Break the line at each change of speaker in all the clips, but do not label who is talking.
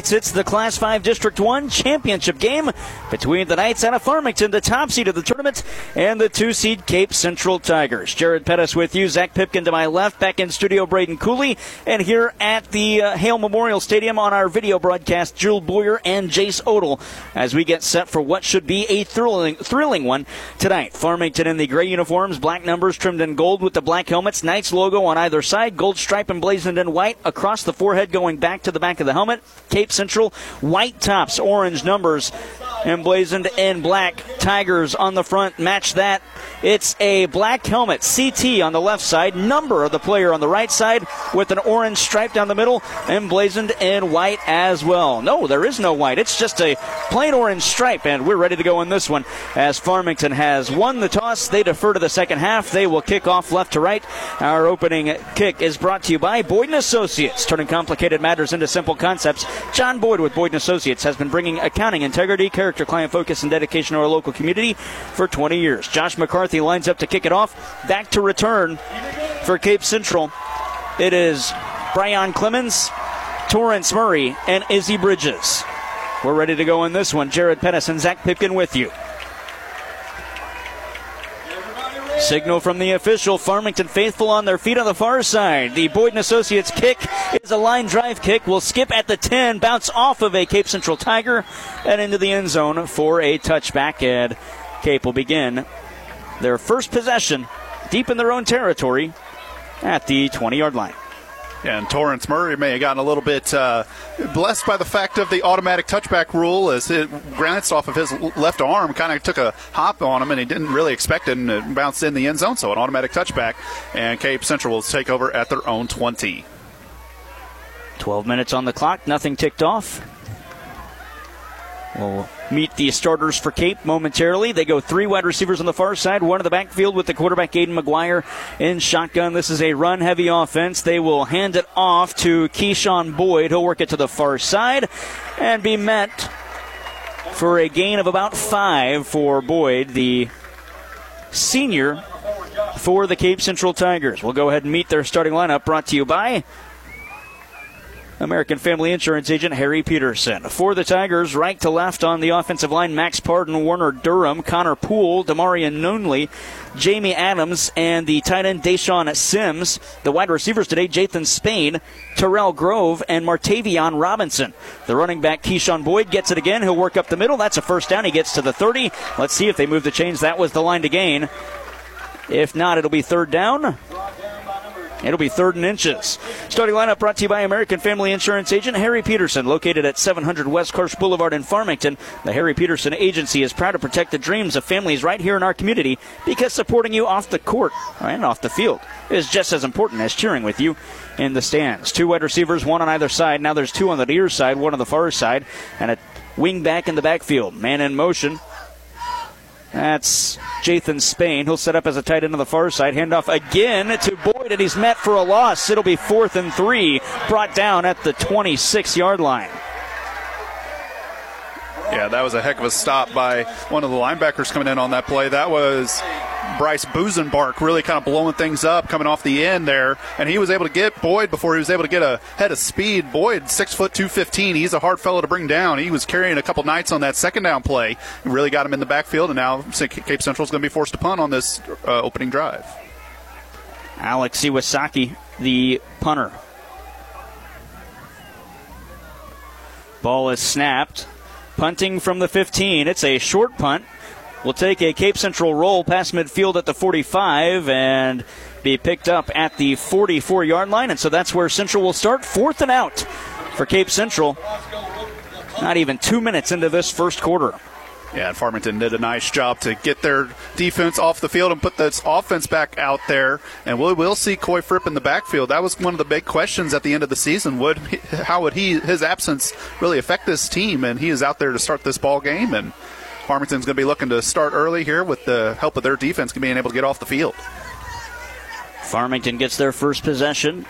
It's the Class 5 District 1 championship game between the Knights out of Farmington, the top seed of the tournament, and the 2-seed Cape Central Tigers. Jared Pettis with you, Zach Pipkin to my left, back in studio Braden Cooley, and here at the Hale Memorial Stadium on our video broadcast, Jules Boyer and Jace Odell, as we get set for what should be a thrilling one tonight. Farmington in the gray uniforms, black numbers trimmed in gold with the black helmets, Knights logo on either side, gold stripe emblazoned in white across the forehead going back to the back of the helmet. Cape Central, white tops, orange numbers emblazoned in black. Tigers on the front match that. It's a black helmet, CT on the left side, number of the player on the right side with an orange stripe down the middle, emblazoned in white as well. No, there is no white. It's just a plain orange stripe, and we're ready to go in this one as Farmington has won the toss. They defer to the second half. They will kick off left to right. Our opening kick is brought to you by Boyd & Associates, turning complicated matters into simple concepts. John Boyd with Boyd & Associates has been bringing accounting, integrity, character, client focus, and dedication to our local community for 20 years. Josh McCarthy lines up to kick it off. Back to return for Cape Central. It is Brian Clemens, Torrance Murray, and Izzy Bridges. We're ready to go in this one. Jared Pettis and Zach Pipkin with you. Signal from the official. Farmington faithful on their feet on the far side. The Boyd & Associates kick is a line drive kick. Will skip at the 10, bounce off of a Cape Central Tiger, and into the end zone for a touchback. And Cape will begin their first possession deep in their own territory at the 20-yard line.
And Torrance Murray may have gotten a little bit blessed by the fact of the automatic touchback rule as it glanced off of his left arm, kind of took a hop on him, and he didn't really expect it, and it bounced in the end zone, so an automatic touchback. And Cape Central will take over at their own 20.
12 minutes on the clock, nothing ticked off. We'll meet the starters for Cape momentarily. They go 3 wide receivers on the far side, 1 in the backfield with the quarterback Aiden McGuire in shotgun. This is a run-heavy offense. They will hand it off to Keyshawn Boyd. He'll work it to the far side and be met for a gain of about 5 for Boyd, the senior for the Cape Central Tigers. We'll go ahead and meet their starting lineup, brought to you by American Family Insurance agent Harry Peterson. For the Tigers, right to left on the offensive line, Max Pardon, Warner Durham, Connor Poole, Damarian Nunley, Jamie Adams, and the tight end Deshaun Sims. The wide receivers today, Jathan Spain, Terrell Grove, and Martavion Robinson. The running back, Keyshawn Boyd, gets it again. He'll work up the middle. That's a first down. He gets to the 30. Let's see if they move the chains. That was the line to gain. If not, it'll be third down. It'll be 3rd and inches. Starting lineup brought to you by American Family Insurance agent Harry Peterson, located at 700 West Karsh Boulevard in Farmington. The Harry Peterson Agency is proud to protect the dreams of families right here in our community, because supporting you off the court and off the field is just as important as cheering with you in the stands. 2 wide receivers, 1 on either side. Now there's 2 on the near side, 1 on the far side, and a wing back in the backfield. Man in motion. That's Jathan Spain. He'll set up as a tight end on the far side. Handoff again to Boyd, and he's met for a loss. It'll be 4th and 3, brought down at the 26-yard line.
Yeah, that was a heck of a stop by one of the linebackers coming in on that play. That was Bryce Busenbark really kind of blowing things up, coming off the end there. And he was able to get Boyd before he was able to get a head of speed. Boyd, 6', 215. He's a hard fellow to bring down. He was carrying a couple Knights on that second down play. Really got him in the backfield, and now Cape Central is going to be forced to punt on this opening drive.
Alex Iwasaki, the punter. Ball is snapped. Punting from the 15. It's a short punt. We'll take a Cape Central roll past midfield at the 45 and be picked up at the 44-yard line. And so that's where Central will start. 4th and out for Cape Central. Not even 2 minutes into this first quarter.
Yeah, and Farmington did a nice job to get their defense off the field and put this offense back out there. And we'll see Coy Fripp in the backfield. That was one of the big questions at the end of the season. How would his absence really affect this team? And he is out there to start this ball game. And Farmington's going to be looking to start early here with the help of their defense being able to get off the field.
Farmington gets their first possession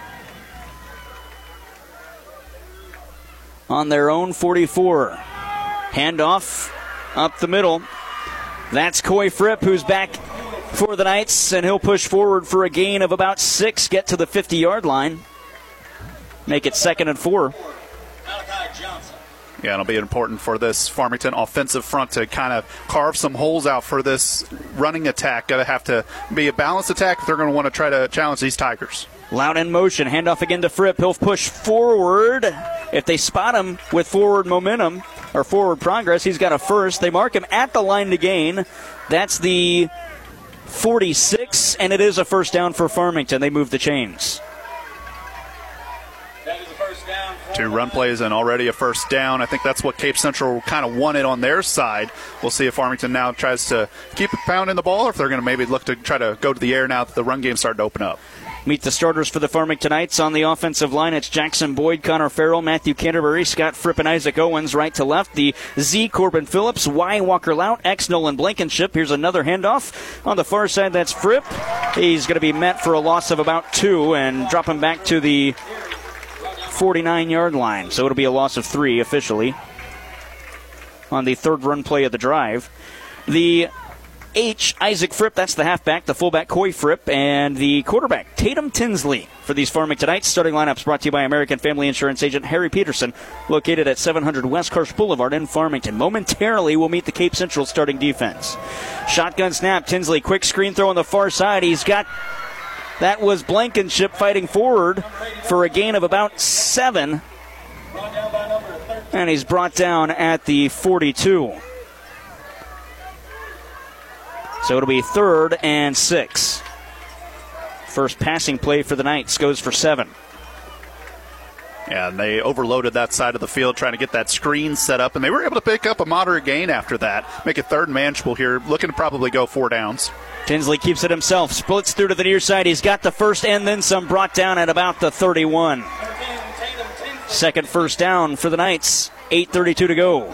on their own 44. Handoff up the middle. That's Coy Fripp, who's back for the Knights, and he'll push forward for a gain of about 6, get to the 50-yard line. Make it 2nd and 4.
Yeah, it'll be important for this Farmington offensive front to kind of carve some holes out for this running attack. Got to have to be a balanced attack if they're going to want to try to challenge these Tigers.
Loud in motion. Handoff again to Fripp. He'll push forward. If they spot him with forward momentum or forward progress, he's got a first. They mark him at the line to gain. That's the 46, and it is a first down for Farmington. They move the chains.
2 run plays and already a first down. I think that's what Cape Central kind of wanted on their side. We'll see if Farmington now tries to keep pounding the ball or if they're going to maybe look to try to go to the air now that the run game's starting to open up.
Meet the starters for the Farmingtonites on the offensive line. It's Jackson Boyd, Connor Farrell, Matthew Canterbury, Scott Fripp, and Isaac Owens right to left. The Z, Corbin Phillips, Y, Walker Lout, X, Nolan Blankenship. Here's another handoff. On the far side, that's Fripp. He's going to be met for a loss of about 2 and drop him back to the 49-yard line. So it'll be a loss of 3 officially on the third run play of the drive. The H, Isaac Fripp, that's the halfback. The fullback, Coy Fripp, and the quarterback, Tatum Tinsley. For these Farmingtonites, starting lineups brought to you by American Family Insurance agent Harry Peterson, located at 700 West Karsh Boulevard in Farmington. Momentarily, we'll meet the Cape Central starting defense. Shotgun snap, Tinsley, quick screen throw on the far side. He's got... That was Blankenship fighting forward for a gain of about 7. And he's brought down at the 42. So it'll be 3rd and 6. First passing play for the Knights goes for 7.
Yeah, and they overloaded that side of the field trying to get that screen set up, and they were able to pick up a moderate gain after that. Make it 3rd and manageable here, looking to probably go 4 downs.
Tinsley keeps it himself, splits through to the near side. He's got the first and then some, brought down at about the 31. Second first down for the Knights, 8:32 to go.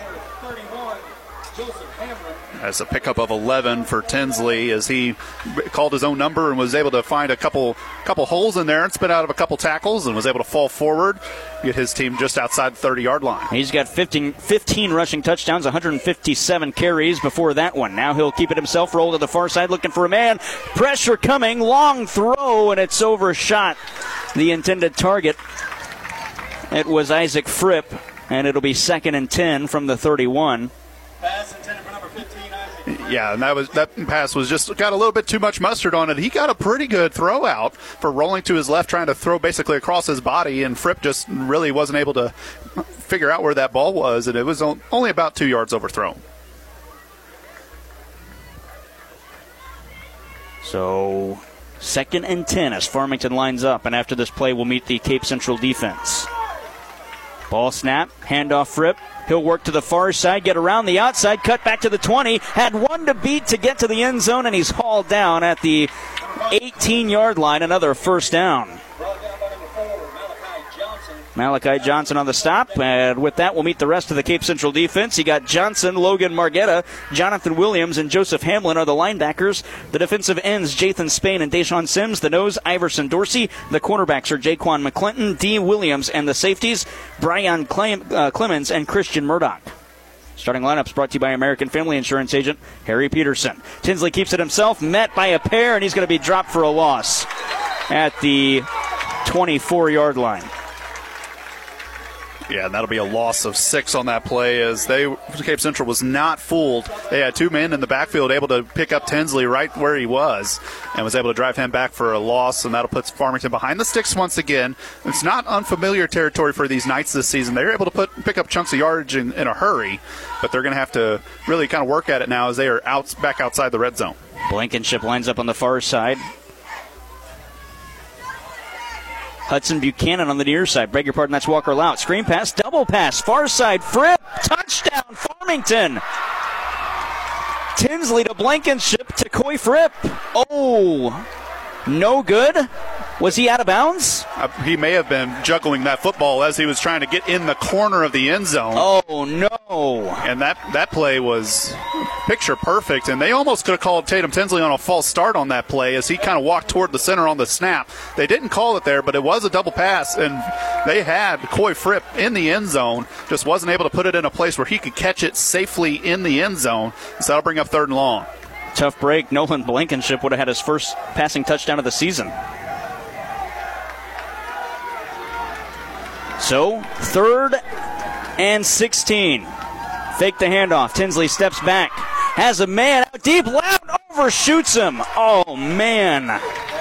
As a pickup of 11 for Tinsley as he called his own number and was able to find a couple holes in there and spit out of a couple tackles and was able to fall forward, get his team just outside the 30-yard line.
He's got 15 rushing touchdowns, 157 carries before that one. Now he'll keep it himself, roll to the far side, looking for a man. Pressure coming, long throw, and it's overshot the intended target. It was Isaac Fripp, and it'll be 2nd and 10 from the 31.
Pass intended for number 15, Isaac.
Yeah, and that pass was just got a little bit too much mustard on it. He got a pretty good throw out for rolling to his left, trying to throw basically across his body, and Fripp just really wasn't able to figure out where that ball was, and it was only about 2 yards overthrown.
So 2nd and 10 as Farmington lines up, and after this play, we'll meet the Cape Central defense. Ball snap, handoff Fripp. He'll work to the far side, get around the outside, cut back to the 20. Had one to beat to get to the end zone, and he's hauled down at the 18-yard line. Another first down. Malachi Johnson on the stop, and with that, we'll meet the rest of the Cape Central defense. You got Johnson, Logan Margetta, Jonathan Williams, and Joseph Hamlin are the linebackers. The defensive ends, Jathan Spain and Deshaun Sims. The nose, Iverson Dorsey. The cornerbacks are Jaquan McClinton, D. Williams, and the safeties, Brian Clemens and Christian Murdoch. Starting lineups brought to you by American Family Insurance agent Harry Peterson. Tinsley keeps it himself, met by a pair, and he's going to be dropped for a loss at the 24-yard line.
Yeah, and that'll be a loss of 6 on that play as Cape Central was not fooled. They had 2 men in the backfield able to pick up Tinsley right where he was and was able to drive him back for a loss, and that'll put Farmington behind the sticks once again. It's not unfamiliar territory for these Knights this season. They're able to pick up chunks of yardage in a hurry, but they're going to have to really kind of work at it now as they are back outside the red zone.
Blankenship lines up on the far side. Hudson Buchanan on the near side. Beg your pardon, that's Walker Lout. Screen pass, double pass, far side, Fripp, touchdown, Farmington. Tinsley to Blankenship to Coy Fripp. Oh, no good. Was he out of bounds?
He may have been juggling that football as he was trying to get in the corner of the end zone.
Oh, no.
And that play was picture perfect, and they almost could have called Tatum Tinsley on a false start on that play as he kind of walked toward the center on the snap. They didn't call it there, but it was a double pass, and they had Coy Fripp in the end zone, just wasn't able to put it in a place where he could catch it safely in the end zone, so that'll bring up 3rd and long.
Tough break. Nolan Blankenship would have had his first passing touchdown of the season. So, 3rd and 16. Fake the handoff. Tinsley steps back. Has a man out deep. Loud overshoots him. Oh, man.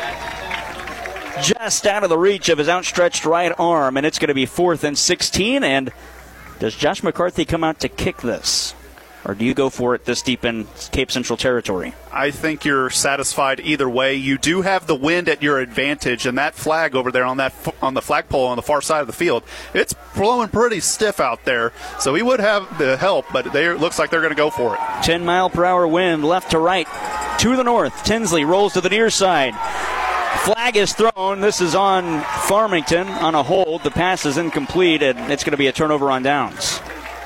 Just out of the reach of his outstretched right arm, and it's going to be 4th and 16. And does Josh McCarthy come out to kick this? Or do you go for it this deep in Cape Central territory?
I think you're satisfied either way. You do have the wind at your advantage, and that flag over there on the flagpole on the far side of the field, it's blowing pretty stiff out there. So he would have the help, but it looks like they're going to go for it.
10-mile-per-hour wind left to right. To the north, Tinsley rolls to the near side. Flag is thrown. This is on Farmington on a hold. The pass is incomplete, and it's going to be a turnover on downs.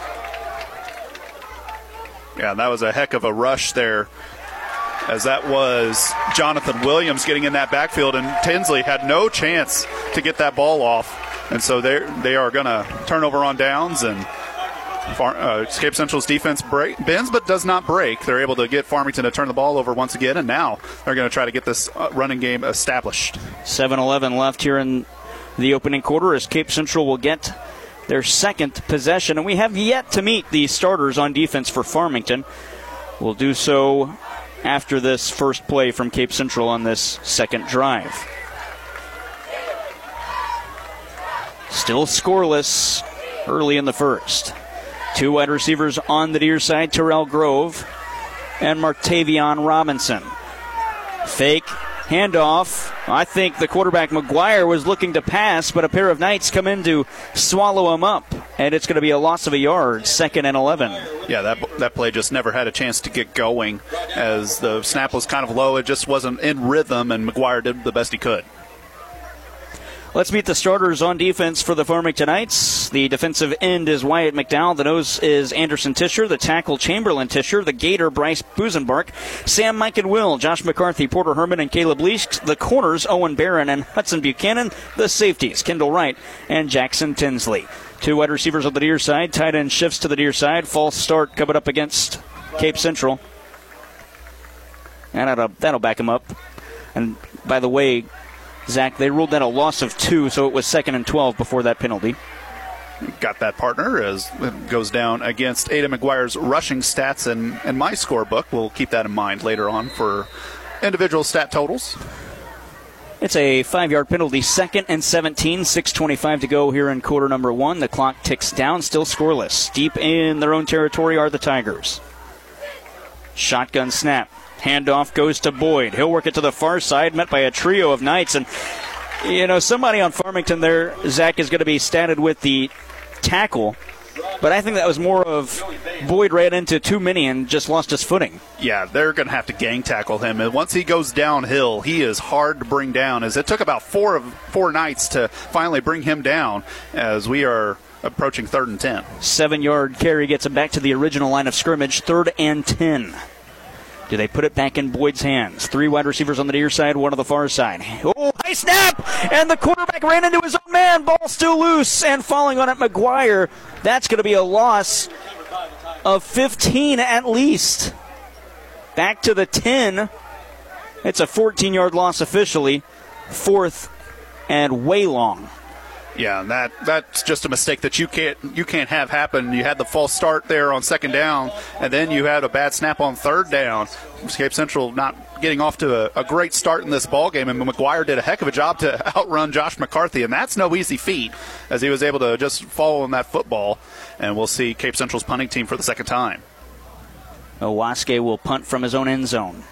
Yeah, that was a heck of a rush there, as that was Jonathan Williams getting in that backfield, and Tinsley had no chance to get that ball off. And so they are going to turnover on downs, and Cape Central's defense bends but does not break. They're able to get Farmington to turn the ball over once again, and now they're going to try to get this running game established.
7-11 left here in the opening quarter as Cape Central will get their second possession, and we have yet to meet the starters on defense for Farmington. We'll do so after this first play from Cape Central on this second drive. Still scoreless early in the first. 2 wide receivers on the near side, Terrell Grove and Martavion Robinson. Fake handoff. I think the quarterback McGuire was looking to pass, but a pair of Knights come in to swallow him up, and it's going to be a loss of a yard, 2nd and 11.
Yeah, that play just never had a chance to get going as the snap was kind of low. It just wasn't in rhythm, and McGuire did the best he could.
Let's meet the starters on defense for the Farmington Knights. The defensive end is Wyatt McDowell. The nose is Anderson Tischer. The tackle, Chamberlain Tischer. The gator, Bryce Busenbark. Sam, Mike, and Will, Josh McCarthy, Porter Herman, and Caleb Leask. The corners, Owen Barron and Hudson Buchanan. The safeties, Kendall Wright and Jackson Tinsley. 2 wide receivers on the near side. Tight end shifts to the near side. False start coming up against Cape Central. And that'll back him up. And by the way, Zach, they ruled that a loss of 2, so it was 2nd and 12 before that penalty.
Got that partner as it goes down against Ada McGuire's rushing stats in my scorebook. We'll keep that in mind later on for individual stat totals.
It's a 5-yard penalty, 2nd and 17, 6:25 to go here in quarter number 1. The clock ticks down, still scoreless. Deep in their own territory are the Tigers. Shotgun snap. Handoff goes to Boyd. He'll work it to the far side, met by a trio of Knights. And, somebody on Farmington there, Zach, is going to be statted with the tackle. But I think that was more of Boyd ran into too many and just lost his footing.
Yeah, they're going to have to gang tackle him. And once he goes downhill, he is hard to bring down. As it took about four Knights to finally bring him down as we are approaching 3rd and 10.
7-yard carry gets him back to the original line of scrimmage, 3rd and 10. Do they put it back in Boyd's hands? 3 wide receivers on the near side, 1 on the far side. Oh, high snap! And the quarterback ran into his own man. Ball still loose and falling on it, McGuire. That's going to be a loss of 15 at least. Back to the 10. It's a 14-yard loss officially. 4th and way long.
Yeah, that's just a mistake that you can't have happen. You had the false start there on 2nd down, and then you had a bad snap on 3rd down. Cape Central not getting off to a great start in this ball game, and McGuire did a heck of a job to outrun Josh McCarthy, and that's no easy feat as he was able to just follow on that football. And we'll see Cape Central's punting team for the 2nd time.
Owaske will punt from his own end zone.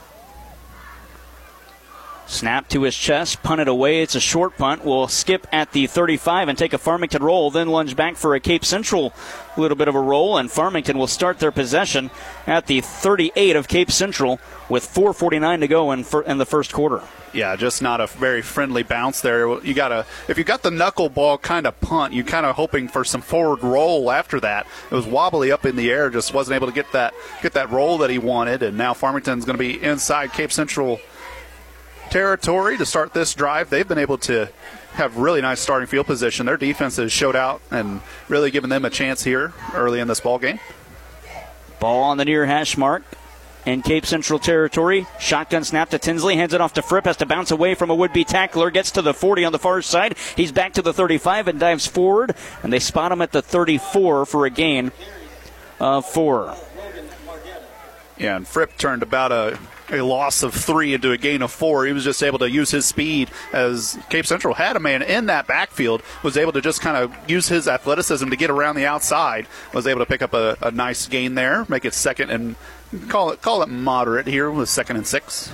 Snap to his chest, punt it away. It's a short punt. We'll skip at the 35 and take a Farmington roll, then lunge back for a Cape Central little bit of a roll, and Farmington will start their possession at the 38 of Cape Central with 4:49 to go in the first quarter.
Yeah, just not a very friendly bounce there. If you got the knuckleball kind of punt, you kind of hoping for some forward roll after that. It was wobbly up in the air, just wasn't able to get that roll that he wanted, and now Farmington's going to be inside Cape Central territory to start this drive. They've been able to have really nice starting field position. Their defense has showed out and really given them a chance here early in this ball game.
Ball on the near hash mark. in Cape Central territory. Shotgun snap to Tinsley, hands it off to Fripp, has to bounce away from a would-be tackler, gets to the 40 on the far side. He's back to the 35 and dives forward, and they spot him at the 34 for a gain of 4.
Yeah, and Fripp turned about a loss of 3 into a gain of 4. He was just able to use his speed as Cape Central had a man in that backfield, was able to just kind of use his athleticism to get around the outside, was able to pick up a nice gain there, make it second and call it moderate here with 2nd and 6.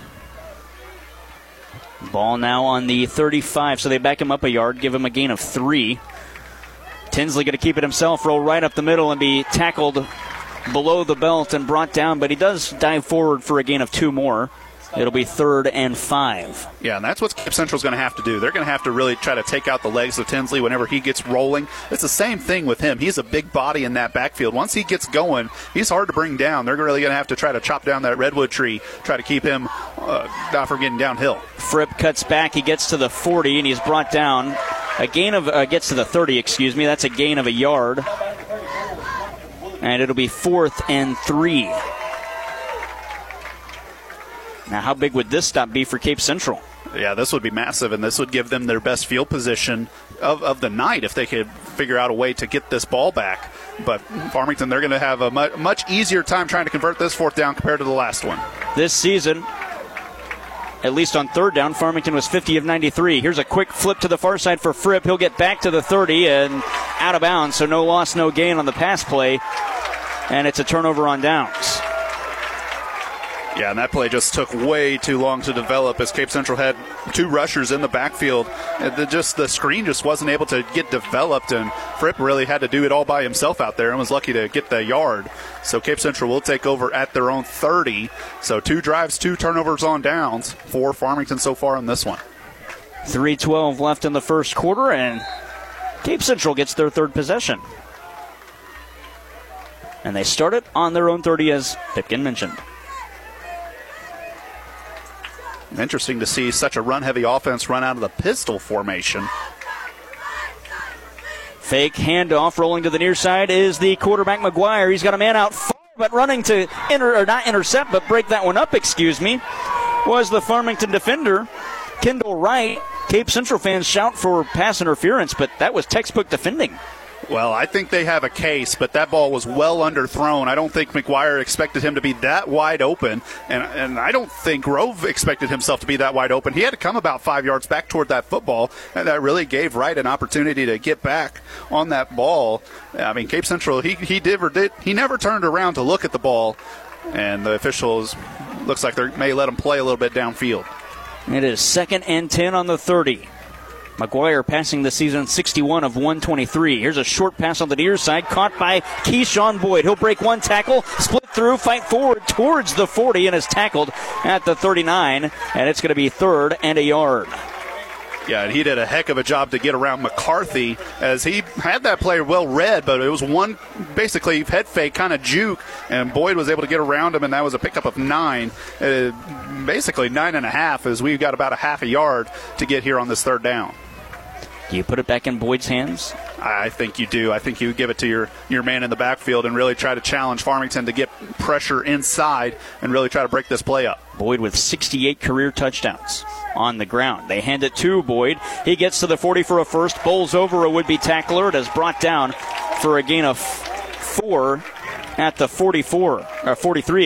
Ball now on the 35, so they back him up a yard, give him a gain of 3. Tinsley going to keep it himself, roll right up the middle and be tackled below the belt and brought down, but he does dive forward for a gain of 2 more. It'll be 3rd and 5.
Yeah, and that's what Cape Central's going to have to do. They're going to have to really try to take out the legs of Tinsley whenever he gets rolling. It's the same thing with him. He's a big body in that backfield. Once he gets going, he's hard to bring down. They're really going to have to try to chop down that redwood tree, try to keep him not from getting downhill.
Fripp cuts back. He gets to the 40, and he's brought down. A gain of gets to the 30, excuse me. That's a gain of a yard. And it'll be 4th and 3. Now, how big would this stop be for Cape Central?
Yeah, this would be massive, and this would give them their best field position of the night if they could figure out a way to get this ball back. But Farmington, they're going to have a much easier time trying to convert this 4th down compared to the last one.
This season, at least on 3rd down, Farmington was 50 of 93. Here's a quick flip to the far side for Fripp. He'll get back to the 30 and out of bounds, so no loss, no gain on the pass play. And it's a turnover on downs.
Yeah, and that play just took way too long to develop as Cape Central had 2 rushers in the backfield. The screen just wasn't able to get developed, and Fripp really had to do it all by himself out there and was lucky to get the yard. So Cape Central will take over at their own 30. So 2 drives, 2 turnovers on downs for Farmington so far in this one.
3:12 left in the first quarter, and Cape Central gets their 3rd possession. And they start it on their own 30, as Pipkin mentioned.
Interesting to see such a run-heavy offense run out of the pistol formation.
Fake handoff, rolling to the near side is the quarterback McGuire. He's got a man out far, but running to not intercept, but break that one up, was the Farmington defender, Kendall Wright. Cape Central fans shout for pass interference, but that was textbook defending.
Well, I think they have a case, but that ball was well underthrown. I don't think McGuire expected him to be that wide open, and I don't think Grove expected himself to be that wide open. He had to come about 5 yards back toward that football, and that really gave Wright an opportunity to get back on that ball. I mean, Cape Central, he never turned around to look at the ball, and the officials looks like they may let him play a little bit downfield.
It is 2nd and 10 on the 30. McGuire passing the season 61 of 123. Here's a short pass on the near side, caught by Keyshawn Boyd. He'll break 1 tackle, split through, fight forward towards the 40, and is tackled at the 39, and it's going to be 3rd and a yard.
Yeah, and he did a heck of a job to get around McCarthy as he had that play well read, but it was one basically head fake kind of juke, and Boyd was able to get around him, and that was a pickup of 9. Basically 9.5 as we've got about a half a yard to get here on this 3rd down.
Do you put it back in Boyd's hands?
I think you do. I think you give it to your man in the backfield and really try to challenge Farmington to get pressure inside and really try to break this play up.
Boyd with 68 career touchdowns on the ground. They hand it to Boyd. He gets to the 40 for a first, bowls over a would-be tackler. It is brought down for a gain of 4 at the 43,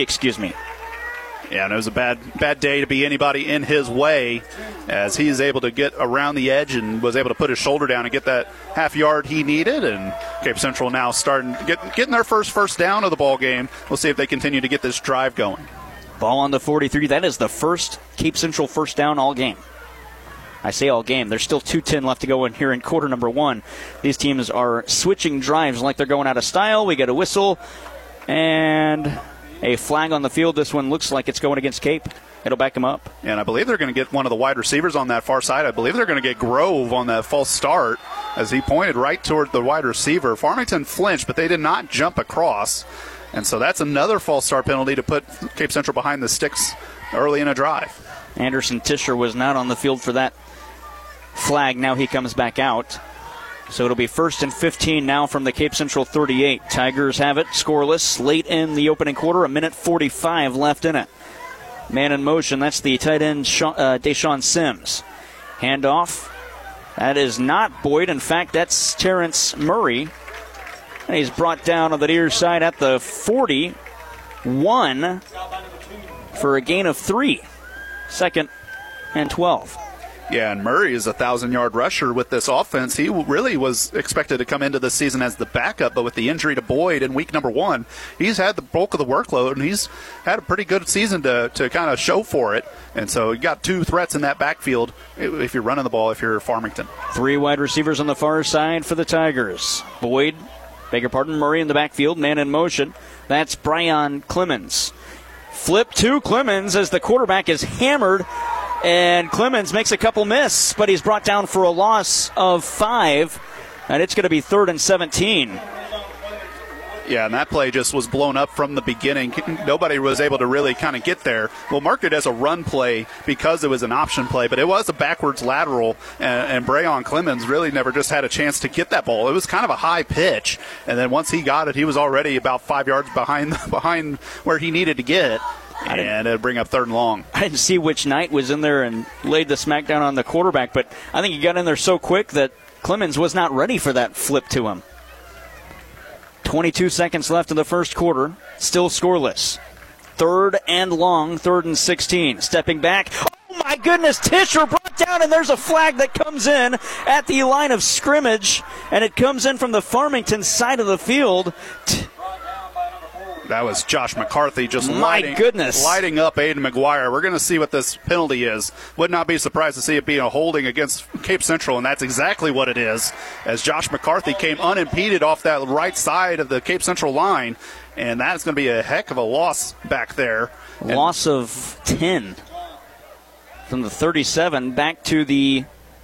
Yeah, and it was a bad day to be anybody in his way as he's able to get around the edge and was able to put his shoulder down and get that half yard he needed. And Cape Central now starting getting their first down of the ball game. We'll see if they continue to get this drive going.
Ball on the 43. That is the first Cape Central first down all game. I say all game. There's still 2:10 left to go in here in quarter number 1. These teams are switching drives like they're going out of style. We get a whistle and a flag on the field. This one looks like it's going against Cape. It'll back him up.
And I believe they're going to get one of the wide receivers on that far side. I believe they're going to get Grove on that false start as he pointed right toward the wide receiver. Farmington flinched, but they did not jump across. And so that's another false start penalty to put Cape Central behind the sticks early in a drive.
Anderson Tischer was not on the field for that flag. Now he comes back out. So it'll be 1st and 15 now from the Cape Central 38. Tigers have it scoreless late in the opening quarter, 1:45 left in it. Man in motion, that's the tight end Deshaun Sims. Handoff, that is not Boyd. In fact, that's Terrence Murray. And he's brought down on the near side at the 41 for a gain of 3. 2nd and 12.
Yeah, and Murray is a 1,000-yard rusher with this offense. He really was expected to come into this season as the backup, but with the injury to Boyd in week number 1, he's had the bulk of the workload, and he's had a pretty good season to kind of show for it. And so you got 2 threats in that backfield if you're running the ball, if you're Farmington.
3 wide receivers on the far side for the Tigers. Murray in the backfield, man in motion. That's Brian Clemens. Flip to Clemens as the quarterback is hammered. And Clemens makes a couple miss, but he's brought down for a loss of 5, and it's going to be 3rd and 17.
Yeah, and that play just was blown up from the beginning. Nobody was able to really kind of get there. We'll mark it as a run play because it was an option play, but it was a backwards lateral, and Brayon Clemens really never just had a chance to get that ball. It was kind of a high pitch, and then once he got it, he was already about 5 yards behind where he needed to get. And it'll bring up 3rd and long.
I didn't see which Knight was in there and laid the smackdown on the quarterback, but I think he got in there so quick that Clemens was not ready for that flip to him. 22 seconds left in the first quarter. Still scoreless. 3rd and long, 3rd and 16. Stepping back. Oh, my goodness. Tischer brought down, and there's a flag that comes in at the line of scrimmage, and it comes in from the Farmington side of the field.
That was Josh McCarthy just
lighting
up Aiden McGuire. We're going to see what this penalty is. Would not be surprised to see it being a holding against Cape Central, and that's exactly what it is, as Josh McCarthy came unimpeded off that right side of the Cape Central line, and that's going to be a heck of a loss back there.
Loss of 10 from the 37 back to the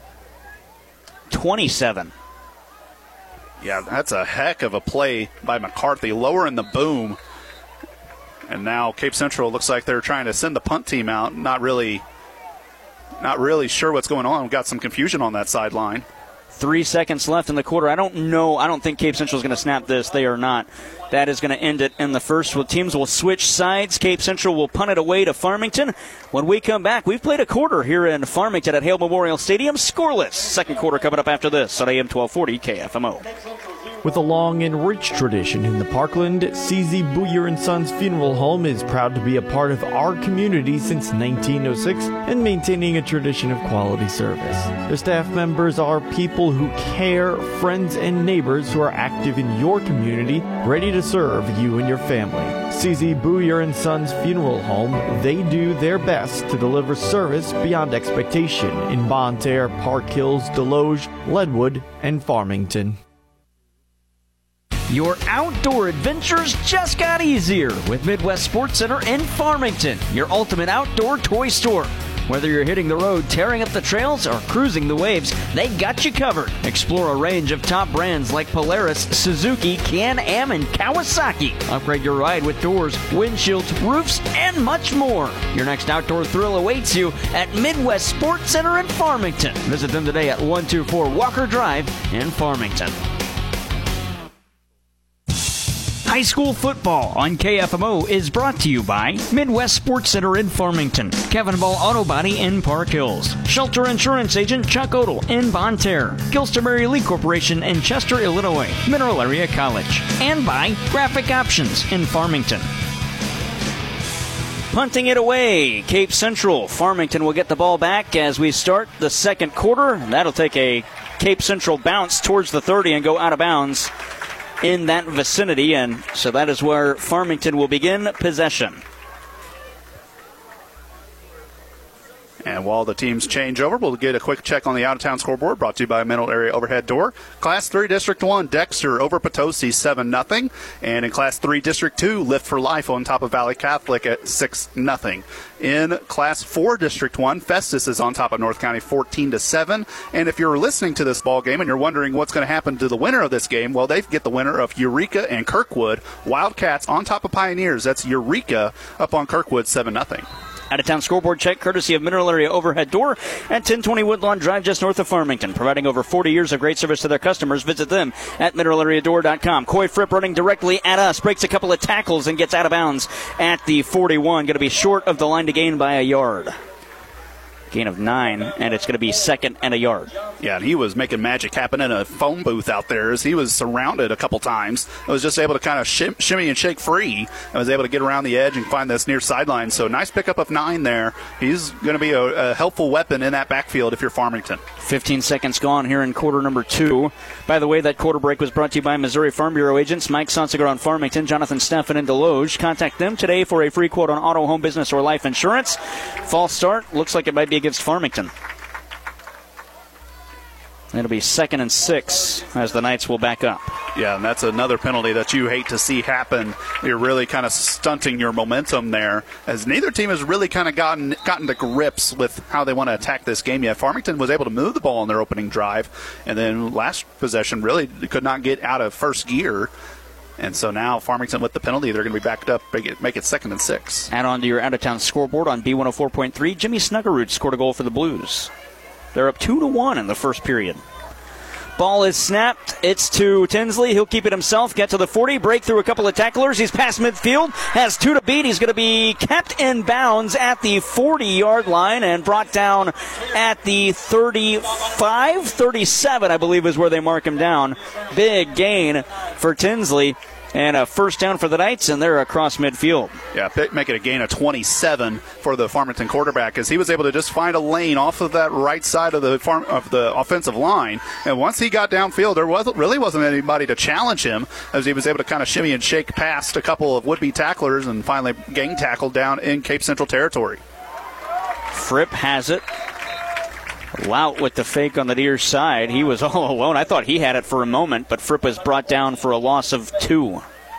27.
Yeah, that's a heck of a play by McCarthy, lowering the boom. And now Cape Central looks like they're trying to send the punt team out. Not really sure what's going on. We've got some confusion on that sideline.
3 seconds left in the quarter. I don't think Cape Central is going to snap this. They are not. That is going to end it in the first. Well, teams will switch sides. Cape Central will punt it away to Farmington. When we come back, we've played a quarter here in Farmington at Hale Memorial Stadium. Scoreless. Second quarter coming up after this on AM 1240 KFMO.
With a long and rich tradition in the Parkland, CZ Booyer & Sons Funeral Home is proud to be a part of our community since 1906 and maintaining a tradition of quality service. Their staff members are people who care, friends and neighbors who are active in your community, ready to serve you and your family. CZ Booyer & Sons Funeral Home, they do their best to deliver service beyond expectation in Bonne Terre, Park Hills, Deloge, Leadwood, and Farmington.
Your outdoor adventures just got easier with Midwest Sports Center in Farmington, your ultimate outdoor toy store. Whether you're hitting the road, tearing up the trails, or cruising the waves, they got you covered. Explore a range of top brands like Polaris, Suzuki, Can-Am, and Kawasaki. Upgrade your ride with doors, windshields, roofs, and much more. Your next outdoor thrill awaits you at Midwest Sports Center in Farmington. Visit them today at 124 Walker Drive in Farmington. High school football on KFMO is brought to you by Midwest Sports Center in Farmington, Kevin Ball Auto Body in Park Hills, Shelter Insurance Agent Chuck Odell in Bonne Terre, Gilster Mary Lee Corporation in Chester, Illinois, Mineral Area College, and by Graphic Options in Farmington. Punting it away, Cape Central. Farmington will get the ball back as we start the second quarter. That'll take a Cape Central bounce towards the 30 and go out of bounds in that vicinity, and so that is where Farmington will begin possession.
And while the teams change over, we'll get a quick check on the out-of-town scoreboard, brought to you by Mineral Area Overhead Door. Class 3 District 1, Dexter over Potosi 7-0. And in Class 3 District 2, Lift for Life on top of Valley Catholic at 6-0. In Class 4 District 1, Festus is on top of North County 14-7. And if you're listening to this ball game and you're wondering what's going to happen to the winner of this game, well, they get the winner of Eureka and Kirkwood. Wildcats on top of Pioneers. That's Eureka up on Kirkwood 7-0.
Out-of-town scoreboard check courtesy of Mineral Area Overhead Door at 1020 Woodlawn Drive just north of Farmington. Providing over 40 years of great service to their customers. Visit them at mineralareadoor.com. Coy Fripp running directly at us. Breaks a couple of tackles and gets out of bounds at the 41. Going to be short of the line to gain by a yard. Gain of 9, and it's going to be 2nd and a yard.
Yeah, and he was making magic happen in a phone booth out there as he was surrounded a couple times. I was just able to kind of shimmy and shake free. I was able to get around the edge and find this near sideline. So nice pickup of 9 there. He's going to be a helpful weapon in that backfield if you're Farmington.
15 seconds gone here in quarter number 2. By the way, that quarter break was brought to you by Missouri Farm Bureau agents Mike Sonsiger on Farmington, Jonathan Steffen in Deloge. Contact them today for a free quote on auto, home, business, or life insurance. False start. Looks like it might be against Farmington. It'll be 2nd and 6 as the Knights will back up.
Yeah, and that's another penalty that you hate to see happen. You're really kind of stunting your momentum there, as neither team has really kind of gotten to grips with how they want to attack this game yet. Farmington was able to move the ball in their opening drive, and then last possession really could not get out of first gear. And so now Farmington with the penalty, they're going to be backed up, make it 2nd and 6.
Add on to your out-of-town scoreboard on B104.3. Jimmy Snuggerud scored a goal for the Blues. They're up 2-1 in the first period. Ball is snapped. It's to Tinsley. He'll keep it himself. Get to the 40. Break through a couple of tacklers. He's past midfield. Has 2 to beat. He's going to be kept in bounds at the 40-yard line and brought down at the 35, 37, I believe is where they mark him down. Big gain for Tinsley. And a first down for the Knights, and they're across midfield.
Yeah, make it a gain of 27 for the Farmington quarterback, as he was able to just find a lane off of that right side of the offensive line. And once he got downfield, there really wasn't anybody to challenge him, as he was able to kind of shimmy and shake past a couple of would-be tacklers and finally gang tackled down in Cape Central territory.
Fripp has it. Lout with the fake on the near side. He was all alone. I thought he had it for a moment, but Fripp was brought down for a loss of 2.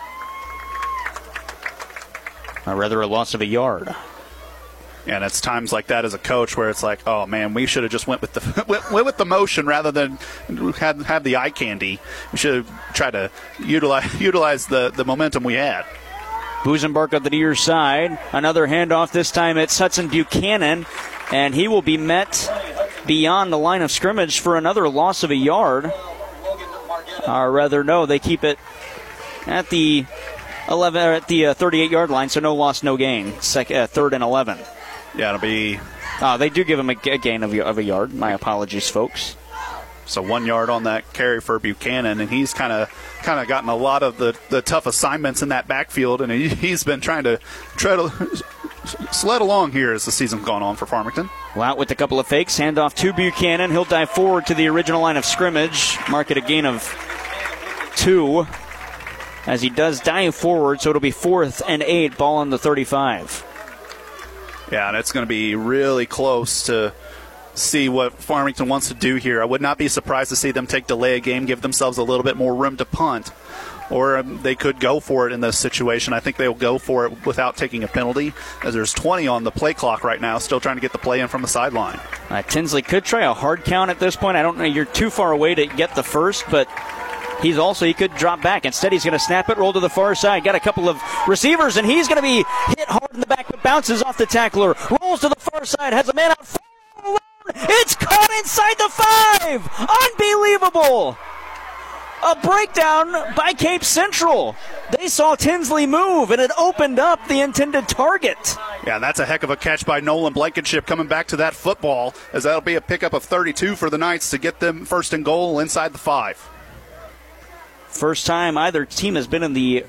Or rather, a loss of a yard.
And it's times like that as a coach where it's like, oh man, we should have just went with the motion rather than have the eye candy. We should have tried to utilize the momentum we had.
Busenbark on the near side. Another handoff. This time it's Hudson Buchanan, and he will be met beyond the line of scrimmage for another loss of a yard. Or rather, no, they keep it at the 38-yard line, so no loss, no gain. 3rd and 11.
Yeah, it'll be.
They do give him a gain of a yard. My apologies, folks.
So 1 yard on that carry for Buchanan, and he's kind of gotten a lot of the tough assignments in that backfield, and he's been trying to sled along here as the season's gone on for Farmington.
Lout with a couple of fakes, handoff to Buchanan. He'll dive forward to the original line of scrimmage, mark it a gain of 2 as he does dive forward, so it'll be 4th and 8, ball on the 35.
Yeah, and it's going to be really close to see what Farmington wants to do here. I would not be surprised to see them take delay a game, give themselves a little bit more room to punt, or they could go for it in this situation. I think they'll go for it without taking a penalty, as there's 20 on the play clock right now, still trying to get the play in from the sideline.
Tinsley could try a hard count at this point. I don't know, you're too far away to get the first, but he could drop back. Instead, he's going to snap it, roll to the far side. Got a couple of receivers, and he's going to be hit hard in the back, but bounces off the tackler. Rolls to the far side, has a man out far alone. It's caught inside the 5. Unbelievable. A breakdown by Cape Central. They saw Tinsley move, and it opened up the intended target.
Yeah, that's a heck of a catch by Nolan Blankenship coming back to that football, as that'll be a pickup of 32 for the Knights to get them 1st and goal inside the 5.
First time either team has been in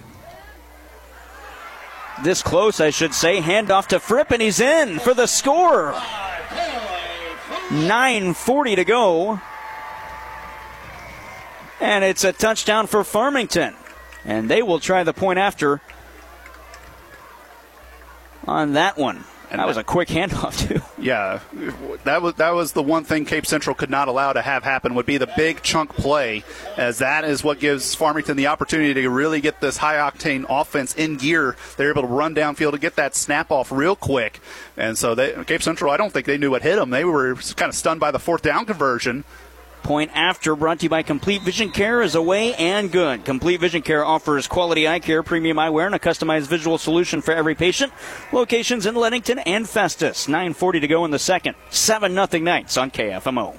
this close, I should say. Handoff to Fripp, and he's in for the score. 9:40 to go. And it's a touchdown for Farmington. And they will try the point after on that one. And that was a quick handoff, too.
Yeah, that was the one thing Cape Central could not allow to have happen, would be the big chunk play, as that is what gives Farmington the opportunity to really get this high-octane offense in gear. They're able to run downfield to get that snap-off real quick. And so Cape Central, I don't think they knew what hit them. They were kind of stunned by the 4th down conversion.
point after. Brought to you by Complete Vision Care is away and good. Complete Vision Care offers quality eye care, premium eyewear, and a customized visual solution for every patient. Locations in Leadington and Festus. 9:40 to go in the second. 7-0 Knights on KFMO.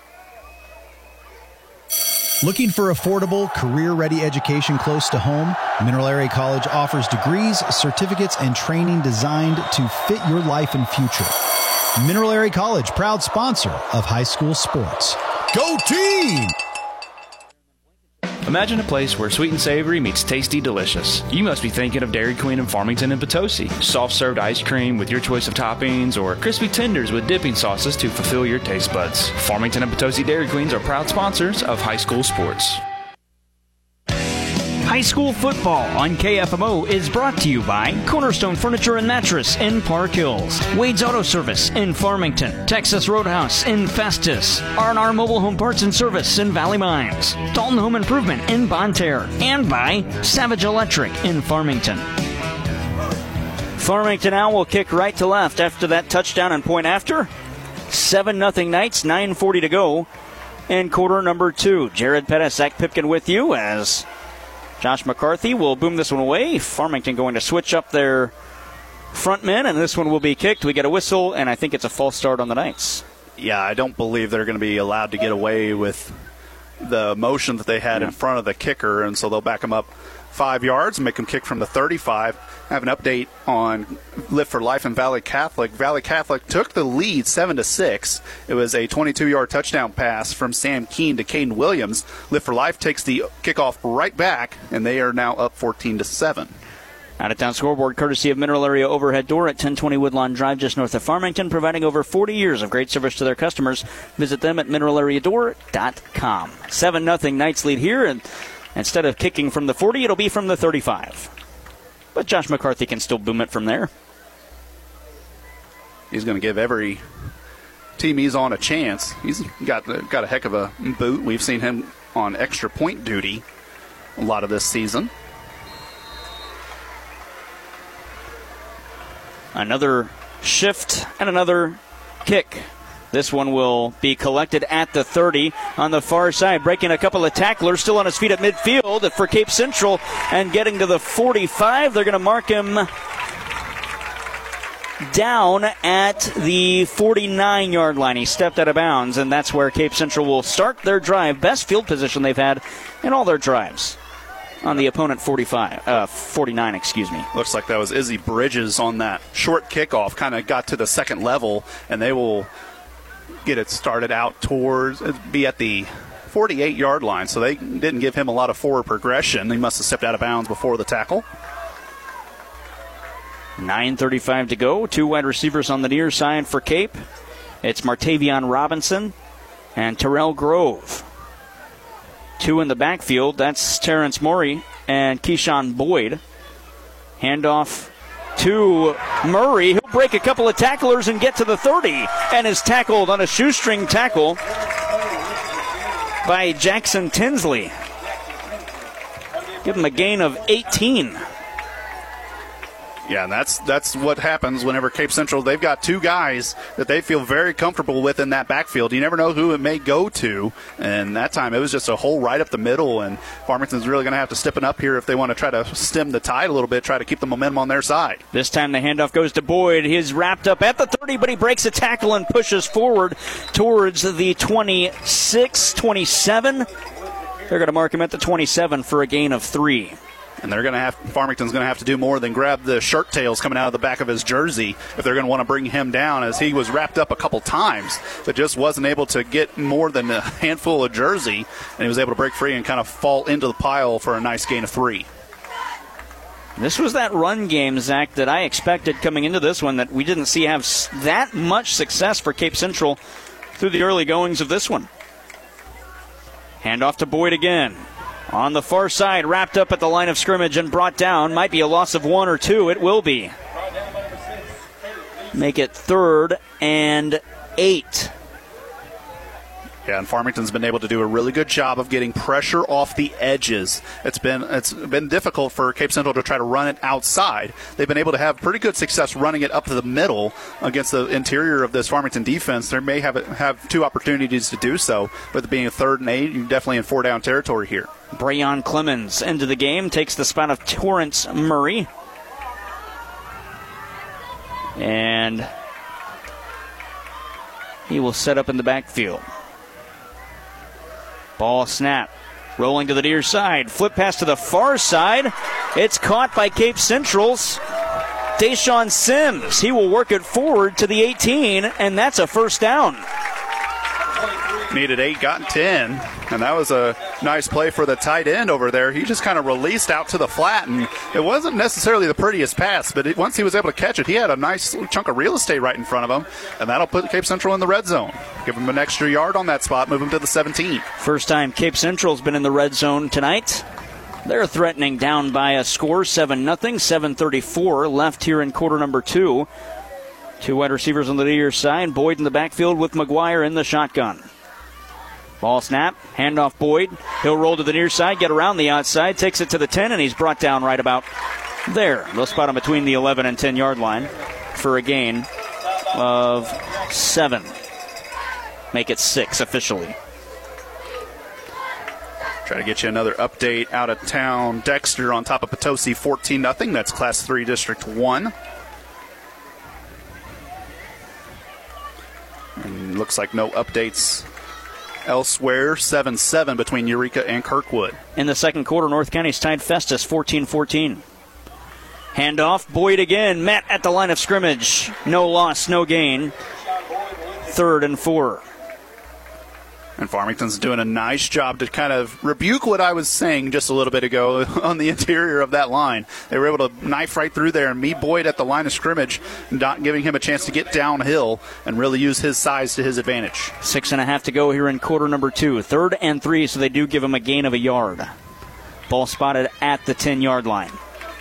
Looking for affordable, career-ready education close to home? Mineral Area College offers degrees, certificates, and training designed to fit your life and future. Mineral Area College, proud sponsor of high school sports. Go team!
Imagine a place where sweet and savory meets tasty delicious. You must be thinking of Dairy Queen in Farmington and Potosi. Soft-served ice cream with your choice of toppings, or crispy tenders with dipping sauces to fulfill your taste buds. Farmington and Potosi Dairy Queens are proud sponsors of high school sports.
High school football on KFMO is brought to you by Cornerstone Furniture and Mattress in Park Hills, Wade's Auto Service in Farmington, Texas Roadhouse in Festus, R&R Mobile Home Parts and Service in Valley Mines, Dalton Home Improvement in Bonne Terre, and by Savage Electric in Farmington. Farmington now will kick right to left after that touchdown and point after. 7-0 Knights, 9:40 to go in quarter number 2. Jared Pettis, Zach Pipkin with you as Josh McCarthy will boom this one away. Farmington going to switch up their front men, and this one will be kicked. We get a whistle, and I think it's a false start on the Knights.
Yeah, I don't believe they're going to be allowed to get away with the motion that they had in front of the kicker, and so they'll back them up 5 yards and make them kick from the 35. I have an update on Lift for Life and Valley Catholic. Valley Catholic took the lead 7-6. It was a 22-yard touchdown pass from Sam Keene to Caden Williams. Lift for Life takes the kickoff right back, and they are now up 14-7.
Out-of-town scoreboard courtesy of Mineral Area Overhead Door at 1020 Woodlawn Drive just north of Farmington, providing over 40 years of great service to their customers. Visit them at mineralareadoor.com. 7-0 Knights lead here, and instead of kicking from the 40, it'll be from the 35. But Josh McCarthy can still boom it from there.
He's going to give every team he's on a chance. He's got a heck of a boot. We've seen him on extra point duty a lot of this season.
Another shift and another kick. This one will be collected at the 30 on the far side, breaking a couple of tacklers, still on his feet at midfield for Cape Central, and getting to the 45. They're going to mark him down at the 49-yard line. He stepped out of bounds, and that's where Cape Central will start their drive. Best field position they've had in all their drives. On the opponent 49, excuse me.
Looks like that was Izzy Bridges on that short kickoff. Kind of got to the second level, and they will get it started out towards, be at the 48-yard line. So they didn't give him a lot of forward progression. He must have stepped out of bounds before the tackle.
9:35 to go. Two wide receivers on the near side for Cape. It's Martavion Robinson and Terrell Grove. Two in the backfield. That's Terrence Morey and Keyshawn Boyd. Handoff to Murray. He'll break a couple of tacklers and get to the 30, and is tackled on a shoestring tackle by Jackson Tinsley. Give him a gain of 18.
Yeah, and that's what happens whenever Cape Central, they've got two guys that they feel very comfortable with in that backfield. You never know who it may go to, and that time it was just a hole right up the middle, and Farmington's really going to have to step it up here if they want to try to stem the tide a little bit, try to keep the momentum on their side.
This time the handoff goes to Boyd. He's wrapped up at the 30, but he breaks a tackle and pushes forward towards the 26, 27. They're going to mark him at the 27 for a gain of 3.
And Farmington's going to have to do more than grab the shirt tails coming out of the back of his jersey if they're going to want to bring him down, as he was wrapped up a couple times, but just wasn't able to get more than a handful of jersey, and he was able to break free and kind of fall into the pile for a nice gain of 3.
This was that run game, Zach, that I expected coming into this one, that we didn't see have that much success for Cape Central through the early goings of this one. Handoff to Boyd again. On the far side, wrapped up at the line of scrimmage and brought down. Might be a loss of 1 or 2. It will be. Make it 3rd and 8.
Yeah, and Farmington's been able to do a really good job of getting pressure off the edges. It's been difficult for Cape Central to try to run it outside. They've been able to have pretty good success running it up to the middle against the interior of this Farmington defense. They may have two opportunities to do so, with it being a 3rd and 8. You're definitely in 4-down territory here.
Brayon Clemens into the game, takes the spot of Torrance Murray. And he will set up in the backfield. Ball snap. Rolling to the near side. Flip pass to the far side. It's caught by Cape Central's Deshaun Sims. He will work it forward to the 18, and that's a first down.
Needed 8, got 10, and that was a nice play for the tight end over there. He just kind of released out to the flat, and it wasn't necessarily the prettiest pass, but once he was able to catch it, he had a nice chunk of real estate right in front of him, and that'll put Cape Central in the red zone. Give him an extra yard on that spot, move him to the 17.
First time Cape Central's been in the red zone tonight. They're threatening down by a score, 7-0, 7:34 left here in quarter number 2. Two wide receivers on the near side, Boyd in the backfield with McGuire in the shotgun. Ball snap, handoff Boyd. He'll roll to the near side, get around the outside, takes it to the 10, and he's brought down right about there. They'll spot him between the 11 and 10-yard line for a gain of 7. Make it 6 officially.
Try to get you another update out of town. Dexter on top of Potosi, 14-0. That's Class 3 District 1. And looks like no updates elsewhere. 7-7 between Eureka and Kirkwood.
In the second quarter, North County's tied Festus 14-14. Handoff, Boyd again, met at the line of scrimmage. No loss, no gain. 3rd and 4.
And Farmington's doing a nice job to kind of rebuke what I was saying just a little bit ago on the interior of that line. They were able to knife right through there and meet Boyd at the line of scrimmage, not giving him a chance to get downhill and really use his size to his advantage.
6.5 to go here in quarter number 2. 3rd and 3, so they do give him a gain of a yard. Ball spotted at the 10-yard line.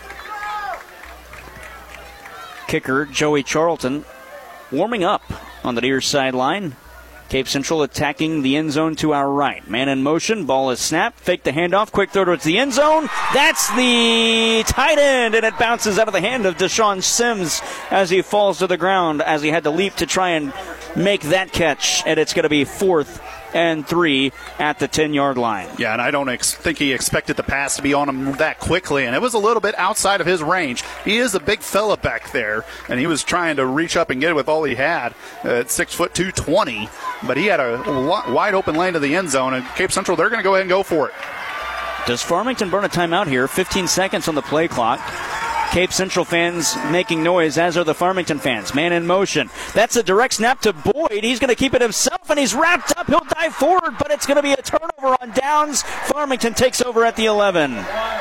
Kicker Joey Charlton warming up on the near sideline. Cape Central attacking the end zone to our right. Man in motion. Ball is snapped. Fake the handoff. Quick throw towards the end zone. That's the tight end, and it bounces out of the hand of Deshaun Sims as he falls to the ground as he had to leap to try and make that catch. And it's going to be 4th and 3 at the 10-yard line.
Yeah, and I don't think he expected the pass to be on him that quickly, and it was a little bit outside of his range. He is a big fella back there, and he was trying to reach up and get it with all he had at 6'2", 220, but he had a wide open lane to the end zone, and Cape Central, they're going to go ahead and go for it.
Does Farmington burn a timeout here? 15 seconds on the play clock. Cape Central fans making noise, as are the Farmington fans. Man in motion. That's a direct snap to Boyd. He's going to keep it himself, and he's wrapped up. He'll dive forward, but it's going to be a turnover on downs. Farmington takes over at the 11.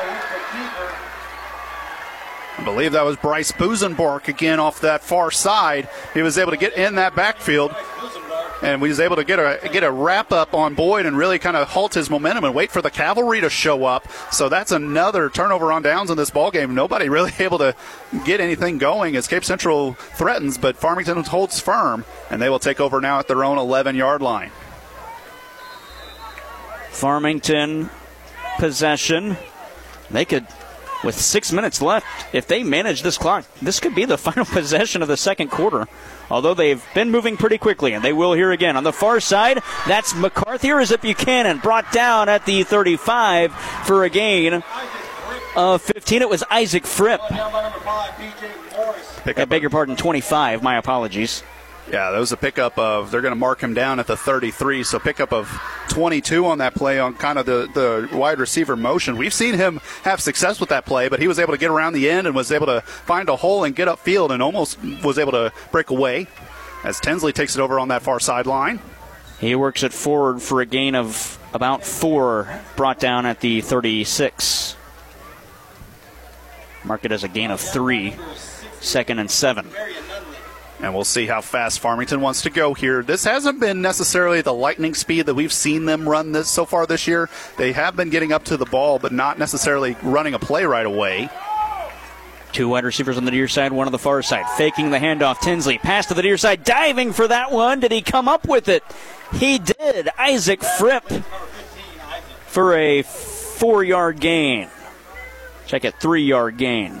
I believe that was Bryce Busenbark again off that far side. He was able to get in that backfield, and we was able to get a wrap up on Boyd and really kind of halt his momentum and wait for the cavalry to show up. So that's another turnover on downs in this ball game. Nobody really able to get anything going as Cape Central threatens, but Farmington holds firm, and they will take over now at their own 11-yard line.
Farmington possession. They could, with 6 minutes left, if they manage this clock, this could be the final possession of the second quarter. Although they've been moving pretty quickly, and they will here again. On the far side, that's McCarthy, or is it Buchanan? Brought down at the 35 for a gain of 15. It was Isaac Fripp. I beg your pardon, 25. My apologies.
Yeah, that was a pickup of, they're going to mark him down at the 33, so pickup of 22 on that play on kind of the wide receiver motion. We've seen him have success with that play, but he was able to get around the end and was able to find a hole and get upfield and almost was able to break away as Tinsley takes it over on that far sideline.
He works it forward for a gain of about 4, brought down at the 36. Mark it as a gain of 3, 2nd and 7.
And we'll see how fast Farmington wants to go here. This hasn't been necessarily the lightning speed that we've seen them run this so far this year. They have been getting up to the ball, but not necessarily running a play right away.
2 wide receivers on the near side, 1 on the far side. Faking the handoff, Tinsley. Pass to the near side, diving for that one. Did he come up with it? He did. Isaac Fripp for a 4-yard gain. Check it, 3-yard gain.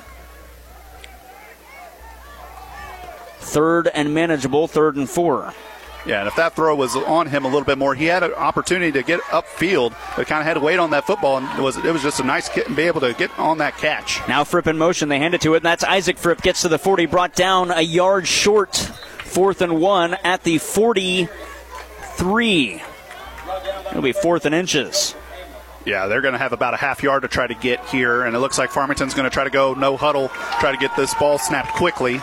Third and manageable, 3rd and 4.
Yeah, and if that throw was on him a little bit more, he had an opportunity to get upfield, but kind of had to wait on that football, and it was just a nice hit and be able to get on that catch.
Now Fripp in motion. They hand it to it, and that's Isaac Fripp. Gets to the 40, brought down a yard short. 4th and 1 at the 43. It'll be 4th and inches.
Yeah, they're going to have about a half yard to try to get here, and it looks like Farmington's going to try to go no huddle, try to get this ball snapped quickly.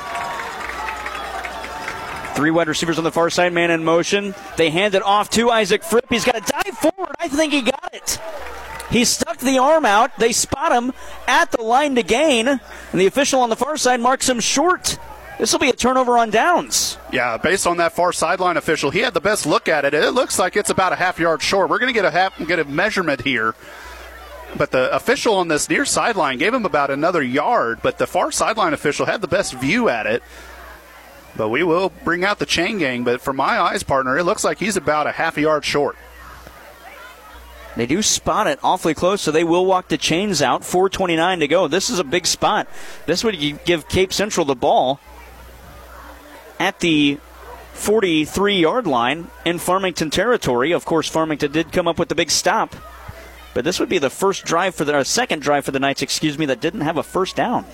3 wide receivers on the far side, man in motion. They hand it off to Isaac Fripp. He's got to dive forward. I think he got it. He stuck the arm out. They spot him at the line to gain, and the official on the far side marks him short. This will be a turnover on downs.
Yeah, based on that far sideline official, he had the best look at it. It looks like it's about a half yard short. We're going to get a measurement here. But the official on this near sideline gave him about another yard, but the far sideline official had the best view at it. But we will bring out the chain gang. But for my eyes, partner, it looks like he's about a half a yard short.
They do spot it awfully close, so they will walk the chains out. 4:29 to go. This is a big spot. This would give Cape Central the ball at the 43-yard line in Farmington territory. Of course, Farmington did come up with the big stop. But this would be the second drive for the Knights, that didn't have a first down.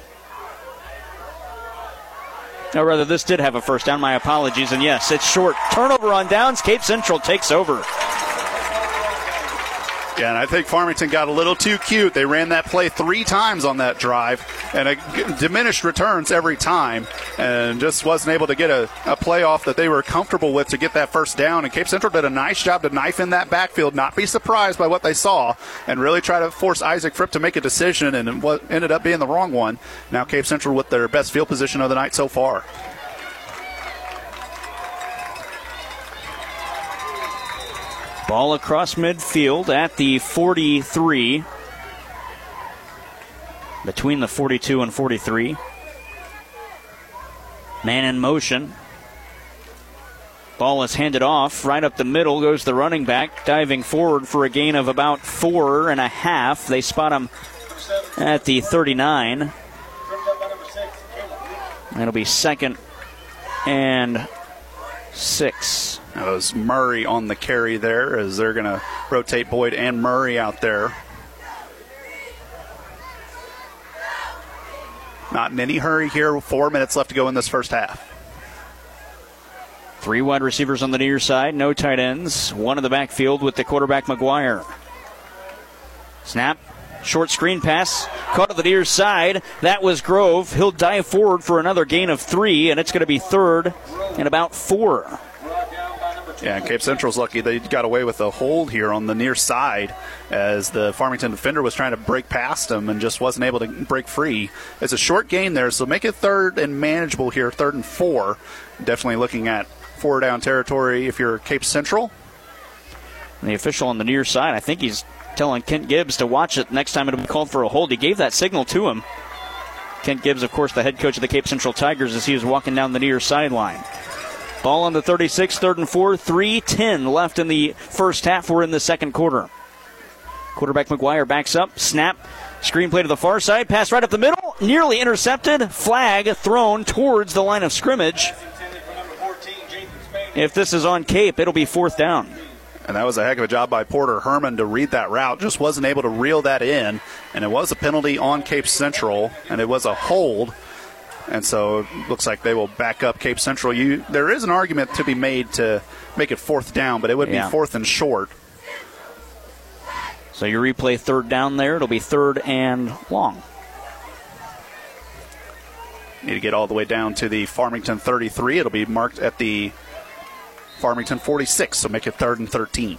Or rather, this did have a first down. My apologies. And yes, it's short. Turnover on downs. Cape Central takes over.
Yeah, and I think Farmington got a little too cute. They ran that play 3 times on that drive, and it diminished returns every time, and just wasn't able to get a play off that they were comfortable with to get that first down. And Cape Central did a nice job to knife in that backfield, not be surprised by what they saw, and really try to force Isaac Fripp to make a decision, and what ended up being the wrong one. Now Cape Central with their best field position of the night so far.
Ball across midfield at the 43. Between the 42 and 43. Man in motion. Ball is handed off. Right up the middle goes the running back, diving forward for a gain of about 4.5. They spot him at the 39. It'll be 2nd and 6.
That was Murray on the carry there, as they're going to rotate Boyd and Murray out there. Not in any hurry here. 4 minutes left to go in this first half.
3 wide receivers on the near side, no tight ends. 1 in the backfield with the quarterback, McGuire. Snap, short screen pass, caught at the near side. That was Grove. He'll dive forward for another gain of 3, and it's going to be 3rd and about 4.
Yeah, and Cape Central's lucky they got away with a hold here on the near side, as the Farmington defender was trying to break past him and just wasn't able to break free. It's a short gain there, so make it 3rd and manageable here, 3rd and 4. Definitely looking at 4-down territory if you're Cape Central.
And the official on the near side, I think he's telling Kent Gibbs to watch it next time it'll be called for a hold. He gave that signal to him. Kent Gibbs, of course, the head coach of the Cape Central Tigers, as he was walking down the near sideline. Ball on the 36, 3rd and 4, 3:10 left in the first half. We're in the second quarter. Quarterback McGuire backs up, snap, screen play to the far side, pass right up the middle, nearly intercepted, flag thrown towards the line of scrimmage. If this is on Cape, it'll be 4th down.
And that was a heck of a job by Porter Herman to read that route. Just wasn't able to reel that in. And it was a penalty on Cape Central, and it was a hold. And so it looks like they will back up Cape Central. There is an argument to be made to make it 4th down, but it would be 4th and short.
So you replay 3rd down there. It'll be 3rd and long.
Need to get all the way down to the Farmington 33. It'll be marked at the Farmington 46, so make it 3rd and 13.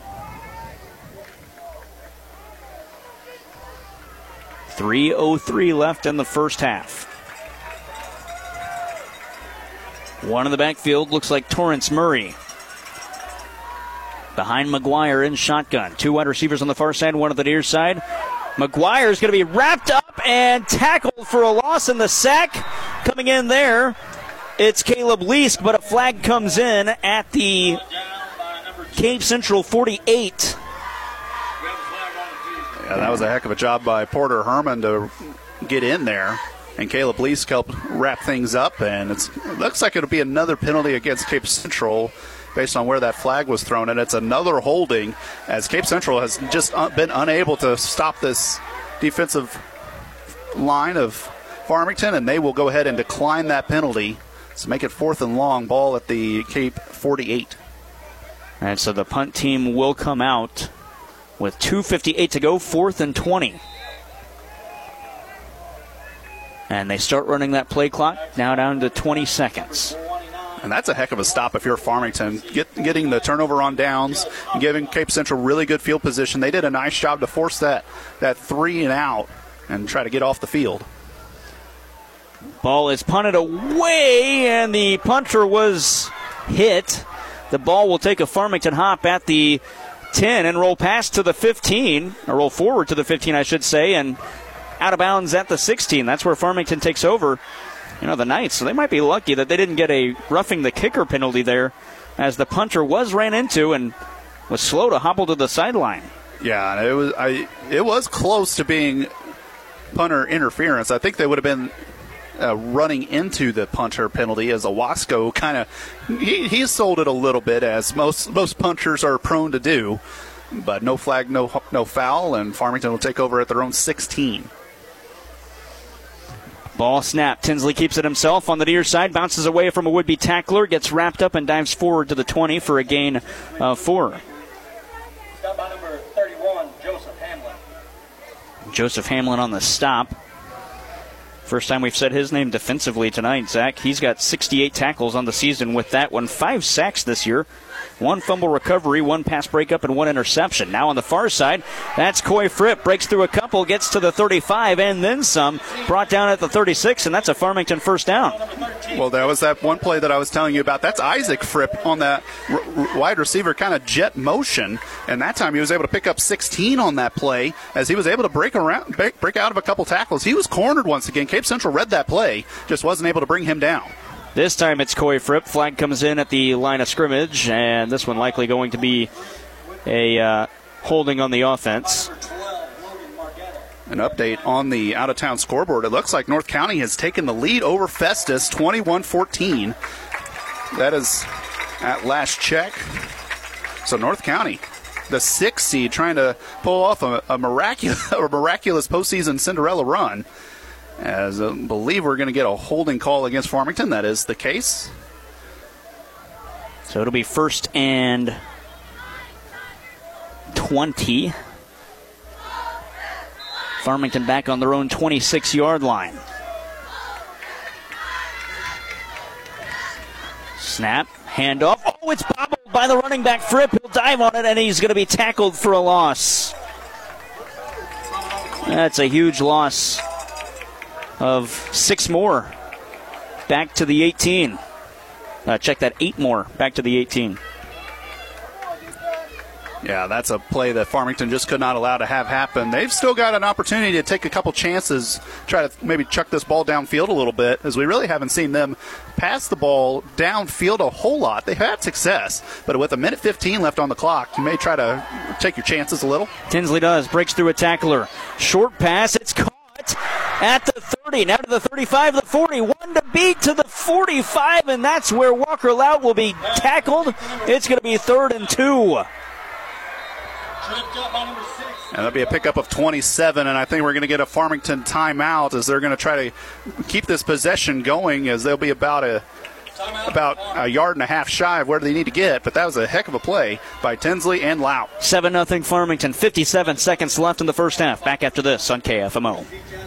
3:03 left in the first half. 1 in the backfield looks like Torrance Murray. Behind McGuire in shotgun. 2 wide receivers on the far side, 1 on the near side. McGuire is going to be wrapped up and tackled for a loss in the sack. Coming in there, it's Caleb Leask, but a flag comes in at the Cape Central 48.
Yeah, that was a heck of a job by Porter Herman to get in there. And Caleb Leask helped wrap things up. And it looks like it'll be another penalty against Cape Central based on where that flag was thrown. And it's another holding as Cape Central has just been unable to stop this defensive line of Farmington. And they will go ahead and decline that penalty. So make it 4th and long, ball at the Cape 48.
And so the punt team will come out with 2:58 to go, 4th and 20. And they start running that play clock now down to 20 seconds.
And that's a heck of a stop if you're Farmington. Getting the turnover on downs and giving Cape Central really good field position. They did a nice job to force that 3 and out and try to get off the field.
Ball is punted away, and the punter was hit. The ball will take a Farmington hop at the 10 and roll past to the 15, or roll forward to the 15, I should say, and out of bounds at the 16. That's where Farmington takes over, the Knights. So they might be lucky that they didn't get a roughing the kicker penalty there, as the punter was ran into and was slow to hobble to the sideline.
Yeah, it was close to being punter interference. I think they would have been running into the punter penalty, as Owasco kind of he sold it a little bit, as most punters are prone to do. But no flag, no foul, and Farmington will take over at their own 16.
Ball snap. Tinsley keeps it himself on the near side, bounces away from a would-be tackler, gets wrapped up and dives forward to the 20 for a gain of 4.
Stop by number 31, Joseph Hamlin.
Joseph Hamlin on the stop. First time we've said his name defensively tonight, Zach. He's got 68 tackles on the season with that one. 5 sacks this year. 1 fumble recovery, 1 pass breakup, and 1 interception. Now on the far side, that's Coy Fripp. Breaks through a couple, gets to the 35, and then some. Brought down at the 36, and that's a Farmington first down.
Well, that was that one play that I was telling you about. That's Isaac Fripp on that wide receiver kind of jet motion, and that time he was able to pick up 16 on that play as he was able to break out of a couple tackles. He was cornered once again. Cape Central read that play, just wasn't able to bring him down.
This time it's Coy Fripp. Flag comes in at the line of scrimmage, and this one likely going to be a holding on the offense.
An update on the out-of-town scoreboard. It looks like North County has taken the lead over Festus, 21-14. That is at last check. So North County, the 6th seed, trying to pull off a miraculous postseason Cinderella run. As I believe we're going to get a holding call against Farmington. That is the case.
So it'll be 1st and 20. Farmington back on their own 26-yard line. Snap, handoff. Oh, it's bobbled by the running back Fripp. He'll dive on it, and he's going to be tackled for a loss. That's a huge loss of 6 more back to the 18. Check that, 8 more back to the 18.
Yeah, that's a play that Farmington just could not allow to have happen. They've still got an opportunity to take a couple chances, try to maybe chuck this ball downfield a little bit, as we really haven't seen them pass the ball downfield a whole lot. They've had success, but with 1:15 left on the clock, you may try to take your chances a little.
Tinsley does, breaks through a tackler. Short pass, it's caught at the 30, now to the 35, the 40, 1 to beat to the 45, and that's where Walker Loud will be tackled. It's going to be 3rd and 2.
And that'll be a pickup of 27, and I think we're going to get a Farmington timeout as they're going to try to keep this possession going, as they'll be about a yard and a half shy of where they need to get. But that was a heck of a play by Tinsley and Lau.
7-0 Farmington, 57 seconds left in the first half. Back after this on KFMO.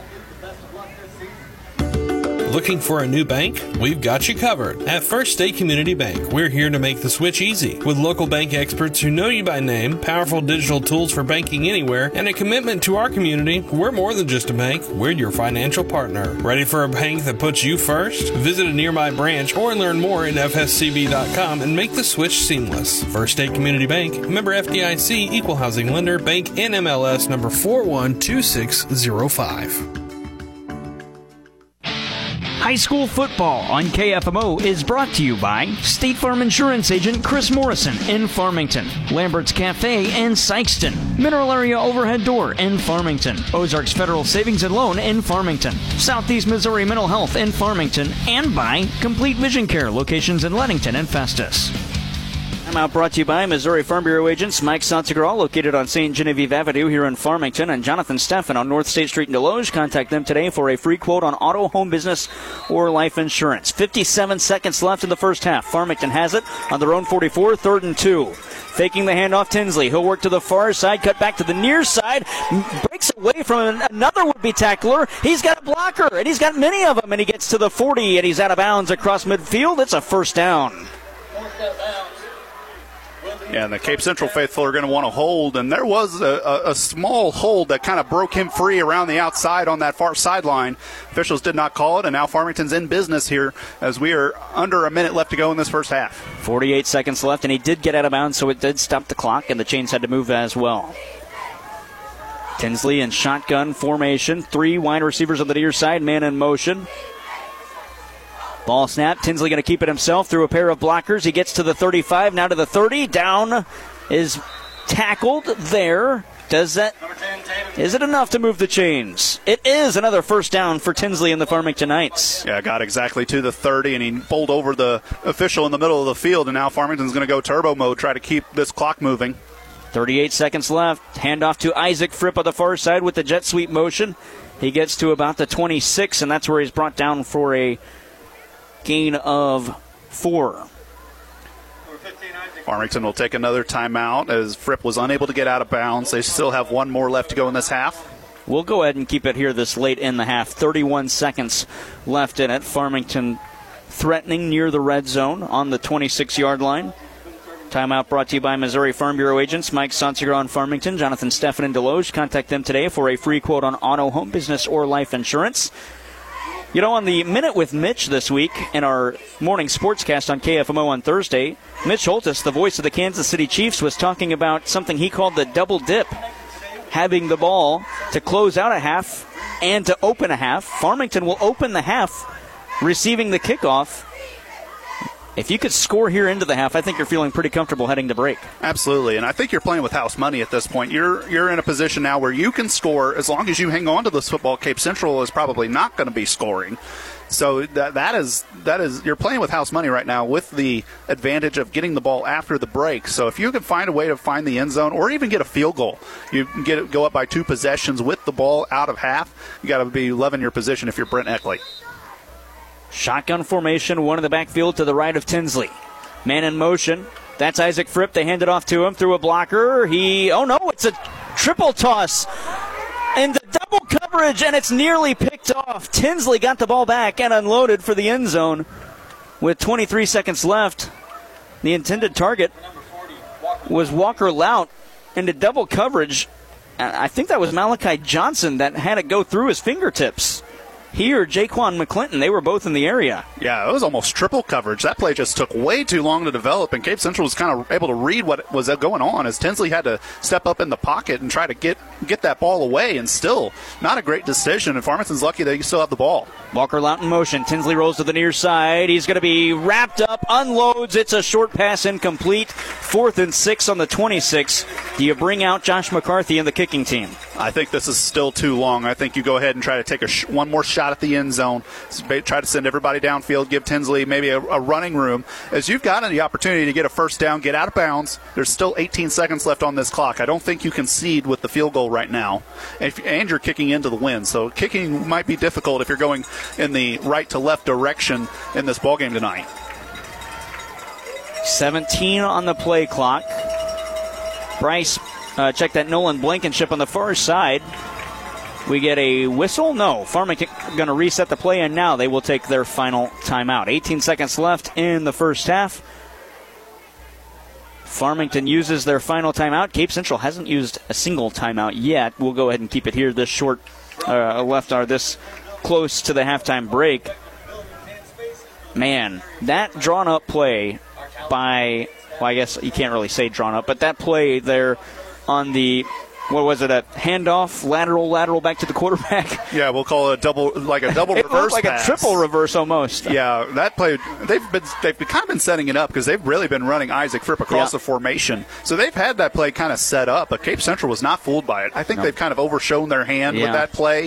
Looking for a new bank? We've got you covered. At First State Community Bank, we're here to make the switch easy. With local bank experts who know you by name, powerful digital tools for banking anywhere, and a commitment to our community, we're more than just a bank, we're your financial partner. Ready for a bank that puts you first? Visit a nearby branch or learn more at fscb.com and make the switch seamless. First State Community Bank, member FDIC, equal housing lender, bank NMLS number 412605.
High school football on KFMO is brought to you by State Farm Insurance Agent Chris Morrison in Farmington, Lambert's Cafe in Sykeston, Mineral Area Overhead Door in Farmington, Ozarks Federal Savings and Loan in Farmington, Southeast Missouri Mental Health in Farmington, and by Complete Vision Care locations in Leadington and Festus. Timeout brought to you by Missouri Farm Bureau agents Mike Santigral, located on St. Genevieve Avenue here in Farmington, and Jonathan Steffen on North State Street in Deloge. Contact them today for a free quote on auto, home, business, or life insurance. 57 seconds left in the first half. Farmington has it on their own 44, 3rd and 2. Faking the handoff, Tinsley. He'll work to the far side, cut back to the near side, breaks away from another would-be tackler. He's got a blocker, and he's got many of them, and he gets to the 40, and he's out of bounds across midfield. It's a first down.
Yeah, and the Cape Central faithful are going to want to hold, and there was a small hold that kind of broke him free around the outside on that far sideline. Officials did not call it, and now Farmington's in business here as we are under a minute left to go in this first half.
48 seconds left, and he did get out of bounds, so it did stop the clock, and the chains had to move as well. Tinsley in shotgun formation, 3 wide receivers on the near side, man in motion. Ball snap. Tinsley going to keep it himself through a pair of blockers. He gets to the 35, now to the 30. Down is tackled there. Is it enough to move the chains? It is another first down for Tinsley and the Farmington Knights.
Yeah, got exactly to the 30, and he bowled over the official in the middle of the field, and now Farmington's going to go turbo mode, try to keep this clock moving.
38 seconds left. Handoff to Isaac Fripp on the far side with the jet sweep motion. He gets to about the 26, and that's where he's brought down for a gain of 4.
Farmington will take another timeout as Fripp was unable to get out of bounds. They still have one more left to go in this half.
We'll go ahead and keep it here this late in the half. 31 seconds left in it. Farmington threatening near the red zone on the 26-yard line. Timeout brought to you by Missouri Farm Bureau agents Mike Sonsiger on Farmington, Jonathan Steffen in Deloge. Contact them today for a free quote on auto, home, business, or life insurance. You know, on the Minute with Mitch this week, in our morning sportscast on KFMO on Thursday, Mitch Holtis, the voice of the Kansas City Chiefs, was talking about something he called the double dip, having the ball to close out a half and to open a half. Farmington will open the half, receiving the kickoff. If you could score here into the half, I think you're feeling pretty comfortable heading to break.
Absolutely, and I think you're playing with house money at this point. You're in a position now where you can score as long as you hang on to this football. Cape Central is probably not going to be scoring. So that is you're playing with house money right now with the advantage of getting the ball after the break. So if you can find a way to find the end zone or even get a field goal, you can go up by 2 possessions with the ball out of half. You got to be loving your position if you're Brent Eckley.
Shotgun formation, one in the backfield to the right of Tinsley. Man in motion. That's Isaac Fripp. They hand it off to him through a blocker. It's a triple toss. And the double coverage, and it's nearly picked off. Tinsley got the ball back and unloaded for the end zone with 23 seconds left. The intended target was Walker Lout into double coverage. I think that was Malachi Johnson that had it go through his fingertips. He or Jaquan McClinton, they were both in the area.
Yeah, it was almost triple coverage. That play just took way too long to develop, and Cape Central was kind of able to read what was going on as Tinsley had to step up in the pocket and try to get that ball away, and still not a great decision, and Farmington's lucky they still have the ball.
Walker Lout in motion. Tinsley rolls to the near side. He's going to be wrapped up, unloads. It's a short pass incomplete. 4th and 6 on the 26. Do you bring out Josh McCarthy and the kicking team?
I think this is still too long. I think you go ahead and try to take one more shot at the end zone. Try to send everybody downfield, give Tinsley maybe a running room. As you've gotten the opportunity to get a first down, get out of bounds. There's still 18 seconds left on this clock. I don't think you concede with the field goal right now. And you're kicking into the wind. So kicking might be difficult if you're going in the right to left direction in this ballgame tonight.
17 on the play clock. Bryce, check that Nolan Blankenship on the far side. We get a whistle? No. Farmington going to reset the play, and now they will take their final timeout. 18 seconds left in the first half. Farmington uses their final timeout. Cape Central hasn't used a single timeout yet. We'll go ahead and keep it here this short this close to the halftime break. Man, that drawn-up play by, well, I guess you can't really say drawn up, but that play there on the what was it, a handoff, lateral back to the quarterback?
Yeah, we'll call it a double reverse
like
pass.
A triple reverse almost.
Yeah, that play, they've kind of been setting it up because they've really been running Isaac Fripp across the formation. So they've had that play kind of set up, but Cape Central was not fooled by it. I think they've kind of overshown their hand with that play.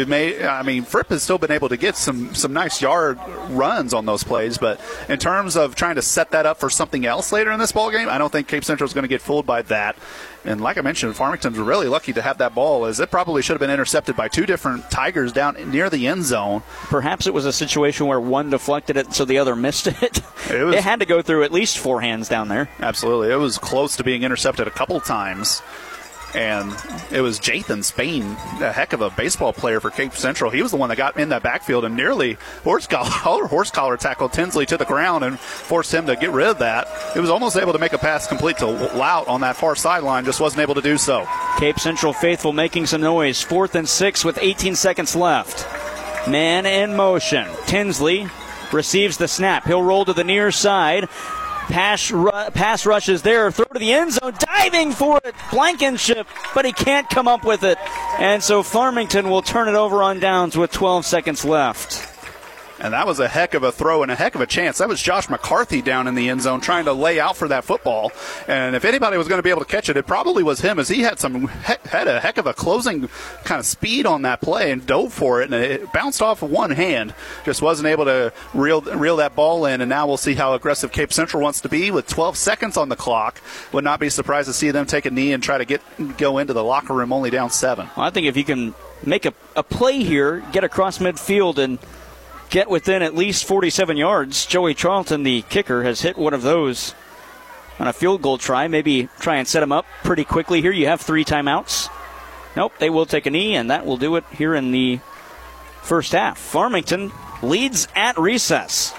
Fripp has still been able to get some nice yard runs on those plays, but in terms of trying to set that up for something else later in this ball game, I don't think Cape Central is going to get fooled by that. And like I mentioned, Farmington's really lucky to have that ball, as it probably should have been intercepted by two different Tigers down near the end zone.
Perhaps it was a situation where one deflected it so the other missed it. It had to go through at least four hands down there.
Absolutely. It was close to being intercepted a couple times. And it was Jathan Spain, a heck of a baseball player for Cape Central. He was the one that got in that backfield and nearly horse collar tackled Tinsley to the ground and forced him to get rid of that. He was almost able to make a pass complete to Lout on that far sideline, just wasn't able to do so.
Cape Central faithful making some noise. 4th and 6 with 18 seconds left. Man in motion. Tinsley receives the snap. He'll roll to the near side. Pass rush is there. Throw to the end zone. Diving for it. Blankenship. But he can't come up with it. And so Farmington will turn it over on downs with 12 seconds left.
And that was a heck of a throw and a heck of a chance. That was Josh McCarthy down in the end zone trying to lay out for that football. And if anybody was going to be able to catch it, it probably was him, as he had a heck of a closing kind of speed on that play and dove for it. And it bounced off of one hand. Just wasn't able to reel that ball in. And now we'll see how aggressive Cape Central wants to be with 12 seconds on the clock. Would not be surprised to see them take a knee and try to go into the locker room only down 7.
Well, I think if you can make a play here, get across midfield and get within at least 47 yards. Joey Charlton, the kicker, has hit one of those on a field goal try. Maybe try and set him up pretty quickly here. You have 3 timeouts. Nope, they will take a knee, and that will do it here in the first half. Farmington leads at recess,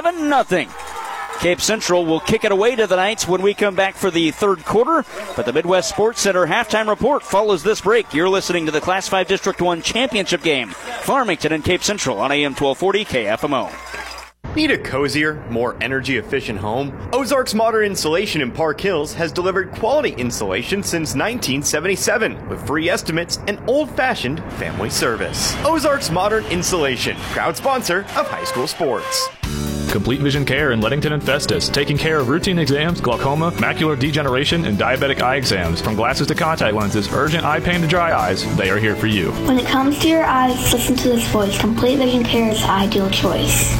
7-0. Cape Central will kick it away to the Knights when we come back for the third quarter. But the Midwest Sports Center halftime report follows this break. You're listening to the Class 5 District 1 championship game. Farmington and Cape Central on AM 1240 KFMO.
Need a cozier, more energy-efficient home? Ozarks Modern Insulation in Park Hills has delivered quality insulation since 1977 with free estimates and old-fashioned family service. Ozarks Modern Insulation, proud sponsor of high school sports.
Complete Vision Care in Leadington and Festus, taking care of routine exams, glaucoma, macular degeneration, and diabetic eye exams. From glasses to contact lenses, urgent eye pain to dry eyes, they are here for you.
When it comes to your eyes, listen to this voice. Complete Vision Care is the ideal choice.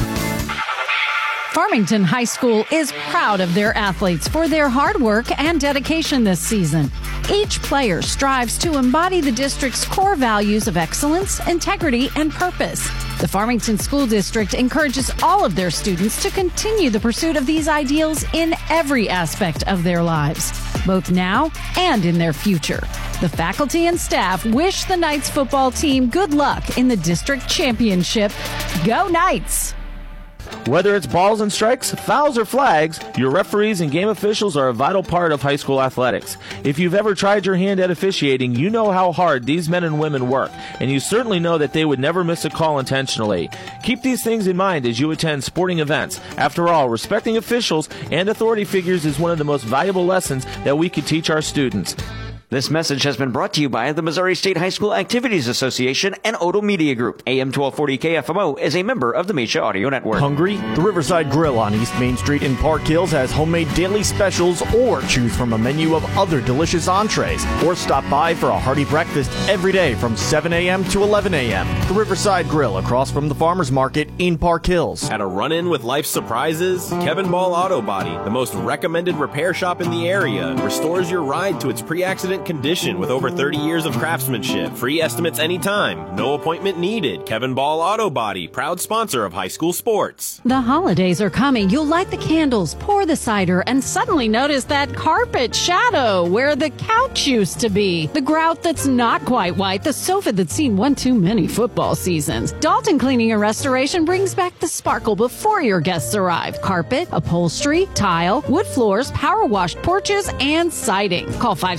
Farmington High School is proud of their athletes for their hard work and dedication this season. Each player strives to embody the district's core values of excellence, integrity, and purpose. The Farmington School District encourages all of their students to continue the pursuit of these ideals in every aspect of their lives, both now and in their future. The faculty and staff wish the Knights football team good luck in the district championship. Go Knights!
Whether it's balls and strikes, fouls, or flags, your referees and game officials are a vital part of high school athletics. If you've ever tried your hand at officiating, you know how hard these men and women work, and you certainly know that they would never miss a call intentionally. Keep these things in mind as you attend sporting events. After all, respecting officials and authority figures is one of the most valuable lessons that we could teach our students.
This message has been brought to you by the Missouri State High School Activities Association and Odo Media Group. AM 1240 KFMO is a member of the Misha Audio Network.
Hungry? The Riverside Grill on East Main Street in Park Hills has homemade daily specials, or choose from a menu of other delicious entrees, or stop by for a hearty breakfast every day from 7 a.m. to 11 a.m. The Riverside Grill across from the Farmers Market in Park Hills.
At a run-in with life's surprises, Kevin Ball Auto Body, the most recommended repair shop in the area, restores your ride to its pre-accident condition with over 30 years of craftsmanship. Free estimates anytime. No appointment needed. Kevin Ball Auto Body, proud sponsor of high school sports.
The holidays are coming. You'll light the candles, pour the cider, and suddenly notice that carpet shadow where the couch used to be. The grout that's not quite white. The sofa that's seen one too many football seasons. Dalton Cleaning and Restoration brings back the sparkle before your guests arrive. Carpet, upholstery, tile, wood floors, power washed porches, and siding. Call 573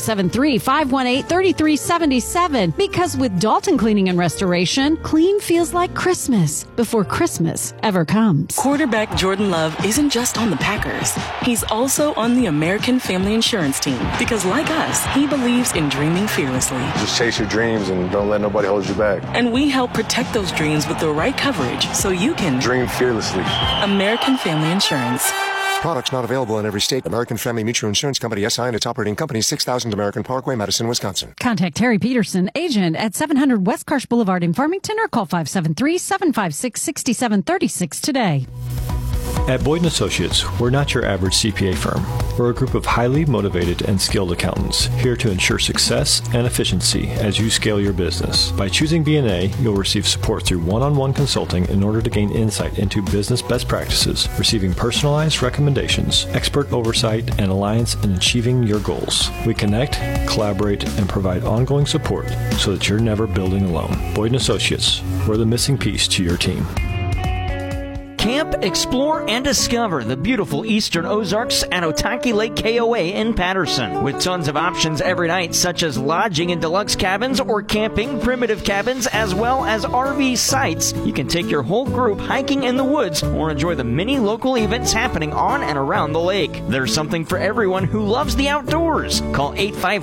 833-518-3377. Because with Dalton Cleaning and Restoration, clean feels like Christmas before Christmas ever comes.
Quarterback Jordan Love isn't just on the Packers. He's also on the American Family Insurance team because, like us, he believes in dreaming fearlessly.
Just chase your dreams and don't let nobody hold you back.
And we help protect those dreams with the right coverage so you can
dream fearlessly.
American Family Insurance.
Products not available in every state. American Family Mutual Insurance Company, SI, and its operating company, 6000 American Parkway, Madison, Wisconsin.
Contact Terry Peterson, agent at 700 West Karsh Boulevard in Farmington, or call 573-756-6736 today.
At Boyd & Associates, we're not your average CPA firm. We're a group of highly motivated and skilled accountants here to ensure success and efficiency as you scale your business. By choosing B&A, you'll receive support through one-on-one consulting in order to gain insight into business best practices, receiving personalized recommendations, expert oversight, and alliance in achieving your goals. We connect, collaborate, and provide ongoing support so that you're never building alone. Boyd & Associates, we're the missing piece to your team.
Camp, explore, and discover the beautiful Eastern Ozarks at Otaki Lake KOA in Patterson. With tons of options every night, such as lodging in deluxe cabins or camping, primitive cabins, as well as RV sites, you can take your whole group hiking in the woods or enjoy the many local events happening on and around the lake. There's something for everyone who loves the outdoors. Call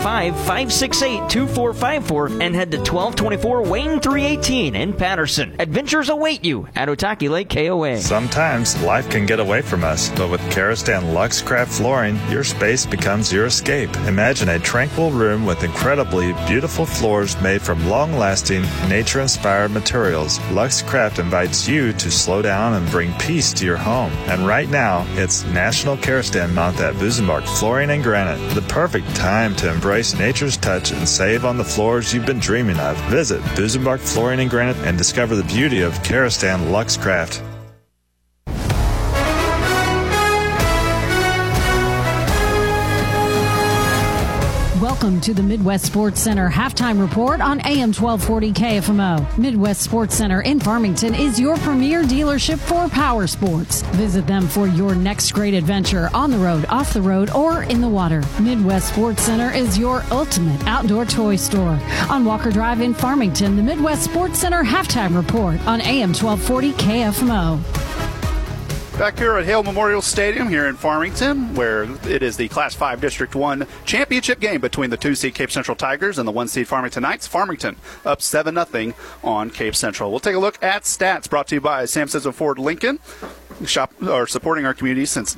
855-568-2454 and head to 1224 Wayne 318 in Patterson. Adventures await you at Otaki Lake KOA.
Sometimes life can get away from us, but with Karastan Luxcraft flooring, your space becomes your escape. Imagine a tranquil room with incredibly beautiful floors made from long-lasting, nature-inspired materials. Luxcraft invites you to slow down and bring peace to your home. And right now, it's National Karastan Month at Busenbark Flooring and Granite, the perfect time to embrace nature's touch and save on the floors you've been dreaming of. Visit Busenbark Flooring and Granite and discover the beauty of Karastan Luxcraft.
Welcome to the Midwest Sports Center halftime report on AM 1240 KFMO. Midwest Sports Center in Farmington is your premier dealership for power sports. Visit them for your next great adventure on the road, off the road, or in the water. Midwest Sports Center is your ultimate outdoor toy store. On Walker Drive in Farmington, the Midwest Sports Center halftime report on AM 1240 KFMO.
Back here at Hale Memorial Stadium here in Farmington, where it is the Class 5 District 1 championship game between the 2-seed Cape Central Tigers and the 1-seed Farmington Knights. Farmington up 7-0 on Cape Central. We'll take a look at stats brought to you by Sam Sisson Ford Lincoln, supporting our community since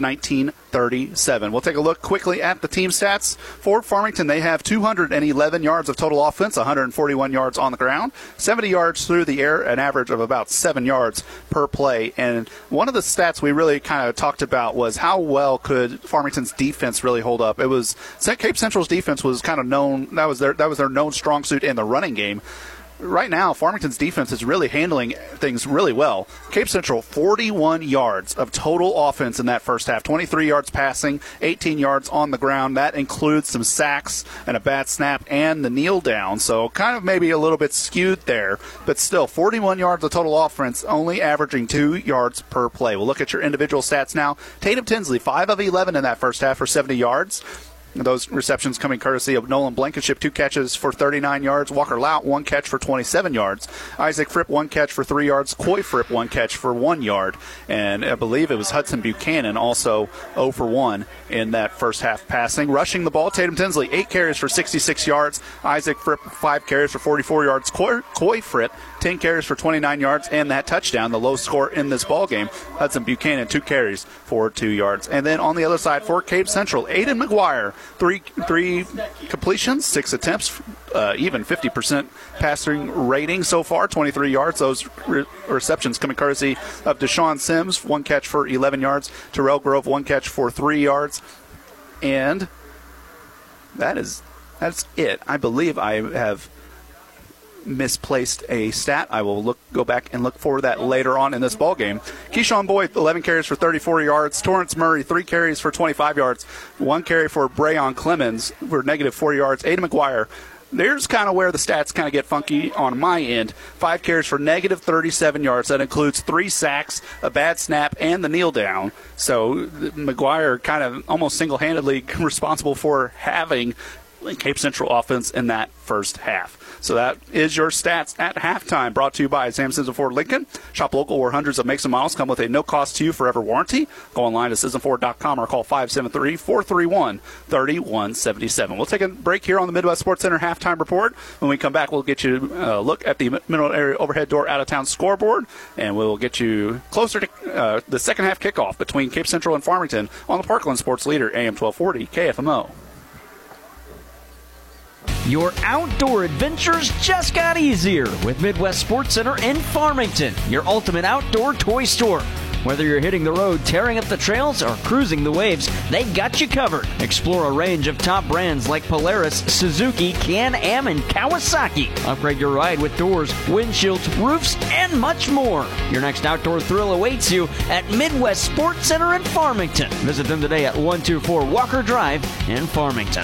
1937. We'll take a look quickly at the team stats. For Farmington, they have 211 yards of total offense, 141 yards on the ground, 70 yards through the air, an average of about 7 yards per play. And one of the stats we really kind of talked about was how well could Farmington's defense really hold up. It was Cape Central's defense was kind of known, that was their known strong suit in the running game. Right now, Farmington's defense is really handling things really well. Cape Central, 41 yards of total offense in that first half. 23 yards passing, 18 yards on the ground. That includes some sacks and a bad snap and the kneel down. So kind of maybe a little bit skewed there. But still, 41 yards of total offense, only averaging 2 yards per play. We'll look at your individual stats now. Tatum Tinsley, 5 of 11 in that first half for 70 yards. Those receptions coming courtesy of Nolan Blankenship, 2 catches for 39 yards. Walker Lout, 1 catch for 27 yards. Isaac Fripp, 1 catch for 3 yards. Coy Fripp, 1 catch for 1 yard. And I believe it was Hudson Buchanan, also 0 for 1 in that first half passing. Rushing the ball, Tatum Tinsley, 8 carries for 66 yards. Isaac Fripp, 5 carries for 44 yards. Coy Fripp, 10 carries for 29 yards, and that touchdown, the low score in this ball game. Hudson Buchanan, 2 carries for 2 yards. And then on the other side for Cape Central, Aiden McGuire, 3 completions, 6 attempts, even 50% passing rating so far, 23 yards. Those receptions coming courtesy of Deshaun Sims, 1 catch for 11 yards. Terrell Grove, 1 catch for 3 yards. And that's it. I believe I have misplaced a stat. I will go back and look for that later on in this ball game. Keyshawn Boyd, 11 carries for 34 yards. Torrance Murray, 3 carries for 25 yards. 1 carry for Brayon Clemens for negative 4 yards. Aiden McGuire, there's kind of where the stats kind of get funky on my end. 5 carries for negative 37 yards. That includes 3 sacks, a bad snap, and the kneel down. So McGuire kind of almost single-handedly responsible for having Cape Central offense in that first half. So that is your stats at halftime, brought to you by Sam Simpson Ford Lincoln. Shop local where hundreds of makes and models come with a no-cost-to-you forever warranty. Go online to SimpsonFord.com or call 573-431-3177. We'll take a break here on the Midwest Sports Center halftime report. When we come back, we'll get you a look at the Mineral Area Overhead Door out-of-town scoreboard, and we'll get you closer to the second half kickoff between Cape Central and Farmington on the Parkland Sports Leader, AM 1240 KFMO.
Your outdoor adventures just got easier with Midwest Sports Center in Farmington, your ultimate outdoor toy store. Whether you're hitting the road, tearing up the trails, or cruising the waves, they've got you covered. Explore a range of top brands like Polaris, Suzuki, Can-Am, and Kawasaki. Upgrade your ride with doors, windshields, roofs, and much more. Your next outdoor thrill awaits you at Midwest Sports Center in Farmington. Visit them today at 124 Walker Drive in Farmington.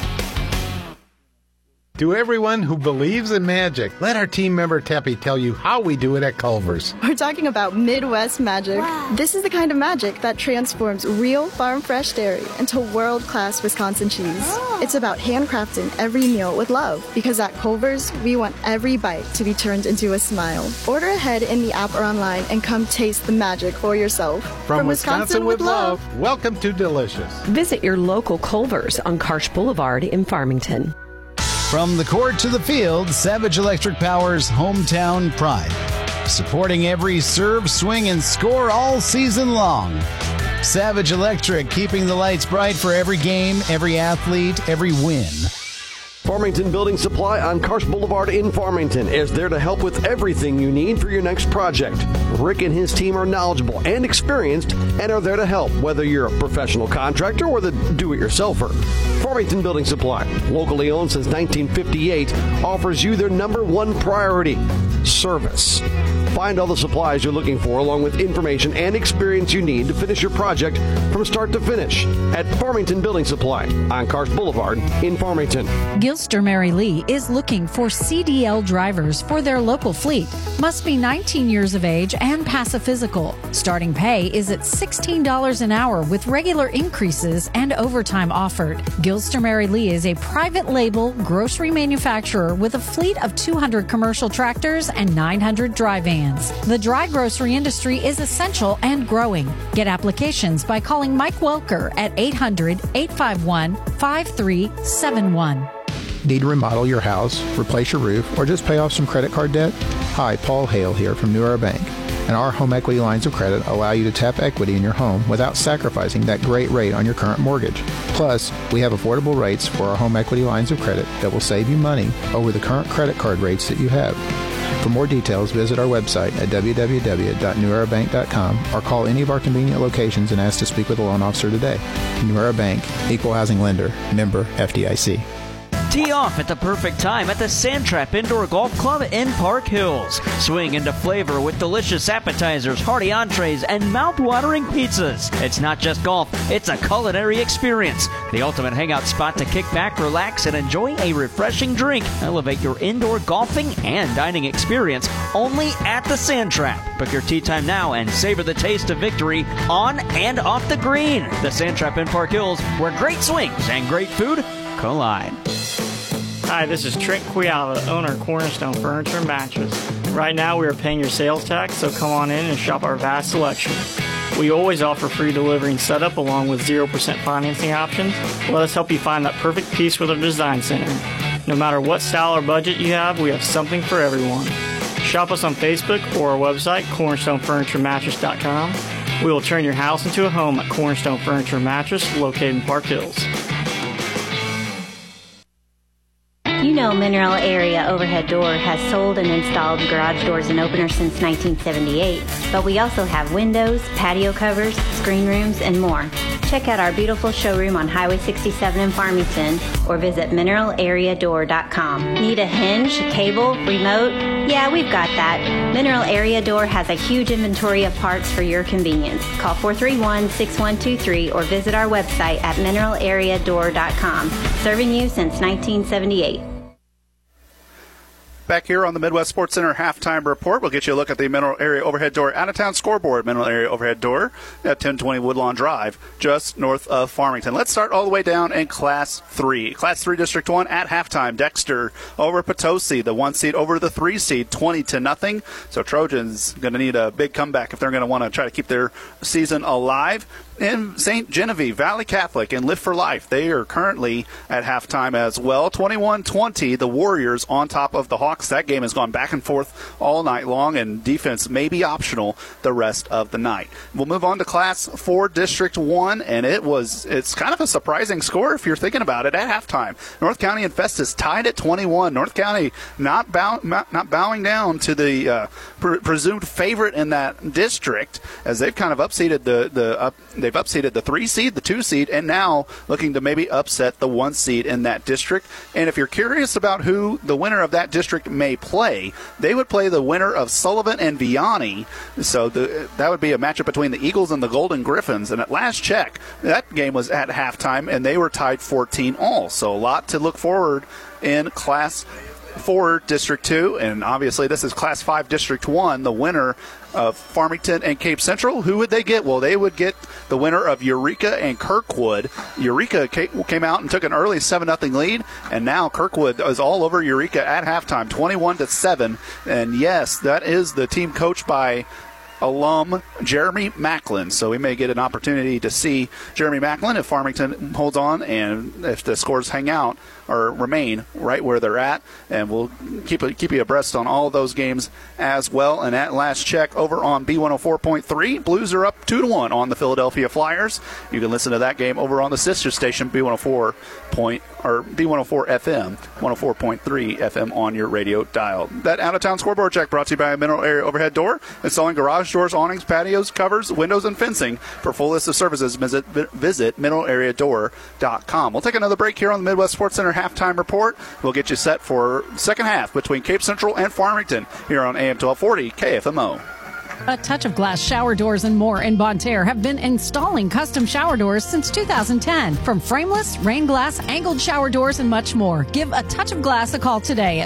To everyone who believes in magic, let our team member Teppy tell you how we do it at Culver's.
We're talking about Midwest magic. Wow. This is the kind of magic that transforms real farm-fresh dairy into world-class Wisconsin cheese. Oh. It's about handcrafting every meal with love, because at Culver's, we want every bite to be turned into a smile. Order ahead in the app or online and come taste the magic for yourself.
From Wisconsin with love, welcome to Delicious.
Visit your local Culver's on Karsh Boulevard in Farmington.
From the court to the field, Savage Electric Power's hometown pride. Supporting every serve, swing, and score all season long. Savage Electric, keeping the lights bright for every game, every athlete, every win.
Farmington Building Supply on Karsh Boulevard in Farmington is there to help with everything you need for your next project. Rick and his team are knowledgeable and experienced and are there to help, whether you're a professional contractor or the do-it-yourselfer. Farmington Building Supply, locally owned since 1958, offers you their number one priority, service. Find all the supplies you're looking for, along with information and experience you need to finish your project from start to finish at Farmington Building Supply on Karsh Boulevard in Farmington.
Gilster Mary Lee is looking for CDL drivers for their local fleet. Must be 19 years of age and pass a physical. Starting pay is at $16 an hour with regular increases and overtime offered. Gilster Mary Lee is a private label grocery manufacturer with a fleet of 200 commercial tractors and 900 dry vans. The dry grocery industry is essential and growing. Get applications by calling Mike Welker at 800-851-5371.
Need to remodel your house, replace your roof, or just pay off some credit card debt? Hi, Paul Hale here from New Era Bank. And our home equity lines of credit allow you to tap equity in your home without sacrificing that great rate on your current mortgage. Plus, we have affordable rates for our home equity lines of credit that will save you money over the current credit card rates that you have. For more details, visit our website at www.newerabank.com or call any of our convenient locations and ask to speak with a loan officer today. New Era Bank, Equal Housing Lender, member FDIC.
Tee off at the perfect time at the Sandtrap Indoor Golf Club in Park Hills. Swing into flavor with delicious appetizers, hearty entrees, and mouth-watering pizzas. It's not just golf, it's a culinary experience. The ultimate hangout spot to kick back, relax, and enjoy a refreshing drink. Elevate your indoor golfing and dining experience only at the Sandtrap. Book your tee time now and savor the taste of victory on and off the green. The Sandtrap in Park Hills, where great swings and great food collide.
Hi, this is Trent Quiala, owner of Cornerstone Furniture and Mattress. Right now we are paying your sales tax, so come on in and shop our vast selection. We always offer free delivery and setup along with 0% financing options. Let us help you find that perfect piece with our design center. No matter what style or budget you have, we have something for everyone. Shop us on Facebook or our website, cornerstonefurnituremattress.com. We will turn your house into a home at Cornerstone Furniture and Mattress, located in Park Hills.
You know Mineral Area Overhead Door has sold and installed garage doors and openers since 1978, but we also have windows, patio covers, screen rooms, and more. Check out our beautiful showroom on Highway 67 in Farmington or visit mineralareadoor.com. Need a hinge, cable, remote? Yeah, we've got that. Mineral Area Door has a huge inventory of parts for your convenience. Call 431-6123 or visit our website at mineralareadoor.com. Serving you since 1978.
Back here on the Midwest Sports Center halftime report, we'll get you a look at the Mineral Area Overhead Door out-of-town scoreboard. Mineral Area Overhead Door at 1020 Woodlawn Drive, just north of Farmington. Let's start all the way down in Class 3. Class 3 District 1 at halftime. Dexter over Potosi, the 1 seed over the 3 seed, 20-0. So Trojans going to need a big comeback if they're going to want to try to keep their season alive. In St. Genevieve, Valley Catholic and Live for Life, they are currently at halftime as well. 21-20, the Warriors on top of the Hawks. That game has gone back and forth all night long, and defense may be optional the rest of the night. We'll move on to Class 4 District 1, and it's kind of a surprising score if you're thinking about it at halftime. North County and Festus tied at 21. North County not bowing down to the presumed favorite in that district, as they've kind of upseeded they've upseeded the 3 seed, the 2 seed, and now looking to maybe upset the 1 seed in that district. And if you're curious about who the winner of that district may play, they would play the winner of Sullivan and Vianney. So that would be a matchup between the Eagles and the Golden Griffins. And at last check, that game was at halftime, and they were tied 14-all. So a lot to look forward in Class 4 District 2, and obviously this is Class 5 District 1, the winner of Farmington and Cape Central. Who would they get? Well, they would get the winner of Eureka and Kirkwood. Eureka came out and took an early 7-0 lead, and now Kirkwood is all over Eureka at halftime, 21-7. And yes, that is the team coached by alum Jeremy Macklin. So we may get an opportunity to see Jeremy Macklin if Farmington holds on and if the scores hang out or remain right where they're at, and we'll keep you abreast on all of those games as well. And at last check, over on B104.3, Blues are up 2-1 on the Philadelphia Flyers. You can listen to that game over on the sister station B104 FM, 104.3 FM on your radio dial. That out-of-town scoreboard check brought to you by Mineral Area Overhead Door, installing garage doors, awnings, patios, covers, windows, and fencing. For full list of services, visit mineralareadoor.com. We'll take another break here on the Midwest Sports Center halftime report. We'll get you set for second half between Cape Central and Farmington here on AM 1240 KFMO.
A Touch of Glass shower doors and more in Bonne Terre have been installing custom shower doors since 2010. From frameless, rain glass, angled shower doors, and much more. Give A Touch of Glass a call today at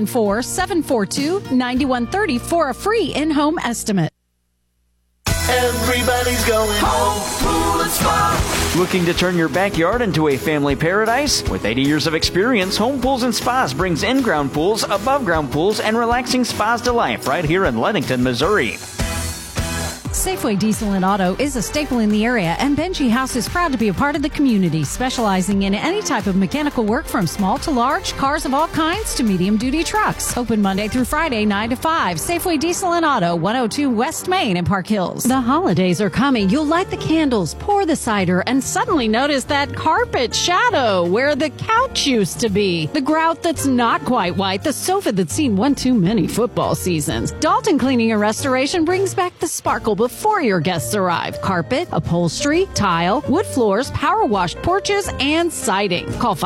314-742-9130 for a free in-home estimate.
Everybody's going home, pool and spa.
Looking to turn your backyard into a family paradise? With 80 years of experience, Home Pools and Spas brings in-ground pools, above-ground pools, and relaxing spas to life right here in Leadington, Missouri.
Safeway Diesel and Auto is a staple in the area, and Benji House is proud to be a part of the community, specializing in any type of mechanical work from small to large, cars of all kinds to medium-duty trucks. Open Monday through Friday, 9 to 5. Safeway Diesel and Auto, 102 West Main in Park Hills. The holidays are coming. You'll light the candles, pour the cider, and suddenly notice that carpet shadow where the couch used to be. The grout that's not quite white, the sofa that's seen one too many football seasons. Dalton Cleaning and Restoration brings back the sparkle before your guests arrive. Carpet, upholstery, tile, wood floors, power washed porches, and siding. Call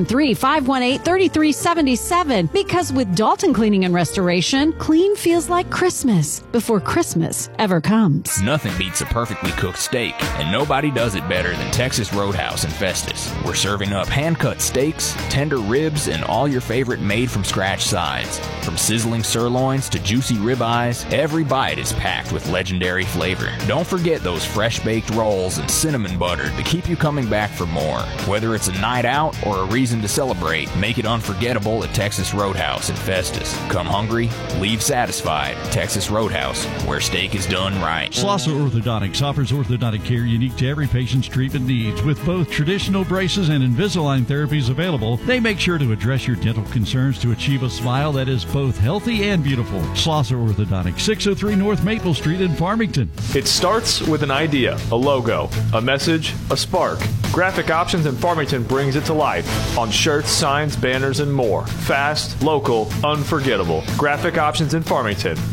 573-518-3377 because with Dalton Cleaning and Restoration, clean feels like Christmas before Christmas ever comes.
Nothing beats a perfectly cooked steak, and nobody does it better than Texas Roadhouse in Festus. We're serving up hand-cut steaks, tender ribs, and all your favorite made-from-scratch sides. From sizzling sirloins to juicy ribeyes, every bite is packed with legendary flavor. Don't forget those fresh-baked rolls and cinnamon butter to keep you coming back for more. Whether it's a night out or a reason to celebrate, make it unforgettable at Texas Roadhouse in Festus. Come hungry, leave satisfied. Texas Roadhouse, where steak is done right.
Slauson Orthodontics offers orthodontic care unique to every patient's treatment needs. With both traditional braces and Invisalign therapies available, they make sure to address your dental concerns to achieve a smile that is both healthy and beautiful. Slauson Orthodontics, 603 North Maple Street in Farmington.
It starts with an idea, a logo, a message, a spark. Graphic Options in Farmington brings it to life on shirts, signs, banners, and more. Fast, local, unforgettable. Graphic Options in Farmington.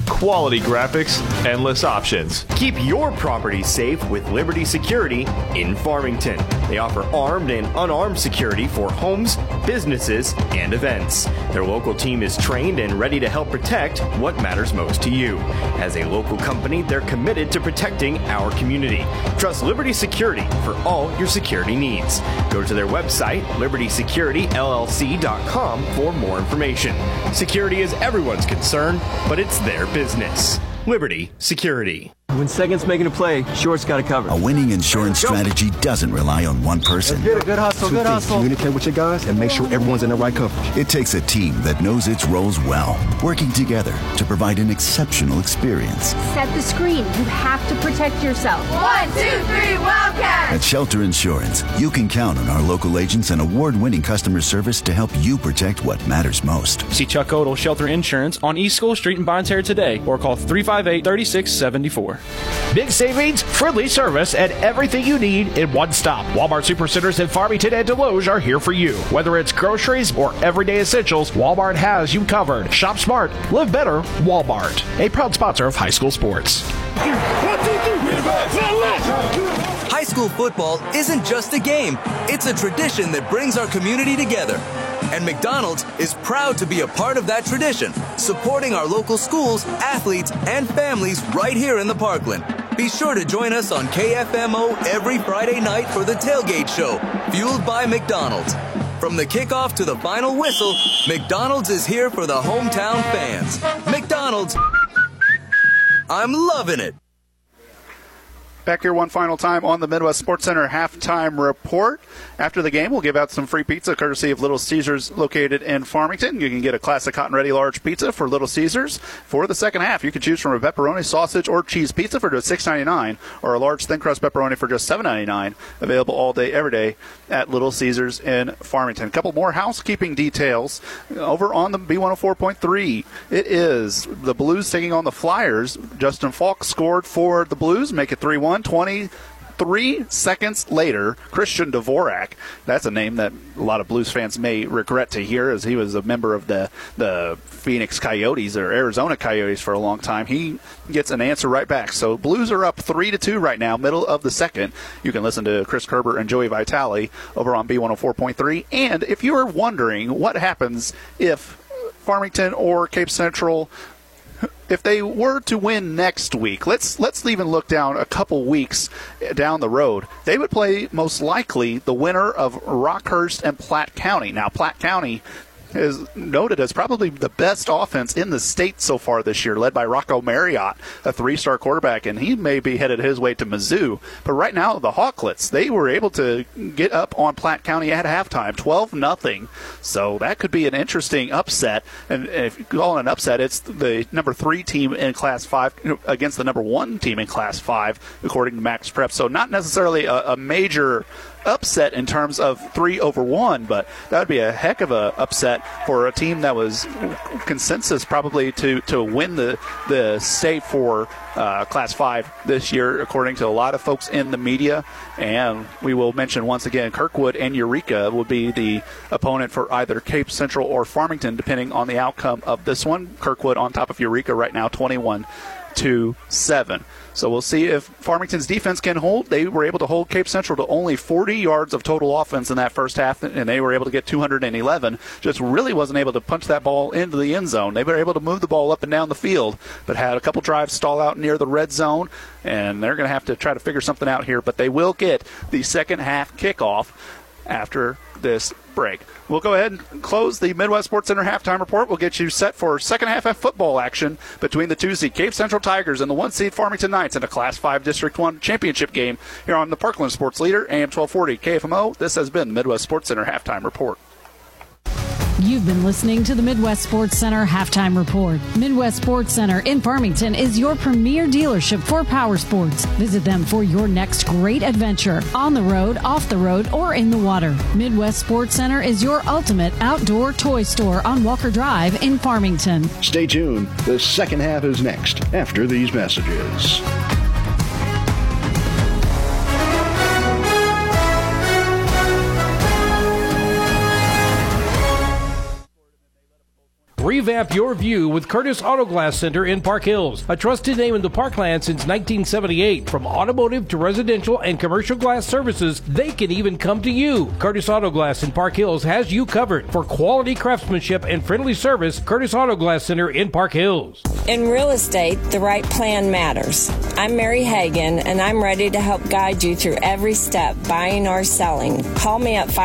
quality graphics, endless options.
Keep your property safe with Liberty Security in Farmington. They offer armed and unarmed security for homes, businesses, and events. Their local team is trained and ready to help protect what matters most to you. As a local company, they're committed to protecting our community. Trust Liberty Security for all your security needs. Go to their website, libertysecuриtyllc.com, for more information. Security is everyone's concern, but it's their business. Liberty Security.
When second's making a play, short's got to cover.
A winning insurance strategy doesn't rely on one person.
Let's get it. Good hustle, good hustle.
Communicate with your guys and make sure everyone's in the right coverage. It takes a team that knows its roles well, working together to provide an exceptional experience.
Set the screen. You have to protect yourself. 1, 2, 3, Wildcats!
At Shelter Insurance, you can count on our local agents and award-winning customer service to help you protect what matters most.
See Chuck Odell Shelter Insurance on East School Street in Bonne Terre today, or call 358-3674.
Big savings, friendly service, and everything you need in one stop. Walmart Supercenters in Farmington and Deloge are here for you. Whether it's groceries or everyday essentials, Walmart has you covered. Shop smart, live better, Walmart. A proud sponsor of high school sports.
High school football isn't just a game. It's a tradition that brings our community together. And McDonald's is proud to be a part of that tradition, supporting our local schools, athletes, and families right here in the Parkland. Be sure to join us on KFMO every Friday night for the Tailgate Show, fueled by McDonald's. From the kickoff to the final whistle, McDonald's is here for the hometown fans. McDonald's, I'm loving it.
Back here one final time on the Midwest Sports Center halftime report. After the game, we'll give out some free pizza courtesy of Little Caesars located in Farmington. You can get a classic hot and ready large pizza for Little Caesars. For the second half, you can choose from a pepperoni, sausage, or cheese pizza for just $6.99 or a large thin crust pepperoni for just $7.99. Available all day, every day at Little Caesars in Farmington. A couple more housekeeping details over on the B104.3. It is the Blues taking on the Flyers. Justin Falk scored for the Blues, make it 3-1. 23 seconds later, Christian Dvorak, that's a name that a lot of Blues fans may regret to hear, as he was a member of the Phoenix Coyotes or Arizona Coyotes for a long time. He gets an answer right back. So Blues are up 3-2 right now, middle of the second. You can listen to Chris Kerber and Joey Vitale over on B104.3. And if you are wondering what happens if Farmington or Cape Central, if they were to win next week, let's even look down a couple weeks down the road. They would play most likely the winner of Rockhurst and Platte County. Now, Platte County is noted as probably the best offense in the state so far this year, led by Rocco Marriott, a 3-star quarterback, and he may be headed his way to Mizzou. But right now, the Hawklets, they were able to get up on Platte County at halftime, 12-0. So that could be an interesting upset. And if you call it an upset, it's the number 3 team in Class 5 against the number 1 team in Class 5, according to Max Prep. So not necessarily a major upset in terms of 3-1, but that would be a heck of a upset for a team that was consensus probably to win the state for Class 5 this year, according to a lot of folks in the media. And we will mention once again, Kirkwood and Eureka will be the opponent for either Cape Central or Farmington, depending on the outcome of this one. Kirkwood on top of Eureka right now, 21-7. So we'll see if Farmington's defense can hold. They were able to hold Cape Central to only 40 yards of total offense in that first half, and they were able to get 211. Just really wasn't able to punch that ball into the end zone. They were able to move the ball up and down the field, but had a couple drives stall out near the red zone, and they're going to have to try to figure something out here. But they will get the second half kickoff after this break. We'll go ahead and close the Midwest Sports Center halftime report. We'll get you set for second half of football action between the 2-seed Cape Central Tigers and the 1-seed Farmington Knights in a Class 5 District 1 championship game here on the Parkland Sports Leader, AM 1240 KFMO. This has been the Midwest Sports Center halftime report.
You've been listening to the Midwest Sports Center Halftime Report. Midwest Sports Center in Farmington is your premier dealership for power sports. Visit them for your next great adventure, on the road, off the road, or in the water. Midwest Sports Center is your ultimate outdoor toy store on Walker Drive in Farmington.
Stay tuned. The second half is next after these messages.
Revamp your view with Curtis Auto Glass Center in Park Hills, a trusted name in the Parkland since 1978. From automotive to residential and commercial glass services, they can even come to you. Curtis Auto Glass in Park Hills has you covered. For quality craftsmanship and friendly service, Curtis Auto Glass Center in Park Hills.
In real estate, the right plan matters. I'm Mary Hagan, and I'm ready to help guide you through every step, buying or selling. Call me at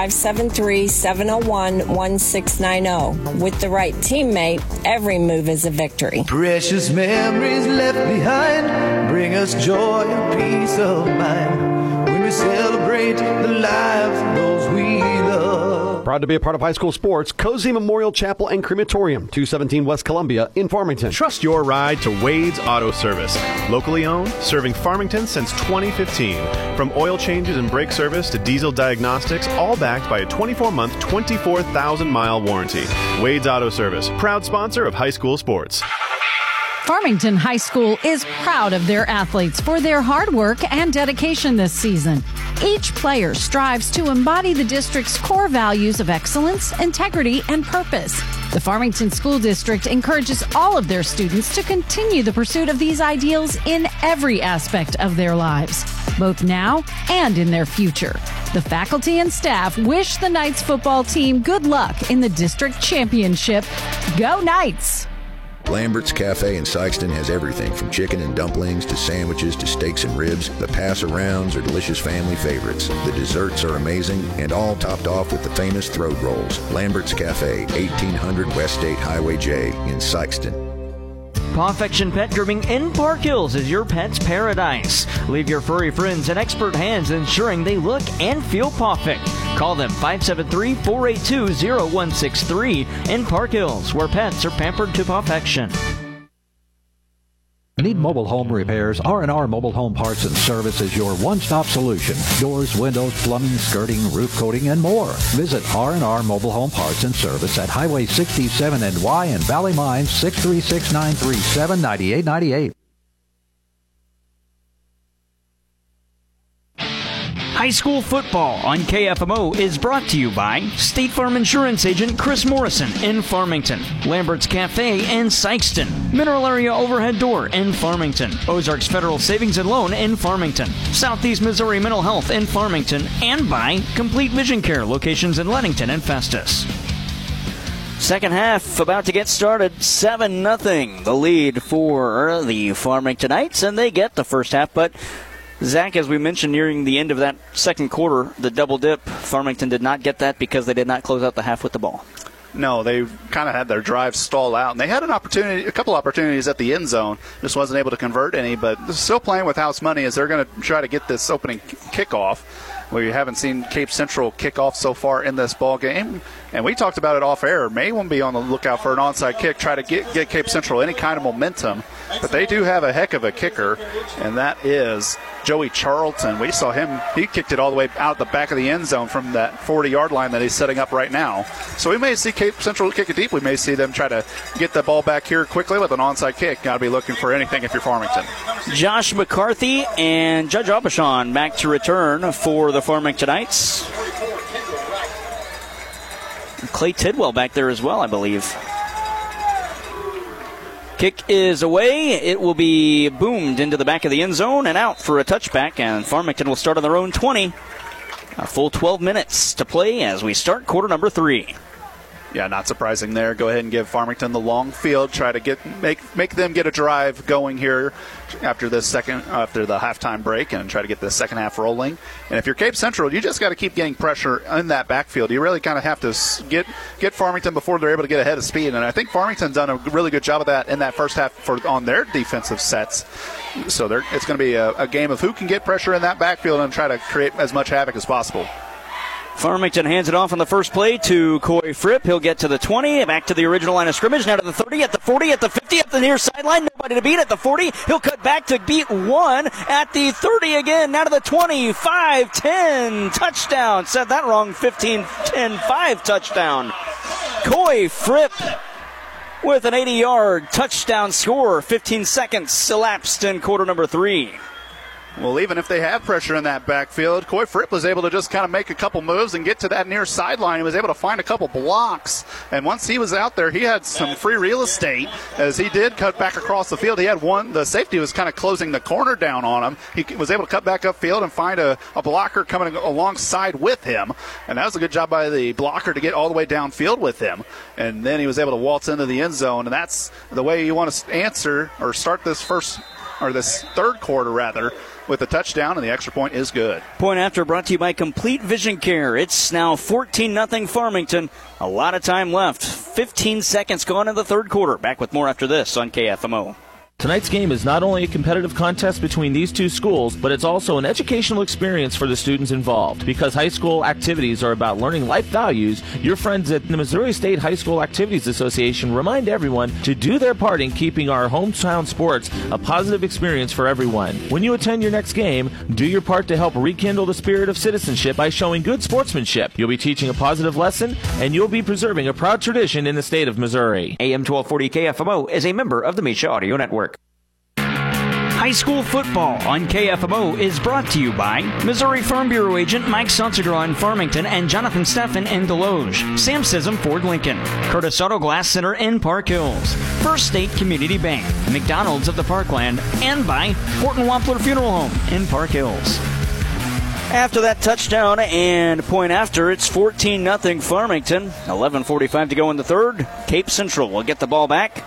573-701-1690. With the right teammate, every move is a victory.
Precious memories left behind bring us joy and peace of mind when we celebrate the lives of those we love.
Proud to be a part of high school sports, Cozy Memorial Chapel and Crematorium, 217 West Columbia in Farmington.
Trust your ride to Wade's Auto Service. Locally owned, serving Farmington since 2015. From oil changes and brake service to diesel diagnostics, all backed by a 24-month, 24,000-mile warranty. Wade's Auto Service, proud sponsor of high school sports.
Farmington High School is proud of their athletes for their hard work and dedication this season. Each player strives to embody the district's core values of excellence, integrity, and purpose. The Farmington School District encourages all of their students to continue the pursuit of these ideals in every aspect of their lives, both now and in their future. The faculty and staff wish the Knights football team good luck in the district championship. Go Knights!
Lambert's Cafe in Sikeston has everything from chicken and dumplings to sandwiches to steaks and ribs. The pass-arounds are delicious family favorites. The desserts are amazing and all topped off with the famous throat rolls. Lambert's Cafe, 1800 West State Highway J in Sikeston.
Pawfection Pet Grooming in Park Hills is your pet's paradise. Leave your furry friends in expert hands, ensuring they look and feel perfect. Call them 573-482-0163 in Park Hills, where pets are pampered to perfection.
Need mobile home repairs? R&R Mobile Home Parts and Service is your one-stop solution. Doors, windows, plumbing, skirting, roof coating, and more. Visit R&R Mobile Home Parts and Service at Highway 67 and Y in Valley Mines, 636-937-9898.
High school football on KFMO is brought to you by State Farm Insurance Agent Chris Morrison in Farmington, Lambert's Cafe in Sikeston, Mineral Area Overhead Door in Farmington, Ozarks Federal Savings and Loan in Farmington, Southeast Missouri Mental Health in Farmington, and by Complete Vision Care locations in Leadington and Festus. Second half about to get started, 7-0 the lead for the Farmington Knights, and they get the first half, but Zach, as we mentioned nearing the end of that second quarter, the double dip, Farmington did not get that because they did not close out the half with the ball.
No, they kind of had their drive stall out, and they had a couple opportunities at the end zone. Just wasn't able to convert any, but still playing with house money as they're going to try to get this opening kickoff. We haven't seen Cape Central kick off so far in this ball game, and we talked about it off air. May want to be on the lookout for an onside kick, try to get Cape Central any kind of momentum. But they do have a heck of a kicker, and that is Joey Charlton. We saw him, he kicked it all the way out the back of the end zone from that 40-yard line that he's setting up right now. So we may see Cape Central kick it deep. We may see them try to get the ball back here quickly with an onside kick. Got to be looking for anything if you're Farmington.
Josh McCarthy and Judge Aubuchon back to return for the Farmington Knights. Clay Tidwell back there as well, I believe. Kick is away. It will be boomed into the back of the end zone and out for a touchback, and Farmington will start on their own 20. A full 12 minutes to play as we start quarter number 3.
Yeah, not surprising there. Go ahead and give Farmington the long field. Try to make them get a drive going here after the halftime break, and try to get the second half rolling. And if you're Cape Central, you just got to keep getting pressure in that backfield. You really kind of have to get Farmington before they're able to get ahead of speed. And I think Farmington's done a really good job of that in that first half on their defensive sets. So it's going to be a game of who can get pressure in that backfield and try to create as much havoc as possible.
Farmington hands it off on the first play to Coy Fripp. He'll get to the 20, back to the original line of scrimmage, now to the 30, at the 40, at the 50, at the near sideline. Nobody to beat at the 40. He'll cut back to beat one at the 30 again, now to the 20, 5, 10, touchdown. Said that wrong, 15, 10, 5 touchdown. Coy Fripp with an 80-yard touchdown score. 15 seconds elapsed in quarter number 3.
Well, even if they have pressure in that backfield, Coy Fripp was able to just kind of make a couple moves and get to that near sideline. He was able to find a couple blocks. And once he was out there, he had some free real estate as he did cut back across the field. He had one. The safety was kind of closing the corner down on him. He was able to cut back upfield and find a blocker coming alongside with him. And that was a good job by the blocker to get all the way downfield with him. And then he was able to waltz into the end zone. And that's the way you want to answer or start this third quarter, rather, with a touchdown, and the extra point is good.
Point after brought to you by Complete Vision Care. It's now 14-0 Farmington. A lot of time left. 15 seconds gone in the third quarter. Back with more after this on KFMO.
Tonight's game is not only a competitive contest between these two schools, but it's also an educational experience for the students involved. Because high school activities are about learning life values, your friends at the Missouri State High School Activities Association remind everyone to do their part in keeping our hometown sports a positive experience for everyone. When you attend your next game, do your part to help rekindle the spirit of citizenship by showing good sportsmanship. You'll be teaching a positive lesson, and you'll be preserving a proud tradition in the state of Missouri.
AM 1240 KFMO is a member of the Misha Audio Network. High school football on KFMO is brought to you by Missouri Farm Bureau agent Mike Sonsegraw in Farmington and Jonathan Steffen in Deloge, Sam Sism Ford Lincoln, Curtis Auto Glass Center in Park Hills, First State Community Bank, McDonald's of the Parkland, and by Horton Wampler Funeral Home in Park Hills. After that touchdown and point after, it's 14-0 Farmington. 11:45 to go in the third. Cape Central will get the ball back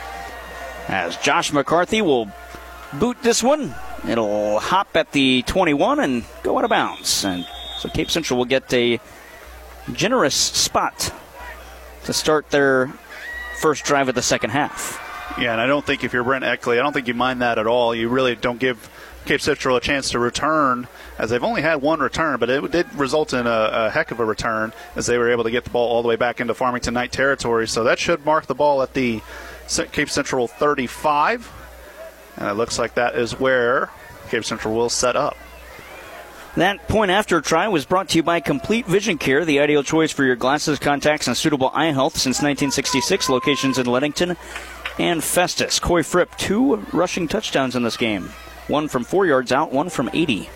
as Josh McCarthy will boot this one. It'll hop at the 21 and go out of bounds. And so Cape Central will get a generous spot to start their first drive of the second half.
Yeah, and I don't think if you're Brent Eckley, I don't think you mind that at all. You really don't give Cape Central a chance to return, as they've only had one return, but it did result in a heck of a return as they were able to get the ball all the way back into Farmington Knight territory. So that should mark the ball at the Cape Central 35. And it looks like that is where Cape Central will set up.
That point after try was brought to you by Complete Vision Care, the ideal choice for your glasses, contacts, and suitable eye health since 1966. Locations in Leadington and Festus. Coy Fripp, 2 rushing touchdowns in this game. One from 4 yards out, one from 80.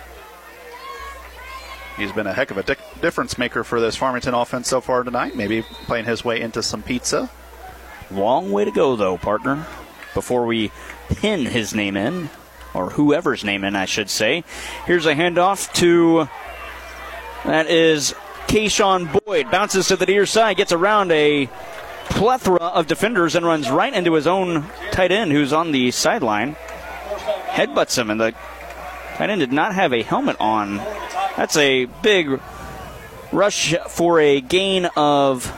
He's been a heck of a difference maker for this Farmington offense so far tonight. Maybe playing his way into some pizza.
Long way to go, though, partner, before we pin his name in, or whoever's name in, I should say. Here's a handoff to, that is Kayshawn Boyd. Bounces to the near side, gets around a plethora of defenders and runs right into his own tight end who's on the sideline. Headbutts him, and the tight end did not have a helmet on. That's a big rush for a gain of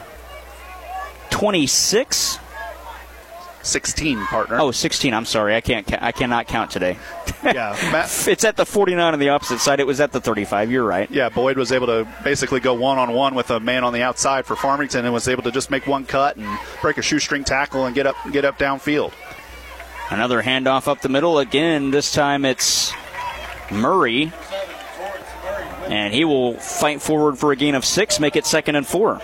26.
16, partner.
Oh, 16. I'm sorry. I cannot count today.
Yeah, Matt.
It's at the 49 on the opposite side. It was at the 35. You're right.
Yeah, Boyd was able to basically go one-on-one with a man on the outside for Farmington and was able to just make one cut and break a shoestring tackle and get up downfield.
Another handoff up the middle. Again, this time it's Murray. And he will fight forward for a gain of 6, make it 2nd and 4.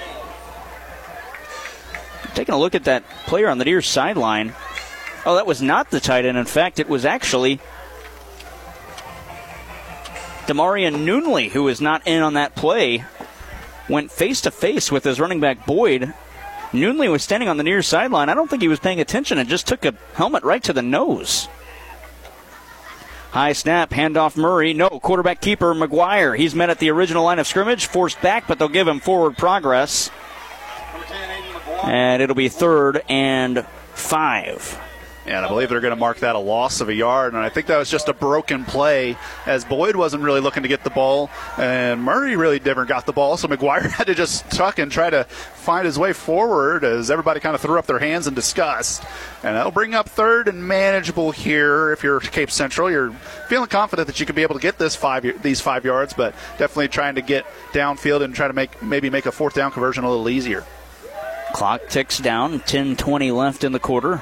Taking a look at that player on the near sideline. Oh, that was not the tight end. In fact, it was actually Demarion Noonley, who was not in on that play, went face-to-face with his running back Boyd. Noonley was standing on the near sideline. I don't think he was paying attention and just took a helmet right to the nose. High snap, handoff Murray. No, quarterback keeper McGuire. He's met at the original line of scrimmage, forced back, but they'll give him forward progress. And it'll be 3rd and 5.
And I believe they're going to mark that a loss of a yard. And I think that was just a broken play as Boyd wasn't really looking to get the ball. And Murray really never got the ball. So McGuire had to just tuck and try to find his way forward as everybody kind of threw up their hands in disgust. And that'll bring up 3rd and manageable here. If you're Cape Central, you're feeling confident that you could be able to get these 5 yards, but definitely trying to get downfield and try to maybe make a 4th down conversion a little easier.
Clock ticks down, 10:20 left in the quarter.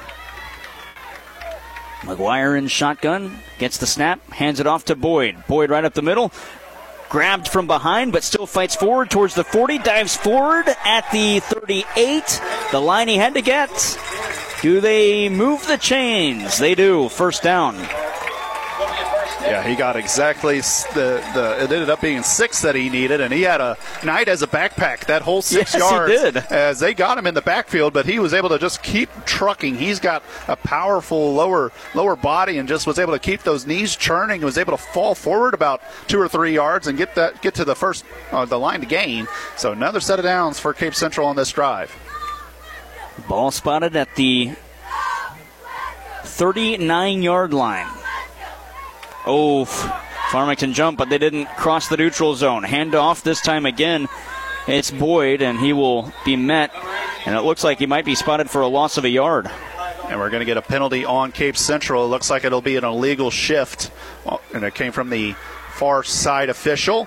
McGuire in shotgun, gets the snap, hands it off to Boyd. Boyd right up the middle, grabbed from behind, but still fights forward towards the 40, dives forward at the 38. The line he had to get. Do they move the chains? They do. 1st down.
Yeah, he got exactly it ended up being 6 that he needed, and he had a night as a backpack that whole 6 yards.
He did.
As they got him in the backfield, but he was able to just keep trucking. He's got a powerful lower body and just was able to keep those knees churning. He was able to fall forward about 2 or 3 yards and get to the first the line to gain. So another set of downs for Cape Central on this drive.
Ball spotted at the 39-yard line. Oh, Farmington jumped, but they didn't cross the neutral zone. Handoff this time again. It's Boyd, and he will be met, and it looks like he might be spotted for a loss of a yard.
And we're going to get a penalty on Cape Central. It looks like it'll be an illegal shift, and it came from the far side official.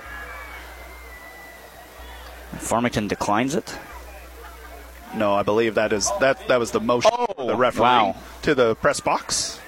Farmington declines it.
No, I believe that was the motion of the referee to the press box.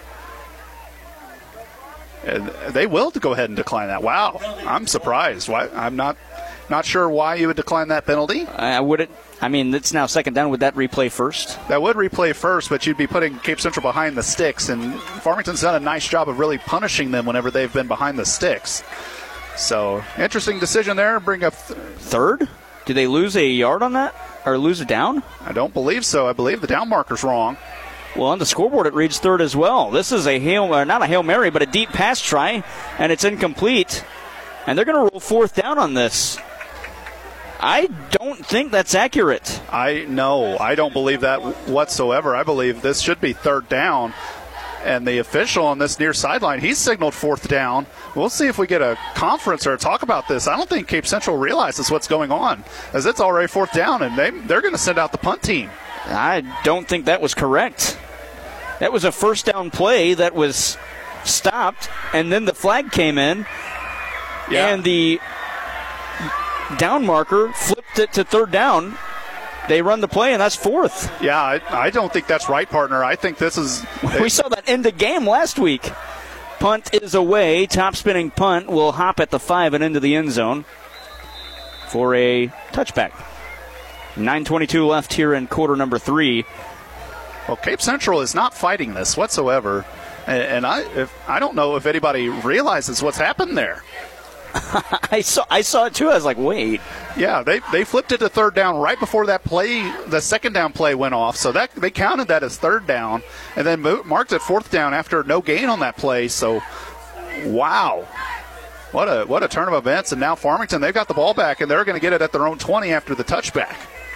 And they will go ahead and decline that. Wow, I'm surprised. Why? I'm not sure why you would decline that penalty.
It's now second down. Would that replay first?
That would replay first, but you'd be putting Cape Central behind the sticks, and Farmington's done a nice job of really punishing them whenever they've been behind the sticks. So, interesting decision there. Bring up
third? Did they lose a yard on that? Or lose a down?
I don't believe so. I believe the down marker's wrong.
Well, on the scoreboard it reads third as well. This is not a Hail Mary, but a deep pass try, and it's incomplete. And they're going to roll fourth down on this. I don't think that's accurate.
I don't believe that whatsoever. I believe this should be third down. And the official on this near sideline, he's signaled fourth down. We'll see if we get a conference or a talk about this. I don't think Cape Central realizes what's going on, as it's already fourth down, and they're going to send out the punt team.
I don't think that was correct. That was a first down play that was stopped, and then the flag came in, and the down marker flipped it to third down. They run the play, and that's fourth.
Yeah, I don't think that's right, partner. I think this is...
We saw that end of game last week. Punt is away. Top spinning punt will hop at the 5 and into the end zone for a touchback. 9:22 left here in quarter number 3.
Well, Cape Central is not fighting this whatsoever, and I don't know if anybody realizes what's happened there.
I saw it too. I was like, wait.
Yeah, they flipped it to third down right before that play. The second down play went off, so that they counted that as third down, and then marked it fourth down after no gain on that play. So, wow, what a turn of events! And now Farmington, they've got the ball back, and they're going to get it at their own 20 after the touchback.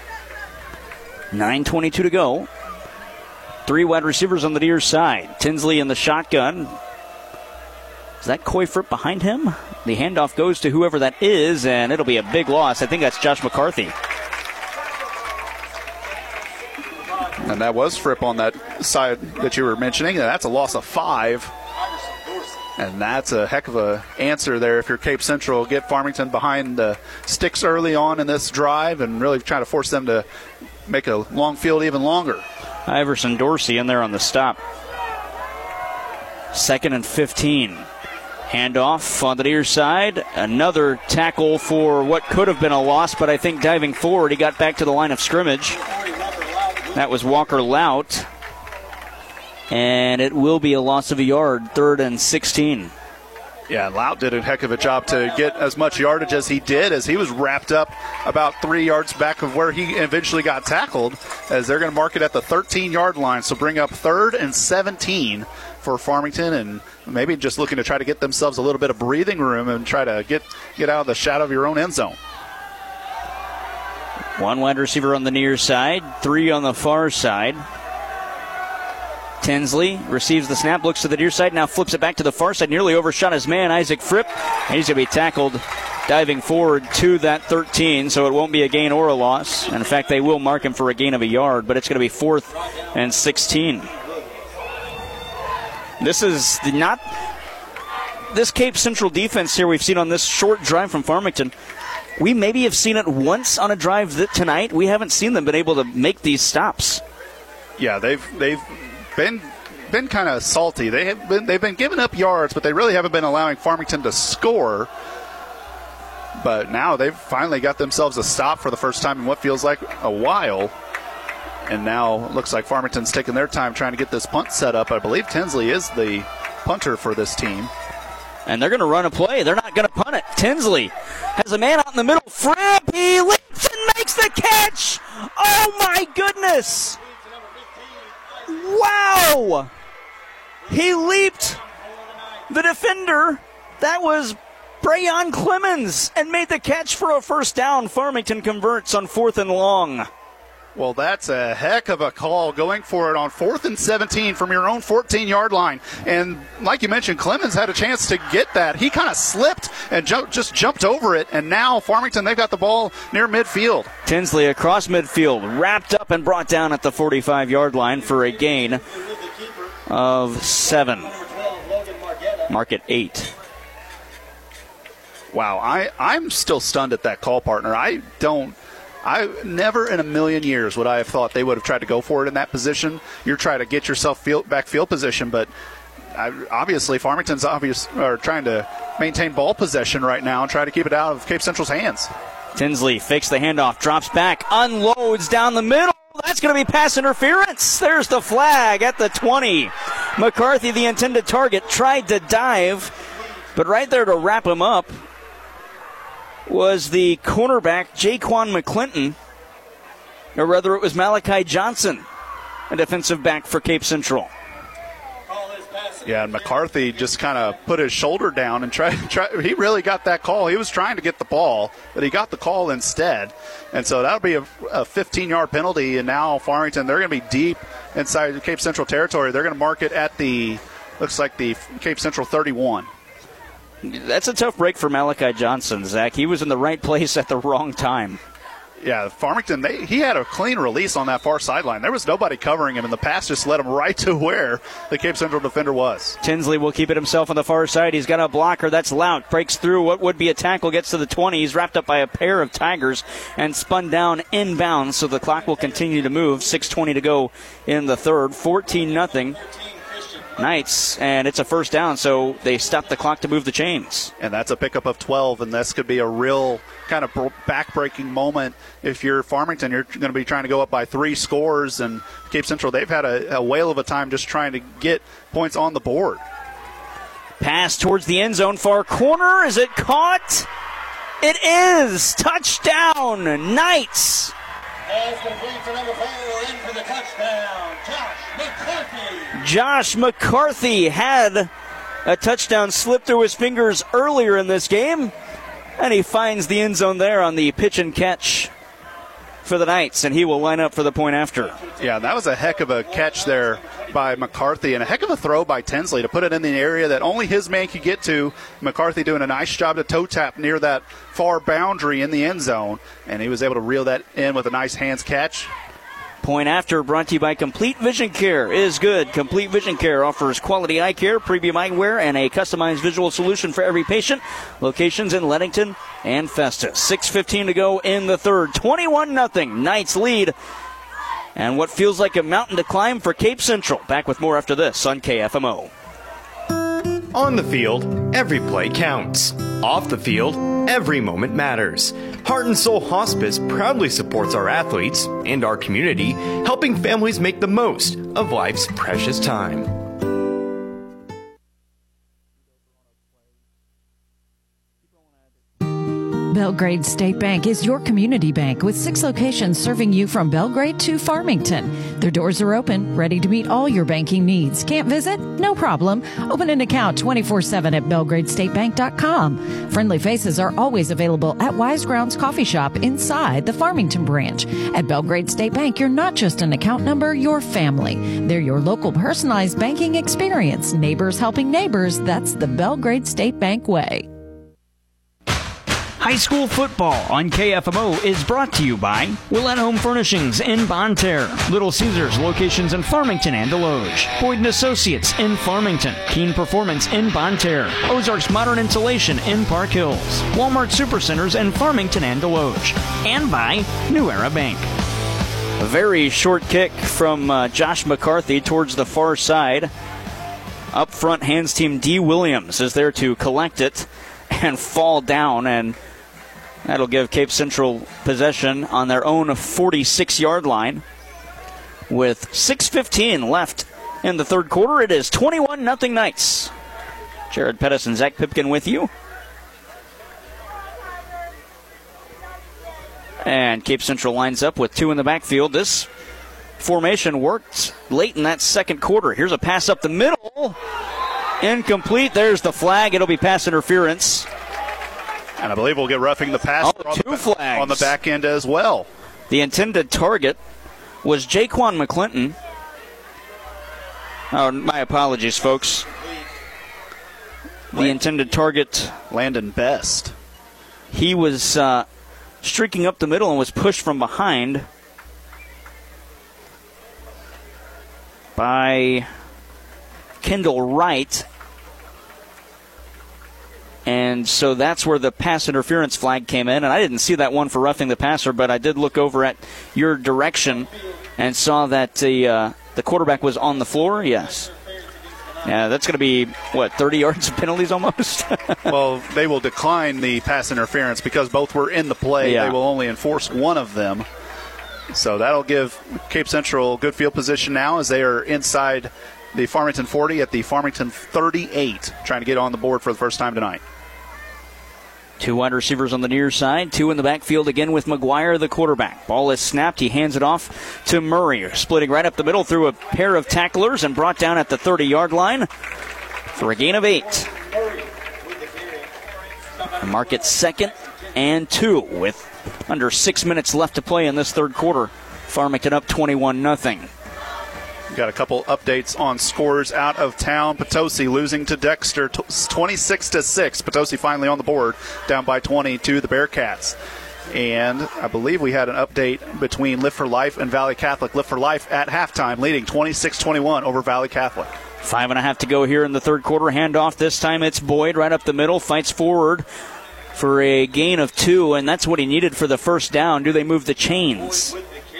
9:22 to go. 3 wide receivers on the near side. Tinsley in the shotgun. Is that Coy Fripp behind him? The handoff goes to whoever that is, and it'll be a big loss. I think that's Josh McCarthy.
And that was Fripp on that side that you were mentioning, and that's a loss of 5. And that's a heck of a answer there if you're Cape Central. Get Farmington behind the sticks early on in this drive and really try to force them to make a long field even longer.
Iverson Dorsey in there on the stop. 2nd and 15. Handoff on the near side. Another tackle for what could have been a loss, but I think diving forward, he got back to the line of scrimmage. That was Walker Lout. And it will be a loss of a yard, 3rd and 16.
Yeah, Lout did a heck of a job to get as much yardage as he did, as he was wrapped up about 3 yards back of where he eventually got tackled, as they're going to mark it at the 13-yard line. So bring up 3rd and 17 for Farmington, and maybe just looking to try to get themselves a little bit of breathing room and try to get out of the shadow of your own end zone.
1 wide receiver on the near side, 3 on the far side. Tinsley receives the snap, looks to the near side, now flips it back to the far side, nearly overshot his man, Isaac Fripp. And he's going to be tackled diving forward to that 13, so it won't be a gain or a loss. And in fact, they will mark him for a gain of a yard, but it's going to be 4th and 16. This is not this Cape Central defense here we've seen on this short drive from Farmington. We maybe have seen it once on a drive tonight. We haven't seen them been able to make these stops.
Yeah, they've been kind of salty. They've been giving up yards, but they really haven't been allowing Farmington to score. But now they've finally got themselves a stop for the first time in what feels like a while. And now it looks like Farmington's taking their time trying to get this punt set up. I believe Tinsley is the punter for this team.
And they're going to run a play. They're not going to punt it. Tinsley has a man out in the middle. Fripp, he leaps and makes the catch. Oh, my goodness. Wow. He leaped the defender. That was Brayon Clemens and made the catch for a first down. Farmington converts on 4th and long.
Well, that's a heck of a call, going for it on 4th and 17 from your own 14-yard line. And like you mentioned, Clemens had a chance to get that. He kind of slipped and just jumped over it. And now Farmington, they've got the ball near midfield.
Tinsley across midfield, wrapped up and brought down at the 45-yard line for a gain of 7. Mark it 8.
Wow, I'm still stunned at that call, partner. I never in a million years would I have thought they would have tried to go for it in that position. You're trying to get yourself back field position, but obviously Farmington's trying to maintain ball possession right now and try to keep it out of Cape Central's hands.
Tinsley fakes the handoff, drops back, unloads down the middle. That's going to be pass interference. There's the flag at the 20. McCarthy, the intended target, tried to dive, but right there to wrap him up was the cornerback, Jaquan McClinton, or rather it was Malachi Johnson, a defensive back for Cape Central.
Yeah, and McCarthy just kind of put his shoulder down and he really got that call. He was trying to get the ball, but he got the call instead. And so that'll be a 15-yard penalty, and now Farmington, they're going to be deep inside the Cape Central territory. They're going to mark it at looks like the Cape Central 31.
That's a tough break for Malachi Johnson, Zach. He was in the right place at the wrong time.
Yeah, Farmington, he had a clean release on that far sideline. There was nobody covering him, and the pass just led him right to where the Cape Central defender was.
Tinsley will keep it himself on the far side. He's got a blocker. That's Lout. Breaks through what would be a tackle, gets to the 20. He's wrapped up by a pair of Tigers and spun down inbounds, so the clock will continue to move. 6:20 to go in the third. 14-0. Knights, and it's a first down, so they stop the clock to move the chains.
And that's a pickup of 12, and this could be a real kind of back-breaking moment. If you're Farmington, you're going to be trying to go up by 3 scores, and Cape Central, they've had a whale of a time just trying to get points on the board.
Pass towards the end zone, far corner. Is it caught? It is! Touchdown, Knights!
As complete to number 4 in for the touchdown, Josh McCarthy.
Josh McCarthy had a touchdown slip through his fingers earlier in this game, and he finds the end zone there on the pitch and catch for the Knights, and he will line up for the point after.
Yeah, that was a heck of a catch there by McCarthy, and a heck of a throw by Tinsley to put it in the area that only his man could get to. McCarthy doing a nice job to toe tap near that far boundary in the end zone, and he was able to reel that in with a nice hands catch.
Point after, brought to you by Complete Vision Care is good. Complete Vision Care offers quality eye care, premium eyewear, and a customized visual solution for every patient. Locations in Leadington and Festus. 6:15 to go in the third. 21-0. Knights lead. And what feels like a mountain to climb for Cape Central. Back with more after this on KFMO.
On the field, every play counts. Off the field, every moment matters. Heart and Soul Hospice proudly supports our athletes and our community, helping families make the most of life's precious time.
Belgrade State Bank is your community bank with 6 locations serving you from Belgrade to Farmington. Their doors are open, ready to meet all your banking needs. Can't visit? No problem. Open an account 24/7 at BelgradeStateBank.com. Friendly faces are always available at Wise Grounds Coffee Shop inside the Farmington branch. At Belgrade State Bank, you're not just an account number, you're family. They're your local personalized banking experience. Neighbors helping neighbors, that's the Belgrade State Bank way.
High school football on KFMO is brought to you by Willett Home Furnishings in Bonne Terre, Little Caesars locations in Farmington and Deloge, Boyd & Associates in Farmington, Keen Performance in Bonne Terre, Ozarks Modern Insulation in Park Hills, Walmart Supercenters in Farmington and Deloge, and by New Era Bank. A very short kick from Josh McCarthy towards the far side. Up front, hands team D. Williams is there to collect it and fall down, and that'll give Cape Central possession on their own 46-yard line. With 6:15 left in the third quarter, it is 21-0 Knights. Jared Pettis and Zach Pipkin with you. And Cape Central lines up with 2 in the backfield. This formation worked late in that second quarter. Here's a pass up the middle. Incomplete. There's the flag. It'll be pass interference.
And I believe we'll get roughing the passer
flags
on the back end as well.
The intended target was Jaquan McClinton. Oh, my apologies, folks. The intended target,
Landon Best.
He was streaking up the middle and was pushed from behind by Kendall Wright. And so that's where the pass interference flag came in. And I didn't see that one for roughing the passer, but I did look over at your direction and saw that the quarterback was on the floor. Yes. Yeah, that's going to be, 30 yards of penalties almost?
Well, they will decline the pass interference because both were in the play.
Yeah.
They will only enforce one of them. So that'll give Cape Central good field position now as they are inside the Farmington 40 at the Farmington 38, trying to get on the board for the first time tonight.
2 wide receivers on the near side, 2 in the backfield again with McGuire, the quarterback. Ball is snapped. He hands it off to Murray, splitting right up the middle through a pair of tacklers and brought down at the 30-yard line for a gain of 8. Mark it 2nd and 2 with under 6 minutes left to play in this third quarter. Farmington up 21-0.
Got a couple updates on scores out of town. Potosi losing to Dexter 26-6. Potosi finally on the board, down by 20 to the Bearcats. And I believe we had an update between Lift for Life and Valley Catholic. Lift for Life at halftime leading 26-21 over Valley Catholic.
5.5 to go here in the third quarter. Handoff. This time it's Boyd right up the middle, fights forward for a gain of 2, and that's what he needed for the first down. Do they move the chains?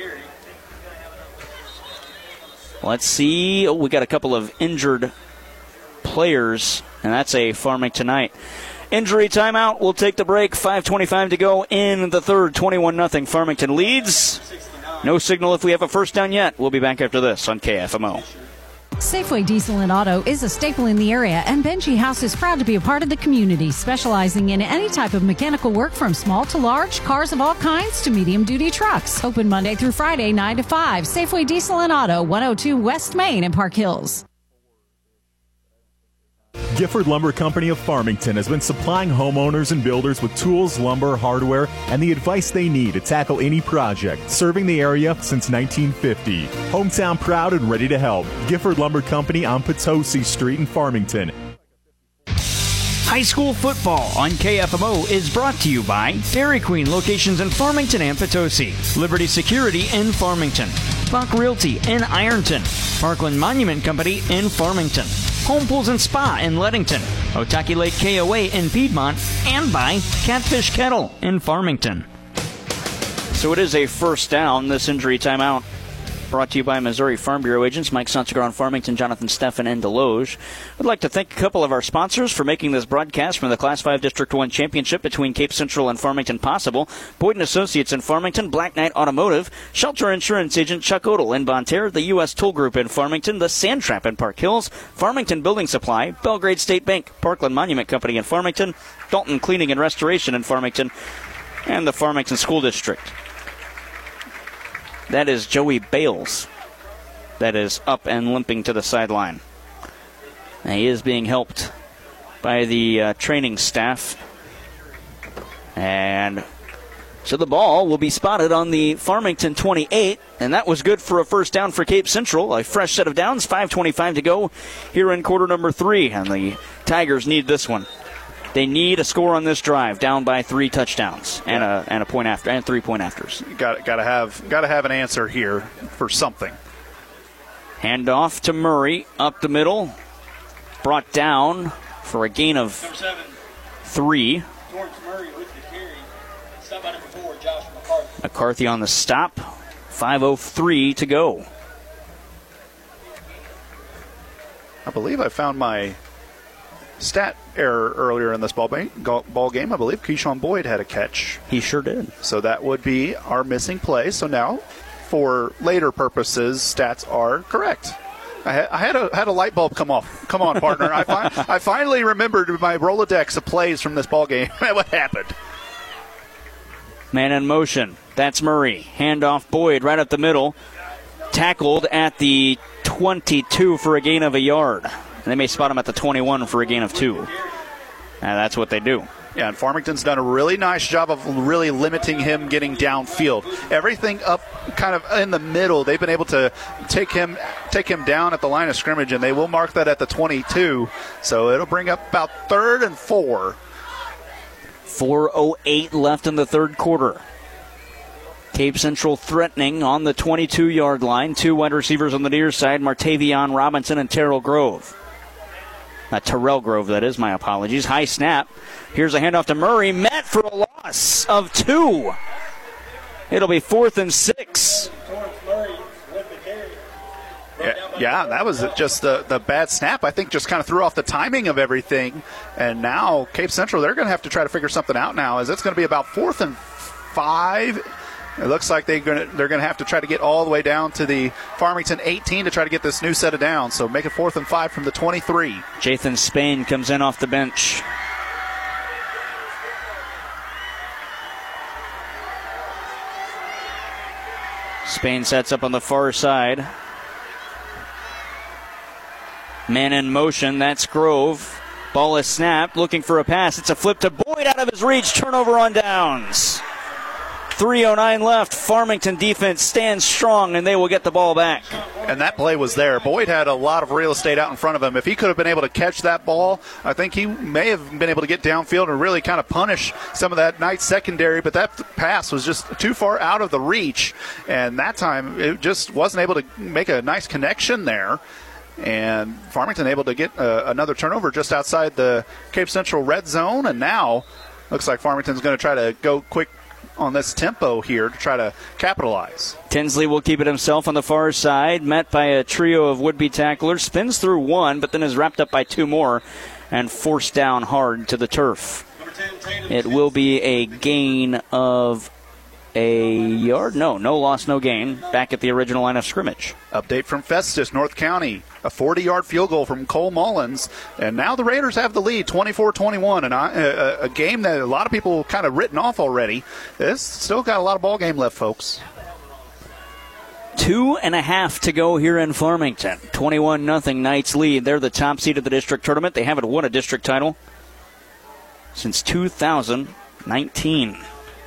Let's see. Oh, we got a couple of injured players, and that's a Farmingtonite injury timeout. We'll take the break. 5:25 to go in the third. 21-0. Farmington leads. No signal if we have a first down yet. We'll be back after this on KFMO.
Safeway Diesel and Auto is a staple in the area, and Benji House is proud to be a part of the community, specializing in any type of mechanical work from small to large, cars of all kinds to medium-duty trucks. Open Monday through Friday, 9 to 5. Safeway Diesel and Auto, 102 West Main in Park Hills.
Gifford Lumber Company of Farmington has been supplying homeowners and builders with tools, lumber, hardware, and the advice they need to tackle any project, serving the area since 1950. Hometown proud and ready to help. Gifford Lumber Company on Potosi Street in Farmington.
High school football on KFMO is brought to you by Dairy Queen locations in Farmington and Potosi, Liberty Security in Farmington, Buck Realty in Ironton, Parkland Monument Company in Farmington, Home Pools and Spa in Leadington, Otaki Lake KOA in Piedmont, and by Catfish Kettle in Farmington. So it is a first down, this injury timeout. Brought to you by Missouri Farm Bureau agents Mike Sonsiger on Farmington, Jonathan Steffen, and Deloge. I'd like to thank a couple of our sponsors for making this broadcast from the Class 5 District 1 Championship between Cape Central and Farmington possible. Boyd & Associates in Farmington, Black Knight Automotive, Shelter Insurance Agent Chuck Odell in Bonne Terre, the U.S. Toll Group in Farmington, the Sand Trap in Park Hills, Farmington Building Supply, Belgrade State Bank, Parkland Monument Company in Farmington, Dalton Cleaning and Restoration in Farmington, and the Farmington School District. That is Joey Bales. That is up and limping to the sideline. And he is being helped by the training staff. And so the ball will be spotted on the Farmington 28, and that was good for a first down for Cape Central. A fresh set of downs, 5:25 to go here in quarter number 3, and the Tigers need this one. They need a score on this drive, down by 3 touchdowns and a point after and 3-point afters.
Got to have an answer here for something.
Hand off to Murray up the middle, brought down for a gain of 3. McCarthy on the stop. 5:03 to go.
I believe I found my stat error earlier in this ball game. I believe Keyshawn Boyd had a catch.
He sure did.
So that would be our missing play. So now, for later purposes, stats are correct. I had a light bulb come off. Come on, partner. I finally remembered my Rolodex of plays from this ball game. What happened?
Man in motion. That's Murray. Handoff Boyd right up the middle. Tackled at the 22 for a gain of a yard. And they may spot him at the 21 for a gain of 2. And that's what they do.
Yeah, and Farmington's done a really nice job of really limiting him getting downfield. Everything up kind of in the middle, they've been able to take him down at the line of scrimmage, and they will mark that at the 22. So it'll bring up about 3rd and 4.
4:08 left in the third quarter. Cape Central threatening on the 22-yard line. 2 wide receivers on the near side, Martavion Robinson and Terrell Grove. Terrell Grove, that is. My apologies. High snap. Here's a handoff to Murray. Met for a loss of 2. It'll be 4th and 6.
Yeah, that was just the bad snap. I think just kind of threw off the timing of everything. And now Cape Central, they're going to have to try to figure something out now, as it's going to be about 4th and 5. It looks like they're going to have to try to get all the way down to the Farmington 18 to try to get this new set of downs. So make it 4th and 5 from the 23.
Jathan Spain comes in off the bench. Spain sets up on the far side. Man in motion, that's Grove. Ball is snapped, looking for a pass. It's a flip to Boyd out of his reach. Turnover on downs. 3:09 left. Farmington defense stands strong, and they will get the ball back.
And that play was there. Boyd had a lot of real estate out in front of him. If he could have been able to catch that ball, I think he may have been able to get downfield and really kind of punish some of that Knights secondary, but that pass was just too far out of the reach. And that time, it just wasn't able to make a nice connection there. And Farmington able to get another turnover just outside the Cape Central red zone. And now looks like Farmington's going to try to go quick on this tempo here to try to capitalize.
Tinsley will keep it himself on the far side, met by a trio of would-be tacklers, spins through 1, but then is wrapped up by 2 more and forced down hard to the turf. It will be a gain of a yard. No loss, no gain. Back at the original line of scrimmage.
Update from Festus, North County. A 40-yard field goal from Cole Mullins. And now the Raiders have the lead, 24-21. And a game that a lot of people kind of written off already. It's still got a lot of ball game left, folks.
2.5 to go here in Farmington. 21-0 Knights lead. They're the top seed of the district tournament. They haven't won a district title since 2019.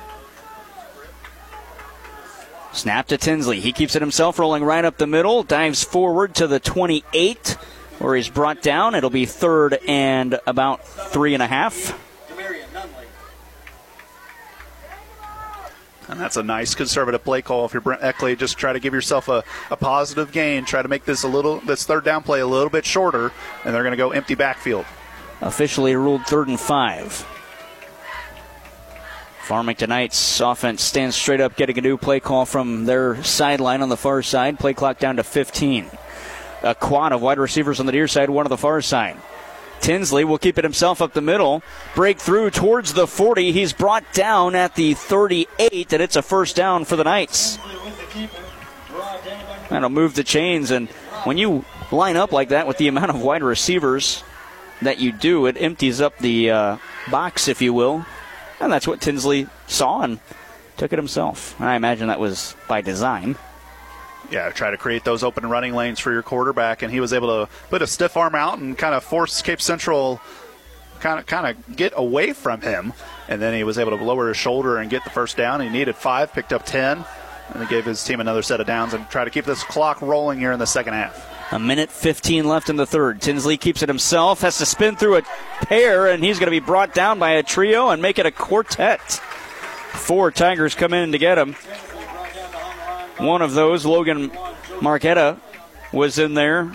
Snap to Tinsley. He keeps it himself, rolling right up the middle. Dives forward to the 28, where he's brought down. It'll be 3rd and about 3.5.
And that's a nice conservative play call if you're Brent Eckley. Just try to give yourself a positive gain. Try to make this third down play a little bit shorter, and they're going to go empty backfield.
Officially ruled 3rd and 5. Farmington Knights offense stands straight up, getting a new play call from their sideline on the far side. Play clock down to 15. A quad of wide receivers on the near side, one on the far side. Tinsley will keep it himself up the middle. Break through towards the 40. He's brought down at the 38, and it's a first down for the Knights. That'll move the chains, and when you line up like that with the amount of wide receivers that you do, it empties up the box, if you will. And that's what Tinsley saw and took it himself. I imagine that was by design.
Yeah, try to create those open running lanes for your quarterback, and he was able to put a stiff arm out and kind of force Cape Central kind of get away from him. And then he was able to lower his shoulder and get the first down. He needed 5, picked up 10, and he gave his team another set of downs and try to keep this clock rolling here in the second half.
1:15 left in the third. Tinsley keeps it himself, has to spin through a pair, and he's going to be brought down by a trio and make it a quartet. 4 Tigers come in to get him. One of those, Logan Marquetta, was in there,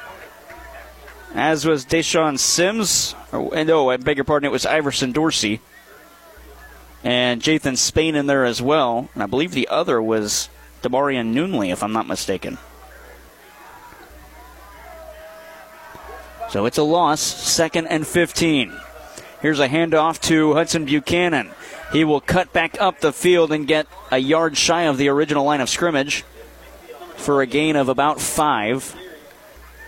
as was Deshaun Sims. I beg your pardon, it was Iverson Dorsey. And Jathan Spain in there as well. And I believe the other was Demarion Noonley, if I'm not mistaken. So it's a loss, 2nd and 15. Here's a handoff to Hudson Buchanan. He will cut back up the field and get a yard shy of the original line of scrimmage for a gain of about 5.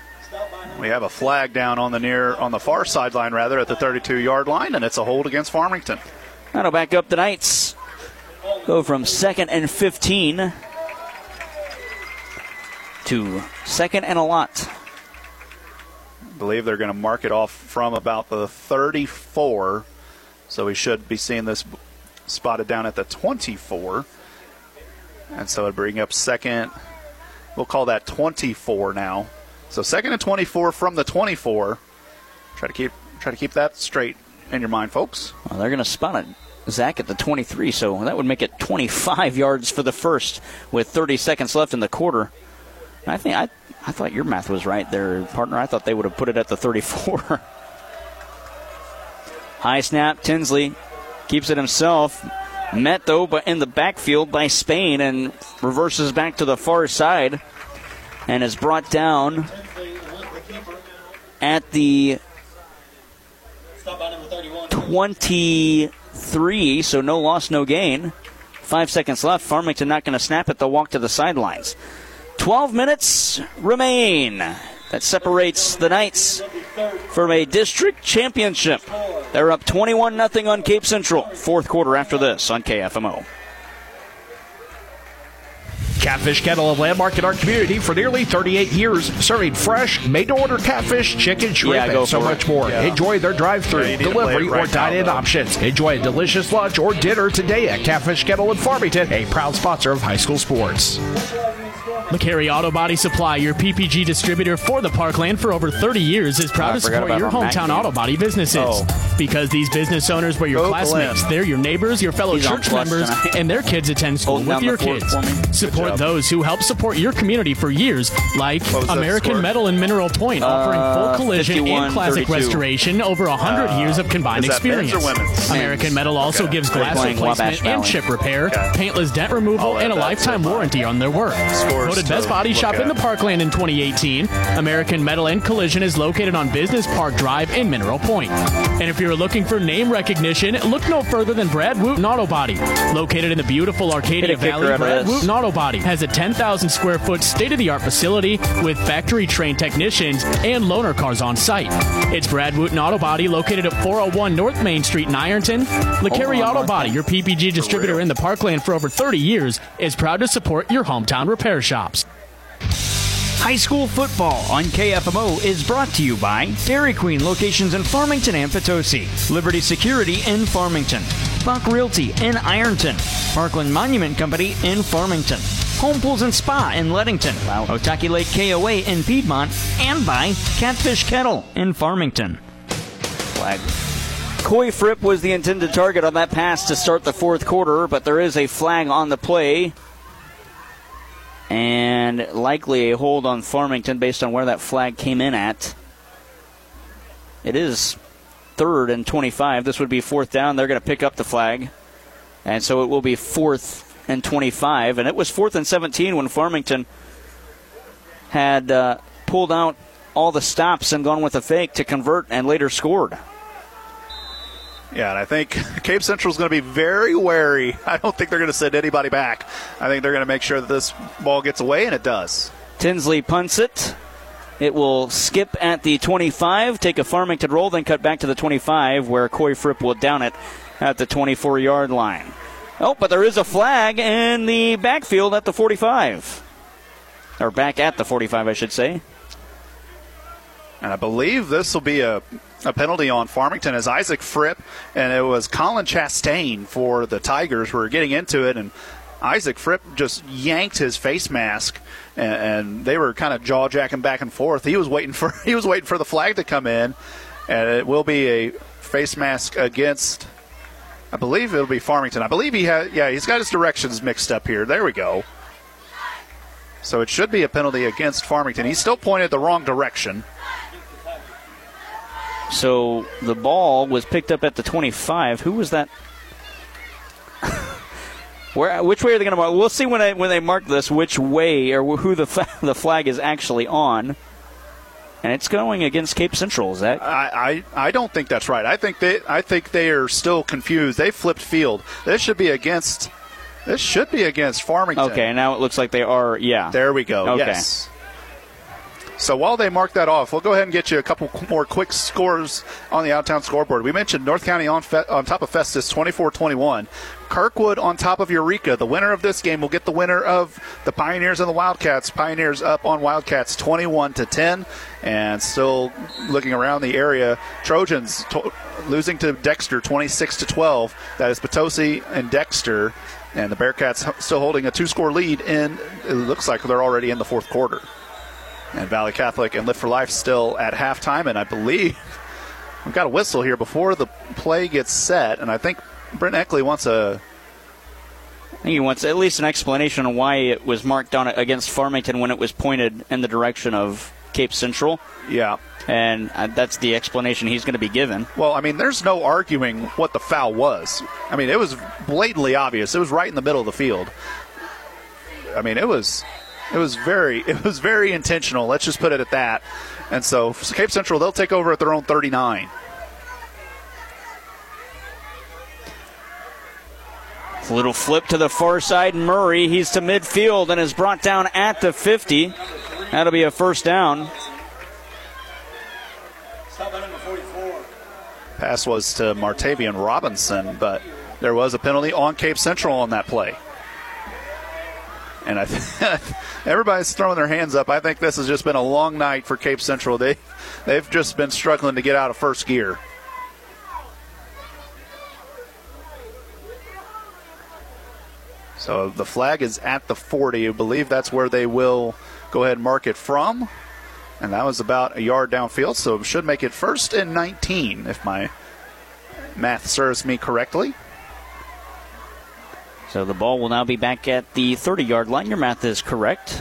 We have a flag down on the far sideline, rather, at the 32-yard line, and it's a hold against Farmington.
That'll back up the Knights. Go from 2nd and 15 to 2nd and a lot.
I believe they're going to mark it off from about the 34, so we should be seeing this spotted down at the 24. And so it'd bring up 2nd. We'll call that 24 now. So 2nd and 24 from the 24. Try to keep that straight in your mind, folks.
Well, they're going to spot it, Zach, at the 23, so that would make it 25 yards for the first with 30 seconds left in the quarter. I thought your math was right there, partner. I thought they would have put it at the 34. High snap, Tinsley keeps it himself. Met, though, but in the backfield by Spain, and reverses back to the far side and is brought down at the 23, so no loss, no gain. 5 seconds left. Farmington not going to snap it. They'll walk to the sidelines. 12 minutes remain. That separates the Knights from a district championship. They're up 21-0 on Cape Central. Fourth quarter after this on KFMO.
Catfish Kettle, a landmark in our community for nearly 38 years, serving fresh, made-to-order catfish, chicken, shrimp, and so much more.
Yeah.
Enjoy their drive-thru, delivery, or dine-in options. Enjoy a delicious lunch or dinner today at Catfish Kettle in Farmington, a proud sponsor of high school sports.
McCary Auto Body Supply, your PPG distributor for the Parkland for over 30 years, is proud to support your hometown auto body businesses. Because these business owners were your classmates, they're your neighbors, your fellow church members, and their kids attend school with your kids. Support those who help support your community for years, like American Metal in Mineral Point, offering full collision and classic
32.
restoration, over 100 years of combined experience. American Metal also gives glass replacement and chip repair, paintless dent removal, and a lifetime warranty on their work. Voted Best Body Shop in the Parkland in 2018, American Metal and Collision is located on Business Park Drive in Mineral Point. And if you're looking for name recognition, look no further than Brad Wooten Auto Body. Located in the beautiful Arcadia Valley, Brad Wooten Auto Body has a 10,000 square foot state-of-the-art facility with factory-trained technicians and loaner cars on site. It's Brad Wooten Auto Body, located at 401 North Main Street in Ironton. LeCarry Auto Body, your PPG distributor in the Parkland for over 30 years, is proud to support your hometown repair shops.
High school football on KFMO is brought to you by Dairy Queen, locations in Farmington and Potosi, Liberty Security in Farmington, Buck Realty in Ironton, Parkland Monument Company in Farmington, Home Pools and Spa in Leadington, Otaki Lake KOA in Piedmont, and by Catfish Kettle in Farmington. Flag. Coy Fripp was the intended target on that pass to start the fourth quarter, but there is a flag on the play. And likely a hold on Farmington based on where that flag came in at. It is 3rd and 25. This would be 4th down. They're going to pick up the flag. And so it will be 4th and 25. And it was 4th and 17 when Farmington had pulled out all the stops and gone with a fake to convert and later scored.
Yeah, and I think Cape Central is going to be very wary. I don't think they're going to send anybody back. I think they're going to make sure that this ball gets away, and it does.
Tinsley punts it. It will skip at the 25, take a Farmington roll, then cut back to the 25, where Coy Fripp will down it at the 24-yard line. Oh, but there is a flag in the backfield at the 45. Or back at the 45, I should say.
And I believe this will be a penalty on Farmington as Isaac Fripp, and it was Colin Chastain for the Tigers who were getting into it, and Isaac Fripp just yanked his face mask, and they were kind of jaw-jacking back and forth. He was waiting for the flag to come in, and it will be a face mask against, I believe it'll be Farmington. I believe he's got his directions mixed up here. There we go. So it should be a penalty against Farmington. He still pointed the wrong direction.
So the ball was picked up at the 25. Who was that? Which way are they going to mark? We'll see when they mark this which way or who the flag is actually on. And it's going against Cape Central. Is that?
I don't think that's right. I think they are still confused. They flipped field. This should be against Farmington.
Okay, now it looks like they are. Yeah.
There we go.
Okay.
Yes. So while they mark that off, we'll go ahead and get you a couple more quick scores on the out-of-town scoreboard. We mentioned North County on top of Festus, 24-21. Kirkwood on top of Eureka. The winner of this game will get the winner of the Pioneers and the Wildcats. Pioneers up on Wildcats 21-10. And still looking around the area, Trojans losing to Dexter 26-12. That is Potosi and Dexter. And the Bearcats still holding a 2-score lead, and it looks like they're already in the fourth quarter. And Valley Catholic and Live for Life still at halftime, and I believe we've got a whistle here before the play gets set, and I think Brent Eckley wants I think
he wants at least an explanation on why it was marked on against Farmington when it was pointed in the direction of Cape Central.
Yeah.
And that's the explanation he's going to be given.
Well, I mean, there's no arguing what the foul was. I mean, it was blatantly obvious. It was right in the middle of the field. I mean, it was very intentional. Let's just put it at that. And so Cape Central, they'll take over at their own 39.
A little flip to the far side. Murray, he's to midfield and is brought down at the 50. That'll be a first down.
Pass was to Martavian Robinson, but there was a penalty on Cape Central on that play. And everybody's throwing their hands up. I think this has just been a long night for Cape Central. They've just been struggling to get out of first gear. So the flag is at the 40. I believe that's where they will go ahead and mark it from. And that was about a yard downfield, so it should make it 1st and 19, if my math serves me correctly.
So the ball will now be back at the 30-yard line. Your math is correct.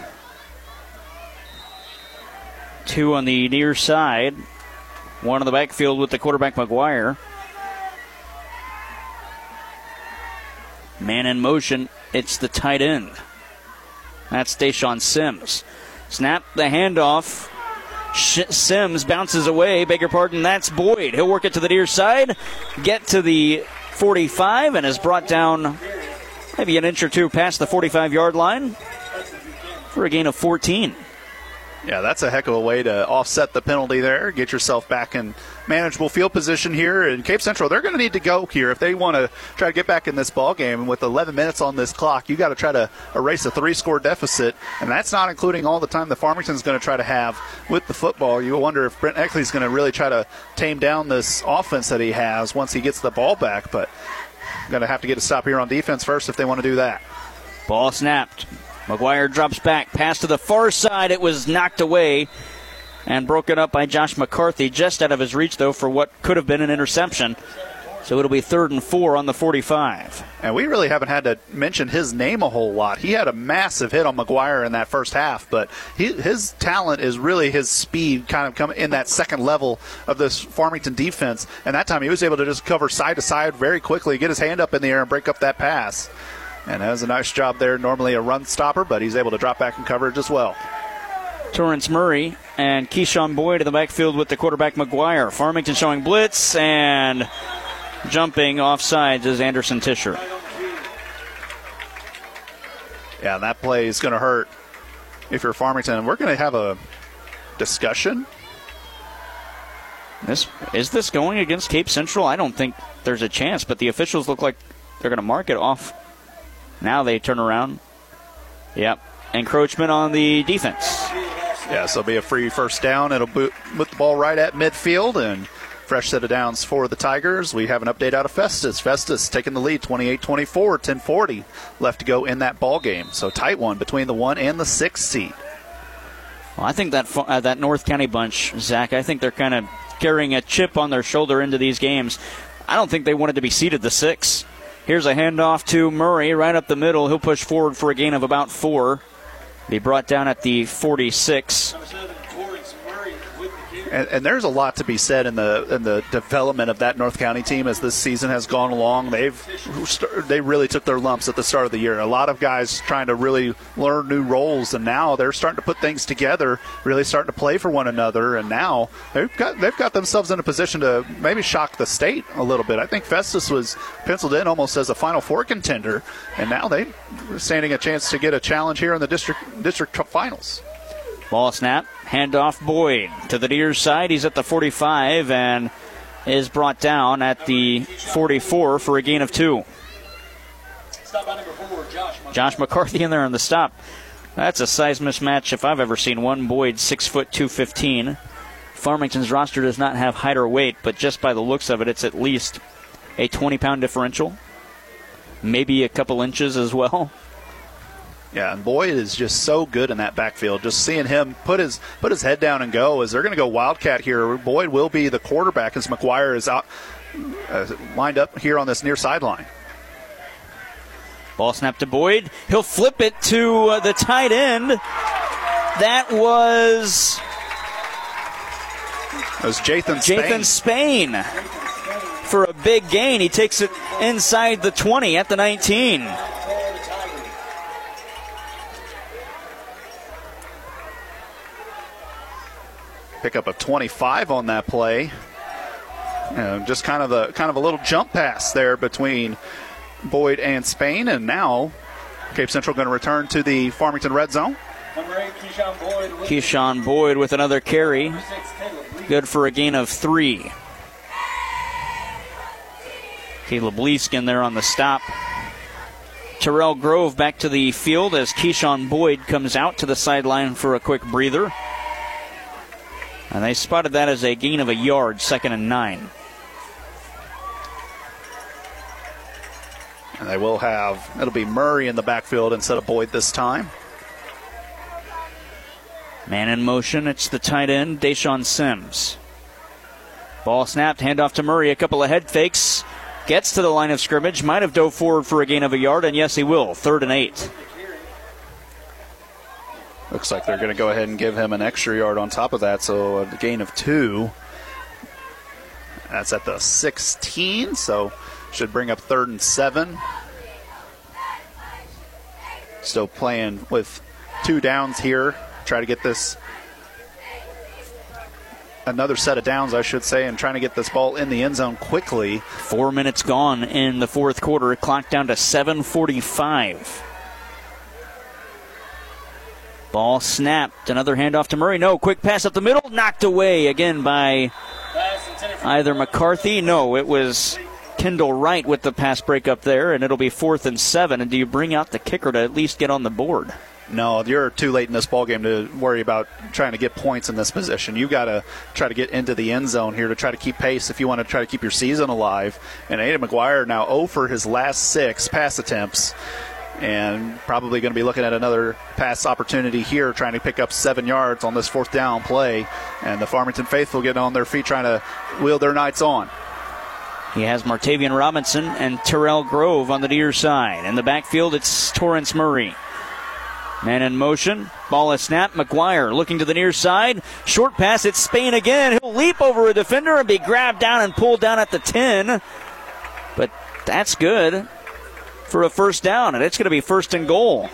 2 on the near side. 1 on the backfield with the quarterback, McGuire. Man in motion. It's the tight end. That's Deshaun Sims. Snap the handoff. Sims bounces away. Beg your pardon, that's Boyd. He'll work it to the near side. Get to the 45 and is brought down maybe an inch or two past the 45-yard line for a gain of 14.
Yeah, that's a heck of a way to offset the penalty there. Get yourself back in manageable field position here. And Cape Central, they're going to need to go here if they want to try to get back in this ball game. And with 11 minutes on this clock, you got to try to erase a 3-score deficit. And that's not including all the time that Farmington's going to try to have with the football. You wonder if Brent Eckley's going to really try to tame down this offense that he has once he gets the ball back. But going to have to get a stop here on defense first if they want to do that.
Ball snapped. McGuire drops back. Pass to the far side. It was knocked away and broken up by Josh McCarthy. Just out of his reach, though, for what could have been an interception. So it'll be 3rd and 4 on the 45.
And we really haven't had to mention his name a whole lot. He had a massive hit on McGuire in that first half, but his talent is really his speed kind of coming in that second level of this Farmington defense. And that time he was able to just cover side to side very quickly, get his hand up in the air and break up that pass. And that was a nice job there. Normally a run stopper, but he's able to drop back in coverage as well.
Torrance Murray and Keyshawn Boyd in the backfield with the quarterback McGuire. Farmington showing blitz, and jumping offsides is Anderson Tischer.
Yeah, that play is going to hurt if you're Farmington. We're going to have a discussion.
Is this going against Cape Central? I don't think there's a chance, but the officials look like they're going to mark it off. Now they turn around. Yep. Encroachment on the defense.
Yeah, so it'll be a free first down. It'll put the ball right at midfield, and fresh set of downs for the Tigers. We have an update out of Festus. Festus taking the lead, 28-24, 10:40 left to go in that ball game. So tight one between the 1 and the 6 seed.
Well, I think that North County bunch, Zach, I think they're kind of carrying a chip on their shoulder into these games. I don't think they wanted to be seeded the 6. Here's a handoff to Murray right up the middle. He'll push forward for a gain of about 4. Be brought down at the 46.
And there's a lot to be said in the development of that North County team as this season has gone along. They really took their lumps at the start of the year. A lot of guys trying to really learn new roles, and now they're starting to put things together, really starting to play for one another. And now they've got themselves in a position to maybe shock the state a little bit. I think Festus was penciled in almost as a Final Four contender, and now they're standing a chance to get a challenge here in the district finals.
Ball snap, handoff Boyd to the near side. He's at the 45 and is brought down at the 44 for a gain of 2. Josh McCarthy in there on the stop. That's a size mismatch if I've ever seen one. Boyd 6 foot 215. Farmington's roster does not have height or weight, but just by the looks of it, it's at least a 20-pound differential. Maybe a couple inches as well.
Yeah, and Boyd is just so good in that backfield. Just seeing him put his head down and go, as they're going to go Wildcat here. Boyd will be the quarterback as McGuire is out lined up here on this near sideline.
Ball snap to Boyd. He'll flip it to the tight end. That was Jathan Spain for a big gain. He takes it inside the 20 at the 19.
Pick up a 25 on that play. Just kind of a little jump pass there between Boyd and Spain, and now Cape Central going to return to the Farmington red zone.
Keyshawn Boyd with another carry. Good for a gain of 3. Caleb Leask in there on the stop. Terrell Grove back to the field as Keyshawn Boyd comes out to the sideline for a quick breather. And they spotted that as a gain of a yard, 2nd and 9.
And they will it'll be Murray in the backfield instead of Boyd this time.
Man in motion, it's the tight end, Deshaun Sims. Ball snapped, handoff to Murray, a couple of head fakes. Gets to the line of scrimmage, might have dove forward for a gain of a yard, and yes, he will, 3rd and 8.
Looks like they're going to go ahead and give him an extra yard on top of that, so a gain of 2. That's at the 16, so should bring up 3rd and 7. Still playing with 2 downs here. Try to get this another set of downs, I should say, and trying to get this ball in the end zone quickly.
4 minutes gone in the fourth quarter. Clock down to 7:45. Ball snapped. Another handoff to Murray. No, quick pass up the middle. Knocked away again by either McCarthy. No, it was Kendall Wright with the pass break up there, and it'll be 4th and 7. And do you bring out the kicker to at least get on the board?
No, you're too late in this ballgame to worry about trying to get points in this position. You've got to try to get into the end zone here to try to keep pace if you want to try to keep your season alive. And Aiden McGuire now 0 for his last 6 pass attempts, and probably going to be looking at another pass opportunity here, trying to pick up 7 yards on this 4th down play. And the Farmington faithful getting on their feet, trying to wheel their Knights on.
He has Martavian Robinson and Terrell Grove on the near side. In the backfield, it's Torrance Murray. Man in motion. Ball is snapped. McGuire looking to the near side. Short pass. It's Spain again. He'll leap over a defender and be grabbed down and pulled down at the 10. But that's good for a 1st down, and it's going to be 1st and goal.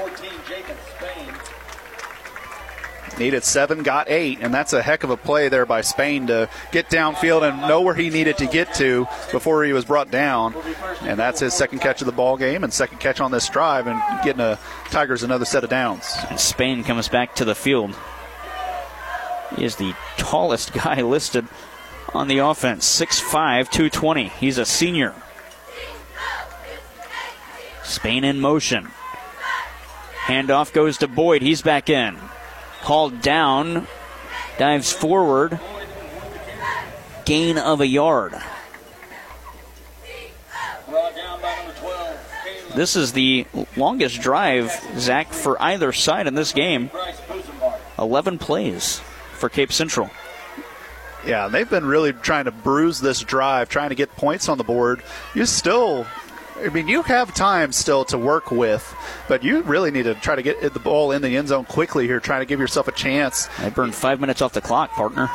Needed 7, got 8, and that's a heck of a play there by Spain to get downfield and know where he needed to get to before he was brought down. And that's his 2nd catch of the ball game and 2nd catch on this drive, and getting the Tigers another set of downs.
And Spain comes back to the field. He is the tallest guy listed on the offense, 6'5", 220. He's a senior. Spain in motion. Handoff goes to Boyd. He's back in. Hauled down, dives forward, gain of a yard. This is the longest drive, Zach, for either side in this game. 11 plays for Cape Central.
Yeah, they've been really trying to bruise this drive, trying to get points on the board. You have time still to work with, but you really need to try to get the ball in the end zone quickly here, trying to give yourself a chance.
I burned 5 minutes off the clock, partner,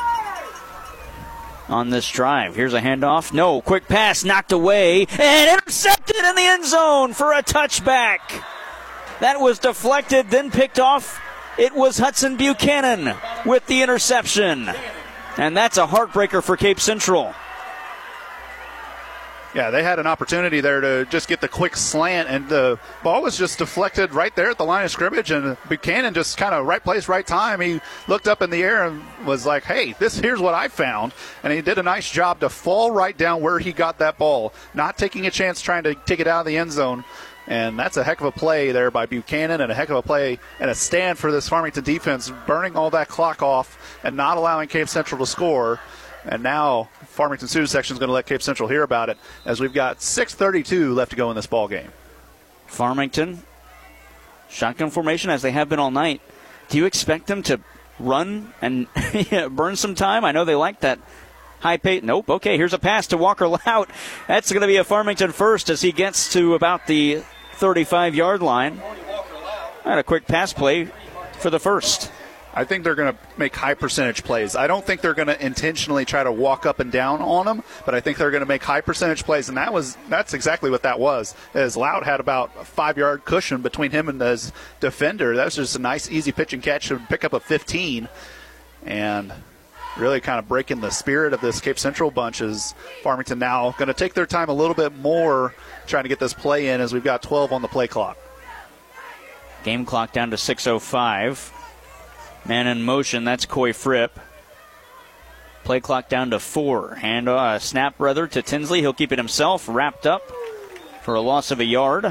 on this drive. Here's a handoff. No, quick pass, knocked away, and intercepted in the end zone for a touchback. That was deflected, then picked off. It was Hudson Buchanan with the interception. And that's a heartbreaker for Cape Central.
Yeah, they had an opportunity there to just get the quick slant, and the ball was just deflected right there at the line of scrimmage, and Buchanan just kind of right place, right time. He looked up in the air and was like, hey, here's what I found, and he did a nice job to fall right down where he got that ball, not taking a chance trying to take it out of the end zone. And that's a heck of a play there by Buchanan, and a heck of a play and a stand for this Farmington defense, burning all that clock off and not allowing Cape Central to score. And now Farmington student section is going to let Cape Central hear about it, as we've got 6:32 left to go in this ball game.
Farmington, shotgun formation as they have been all night. Do you expect them to run and burn some time? I know they like that high pace. Nope. Okay, here's a pass to Walker Lout. That's going to be a Farmington first as he gets to about the 35-yard line. And a quick pass play for the first.
I think they're going to make high percentage plays. I don't think they're going to intentionally try to walk up and down on them, but I think they're going to make high percentage plays, and that's exactly what that was. As Loud had about a 5-yard cushion between him and his defender. That was just a nice, easy pitch and catch to pick up a 15, and really kind of breaking the spirit of this Cape Central bunch. Is Farmington now going to take their time a little bit more trying to get this play in, as we've got 12 on the play clock.
Game clock down to 6:05. Man in motion, that's Coy Fripp. Play clock down to 4. Hand snap, rather, to Tinsley. He'll keep it himself, wrapped up for a loss of a yard.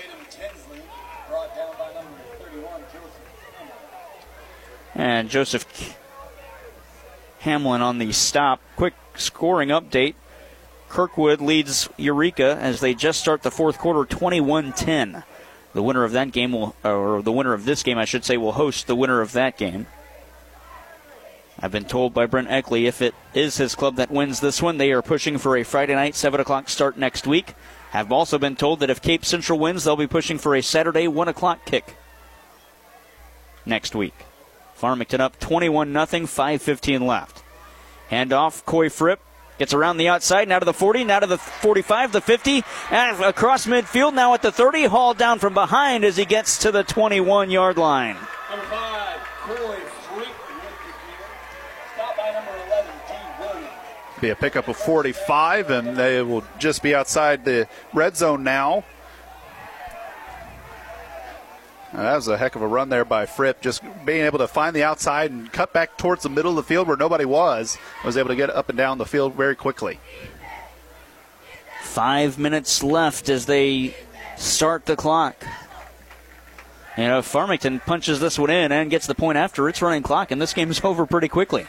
And Joseph Hamlin on the stop. Quick scoring update. Kirkwood leads Eureka as they just start the fourth quarter, 21-10. The winner of that game the winner of this game, I should say, will host the winner of that game. I've been told by Brent Eckley if it is his club that wins this one, they are pushing for a Friday night 7 o'clock start next week. Have also been told that if Cape Central wins, they'll be pushing for a Saturday 1 o'clock kick next week. Farmington up 21-0, 5:15 left. Handoff, Coy Fripp. Gets around the outside, now to the 40, now to the 45, the 50, and across midfield, now at the 30, hauled down from behind as he gets to the 21-yard line.
Number 5, Coy Fripp. Stop by number 11, G. Williams.
Be a pickup of 45, and they will just be outside the red zone now. That was a heck of a run there by Fripp, just being able to find the outside and cut back towards the middle of the field where nobody was able to get up and down the field very quickly.
5 minutes left as they start the clock. You know, Farmington punches this one in and gets the point after its running clock, and this game is over pretty quickly.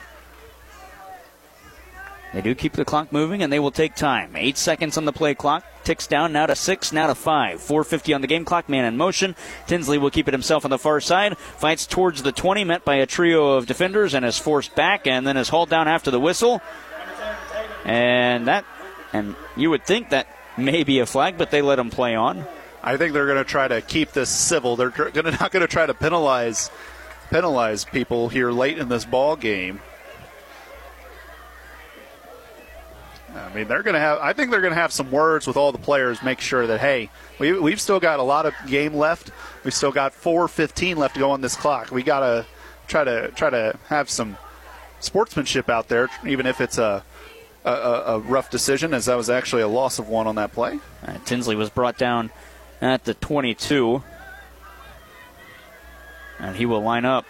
They do keep the clock moving, and they will take time. 8 seconds on the play clock. Ticks down now to 6, now to 5. 4:50 on the game clock. Man in motion. Tinsley will keep it himself on the far side. Fights towards the 20, met by a trio of defenders, and is forced back, and then is hauled down after the whistle. And you would think that may be a flag, but they let him play on.
I think they're going to try to keep this civil. They're not going to try to penalize people here late in this ball game. I mean, I think they're going to have some words with all the players, make sure that, hey, we've still got a lot of game left. We've still got 4:15 left to go on this clock. We got to try to have some sportsmanship out there, even if it's a rough decision, as that was actually a loss of 1 on that play.
Tinsley was brought down at the 22, and he will line up.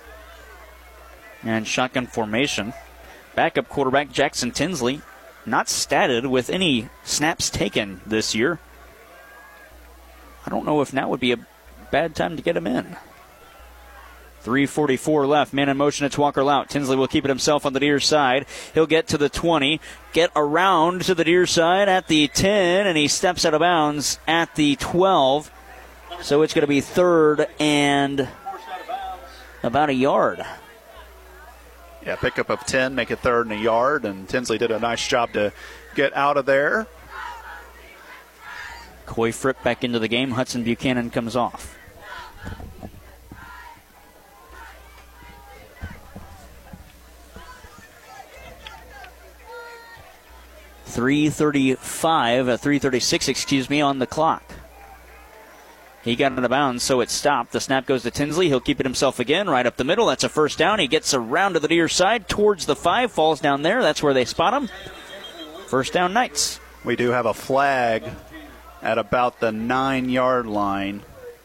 And shotgun formation. Backup quarterback Jackson Tinsley, not statted with any snaps taken this year. I don't know if now would be a bad time to get him in. 3:44 left. Man in motion, it's Walker Lout. Tinsley will keep it himself on the near side. He'll get to the 20, get around to the near side at the 10, and he steps out of bounds at the 12. So it's going to be 3rd and about a yard.
Yeah, pickup of 10, make it 3rd and a yard, and Tinsley did a nice job to get out of there.
Coy Fripp back into the game. Hudson Buchanan comes off. .336 on the clock. He got out of bounds, so it stopped. The snap goes to Tinsley. He'll keep it himself again, right up the middle. That's a first down. He gets around to the near side towards the 5, falls down there. That's where they spot him. First down, Knights.
We do have a flag at about the 9-yard line.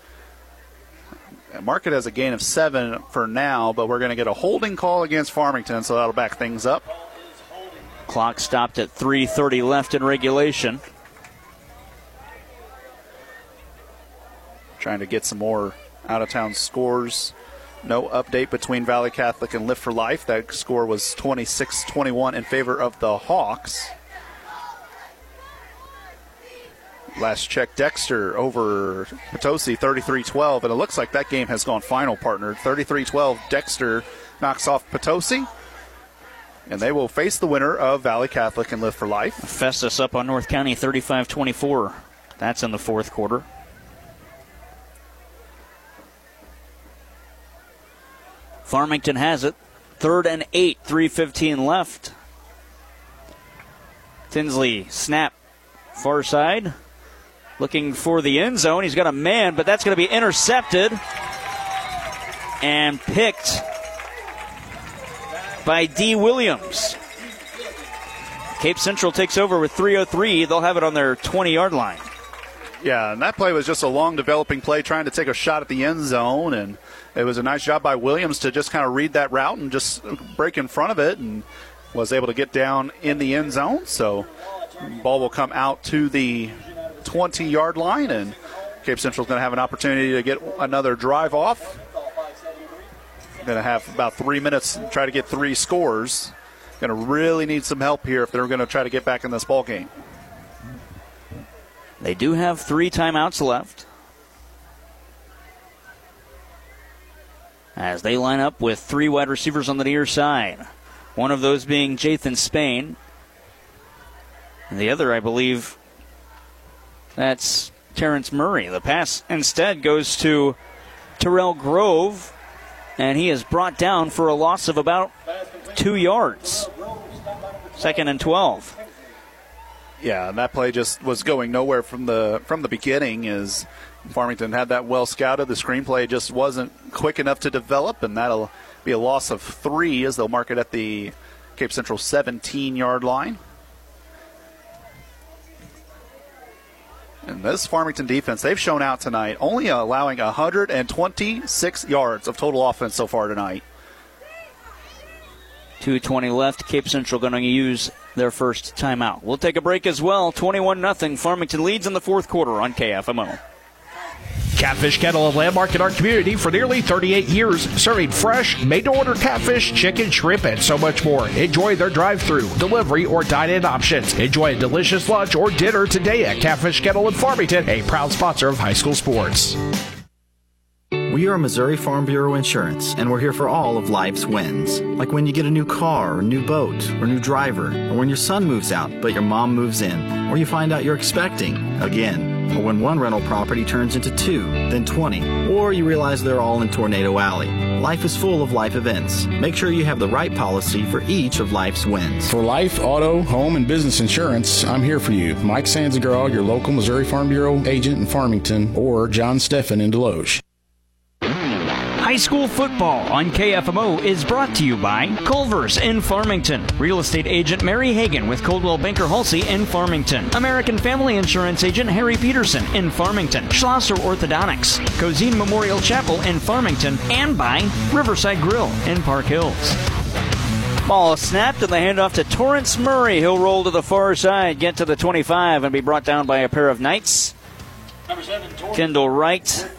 Mark it as a gain of 7 for now, but we're going to get a holding call against Farmington, so that'll back things up.
Clock stopped at 3:30 left in regulation.
Trying to get some more out-of-town scores. No update between Valley Catholic and Lift for Life. That score was 26-21 in favor of the Hawks. Last check, Dexter over Potosi, 33-12, and it looks like that game has gone final, partner. 33-12, Dexter knocks off Potosi, and they will face the winner of Valley Catholic and Live for Life.
Festus up on North County, 35-24. That's in the fourth quarter. Farmington has it. 3rd and 8, 3:15 left. Tinsley, snap, far side. Looking for the end zone. He's got a man, but that's going to be intercepted and picked by D. Williams. Cape Central takes over with 3:03. They'll have it on their 20-yard line.
Yeah, and that play was just a long developing play trying to take a shot at the end zone, and it was a nice job by Williams to just kind of read that route and just break in front of it and was able to get down in the end zone. So ball will come out to the 20-yard line, and Cape Central's going to have an opportunity to get another drive off. Going to have about 3 minutes to try to get 3 scores. Going to really need some help here if they're going to try to get back in this ball game.
They do have 3 timeouts left, as they line up with 3 wide receivers on the near side. One of those being Jathan Spain. And the other, I believe, that's Terrence Murray. The pass instead goes to Terrell Grove, and he is brought down for a loss of about 2 yards. 2nd and 12.
Yeah, and that play just was going nowhere from the beginning, as Farmington had that well scouted. The screenplay just wasn't quick enough to develop, and that'll be a loss of 3 as they'll mark it at the Cape Central 17-yard line. And this Farmington defense, they've shown out tonight, only allowing 126 yards of total offense so far tonight.
2:20 left. Cape Central going to use their first timeout. We'll take a break as well. 21-0. Farmington leads in the fourth quarter on KFMO.
Catfish Kettle, a landmark in our community for nearly 38 years, serving fresh, made-to-order catfish, chicken, shrimp, and so much more. Enjoy their drive-thru, delivery, or dine-in options. Enjoy a delicious lunch or dinner today at Catfish Kettle in Farmington, a proud sponsor of high school sports.
We are Missouri Farm Bureau Insurance, and we're here for all of life's wins. Like when you get a new car, or new boat, or new driver, or when your son moves out but your mom moves in, or you find out you're expecting again, or when one rental property turns into 2, then 20, or you realize they're all in Tornado Alley. Life is full of life events. Make sure you have the right policy for each of life's wins.
For life, auto, home, and business insurance, I'm here for you. Mike Sanzagraw, your local Missouri Farm Bureau agent in Farmington, or John Steffen in Deloge.
High school football on KFMO is brought to you by Culver's in Farmington, real estate agent Mary Hagan with Coldwell Banker Halsey in Farmington, American Family Insurance agent Harry Peterson in Farmington, Schlosser Orthodontics, Cozine Memorial Chapel in Farmington, and by Riverside Grill in Park Hills. Ball snapped and the handoff to Torrance Murray. He'll roll to the far side, get to the 25, and be brought down by a pair of Knights. Kendall Wright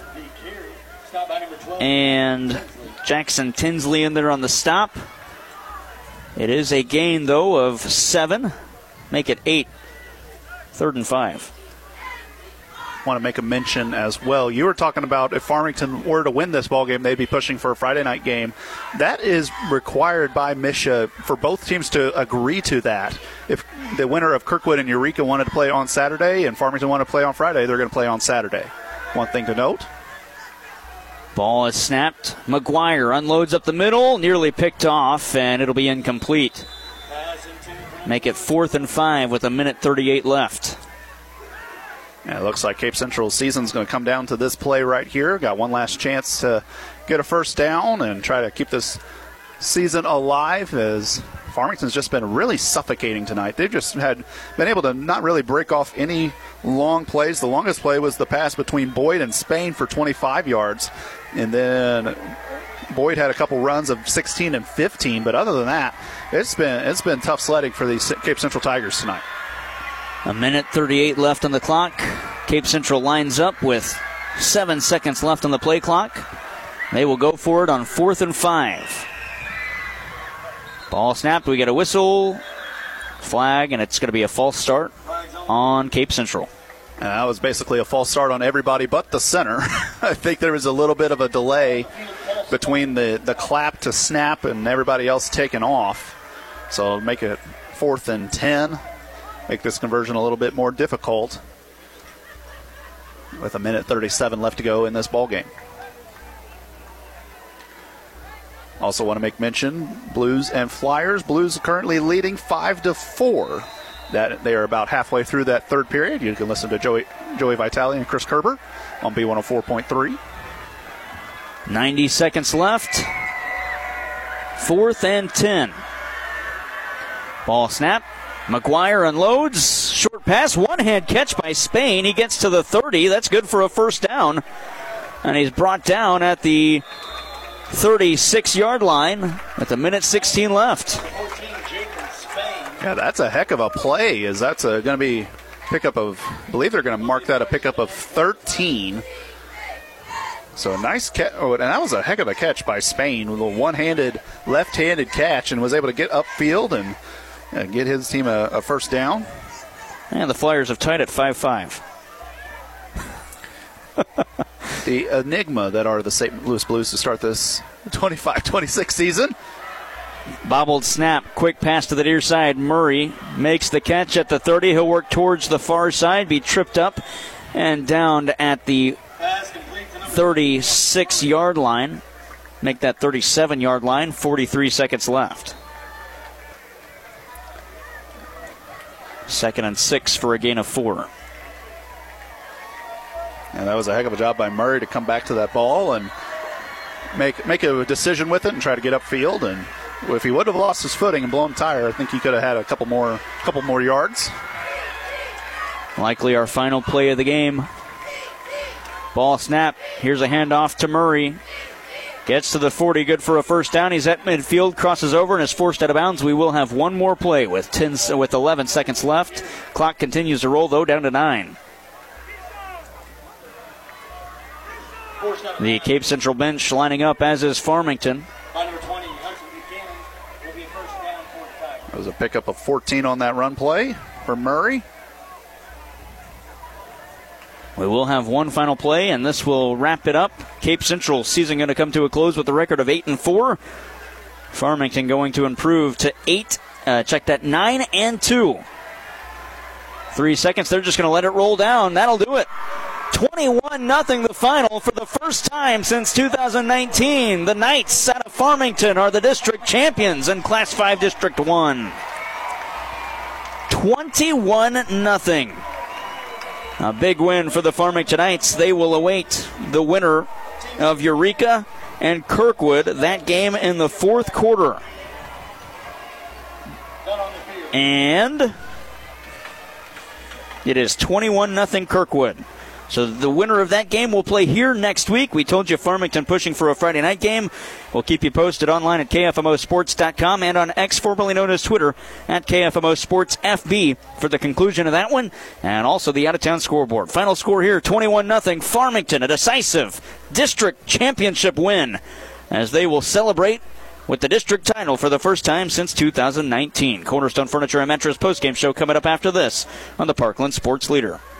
and Jackson Tinsley in there on the stop. It is a gain, though, of 7. Make it 8. 3rd and 5.
Want to make a mention as well. You were talking about if Farmington were to win this ball game, they'd be pushing for a Friday night game. That is required by MSHSAA for both teams to agree to that. If the winner of Kirkwood and Eureka wanted to play on Saturday and Farmington wanted to play on Friday, they're going to play on Saturday. One thing to note.
Ball is snapped. McGuire unloads up the middle, nearly picked off, and it'll be incomplete. Make it 4th and 5 with 1:38 left.
Yeah, it looks like Cape Central's season's going to come down to this play right here. Got one last chance to get a first down and try to keep this season alive as Farmington's just been really suffocating tonight. They've just been able to not really break off any long plays. The longest play was the pass between Boyd and Spain for 25 yards. And then Boyd had a couple runs of 16 and 15. But other than that, it's been tough sledding for the Cape Central Tigers tonight.
1:38 left on the clock. Cape Central lines up with 7 seconds left on the play clock. They will go for it on 4th and 5. Ball snapped. We get a whistle, flag, and it's going to be a false start on Cape Central.
And that was basically a false start on everybody but the center. I think there was a little bit of a delay between the clap to snap and everybody else taking off. So make it 4th and 10. Make this conversion a little bit more difficult with 1:37 left to go in this ball game. Also want to make mention, Blues and Flyers. Blues currently leading 5-4. That they are about halfway through that third period. You can listen to Joey Vitale and Chris Kerber on B104.3.
90 seconds left. 4th and 10. Ball snap. McGuire unloads. Short pass. One-hand catch by Spain. He gets to the 30. That's good for a first down. And he's brought down at the 36-yard line with 1:16 left.
Yeah, that's a heck of a play. That's going to be pickup of, I believe they're going to mark that a pickup of 13. So a nice catch. Oh, and that was a heck of a catch by Spain with a one-handed, left-handed catch, and was able to get upfield and get his team a first down.
And the Flyers have tied at 5-5.
The enigma that are the St. Louis Blues to start this 25-26 season.
Bobbled snap, quick pass to the near side. Murray makes the catch at the 30. He'll work towards the far side, be tripped up and downed at the 36-yard line. Make that 37-yard line, 43 seconds left. 2nd and 6 for a gain of 4.
And that was a heck of a job by Murray to come back to that ball and make a decision with it and try to get upfield. And if he would have lost his footing and blown a tire, I think he could have had a couple more yards.
Likely our final play of the game. Ball snap. Here's a handoff to Murray. Gets to the 40, good for a first down. He's at midfield, crosses over, and is forced out of bounds. We will have one more play with 11 seconds left. Clock continues to roll, though, down to 9. The Cape Central bench lining up, as is Farmington.
That was a pickup of 14 on that run play for Murray.
We will have one final play, and this will wrap it up. Cape Central season going to come to a close with a record of 8-4. Farmington going to improve to 9-2. 3 seconds. They're just going to let it roll down. That'll do it. 21-0 the final for the first time since 2019. The Knights out of Farmington are the district champions in Class 5 District 1. 21-0. A big win for the Farmington Knights. They will await the winner of Eureka and Kirkwood. That game in the fourth quarter. And it is 21-0 Kirkwood. So the winner of that game will play here next week. We told you Farmington pushing for a Friday night game. We'll keep you posted online at KFMOsports.com and on X, formerly known as Twitter, at KFMOSportsFB for the conclusion of that one, and also the out-of-town scoreboard. Final score here, 21-0 Farmington, a decisive district championship win, as they will celebrate with the district title for the first time since 2019. Cornerstone Furniture and Mattress postgame show coming up after this on the Parkland Sports Leader.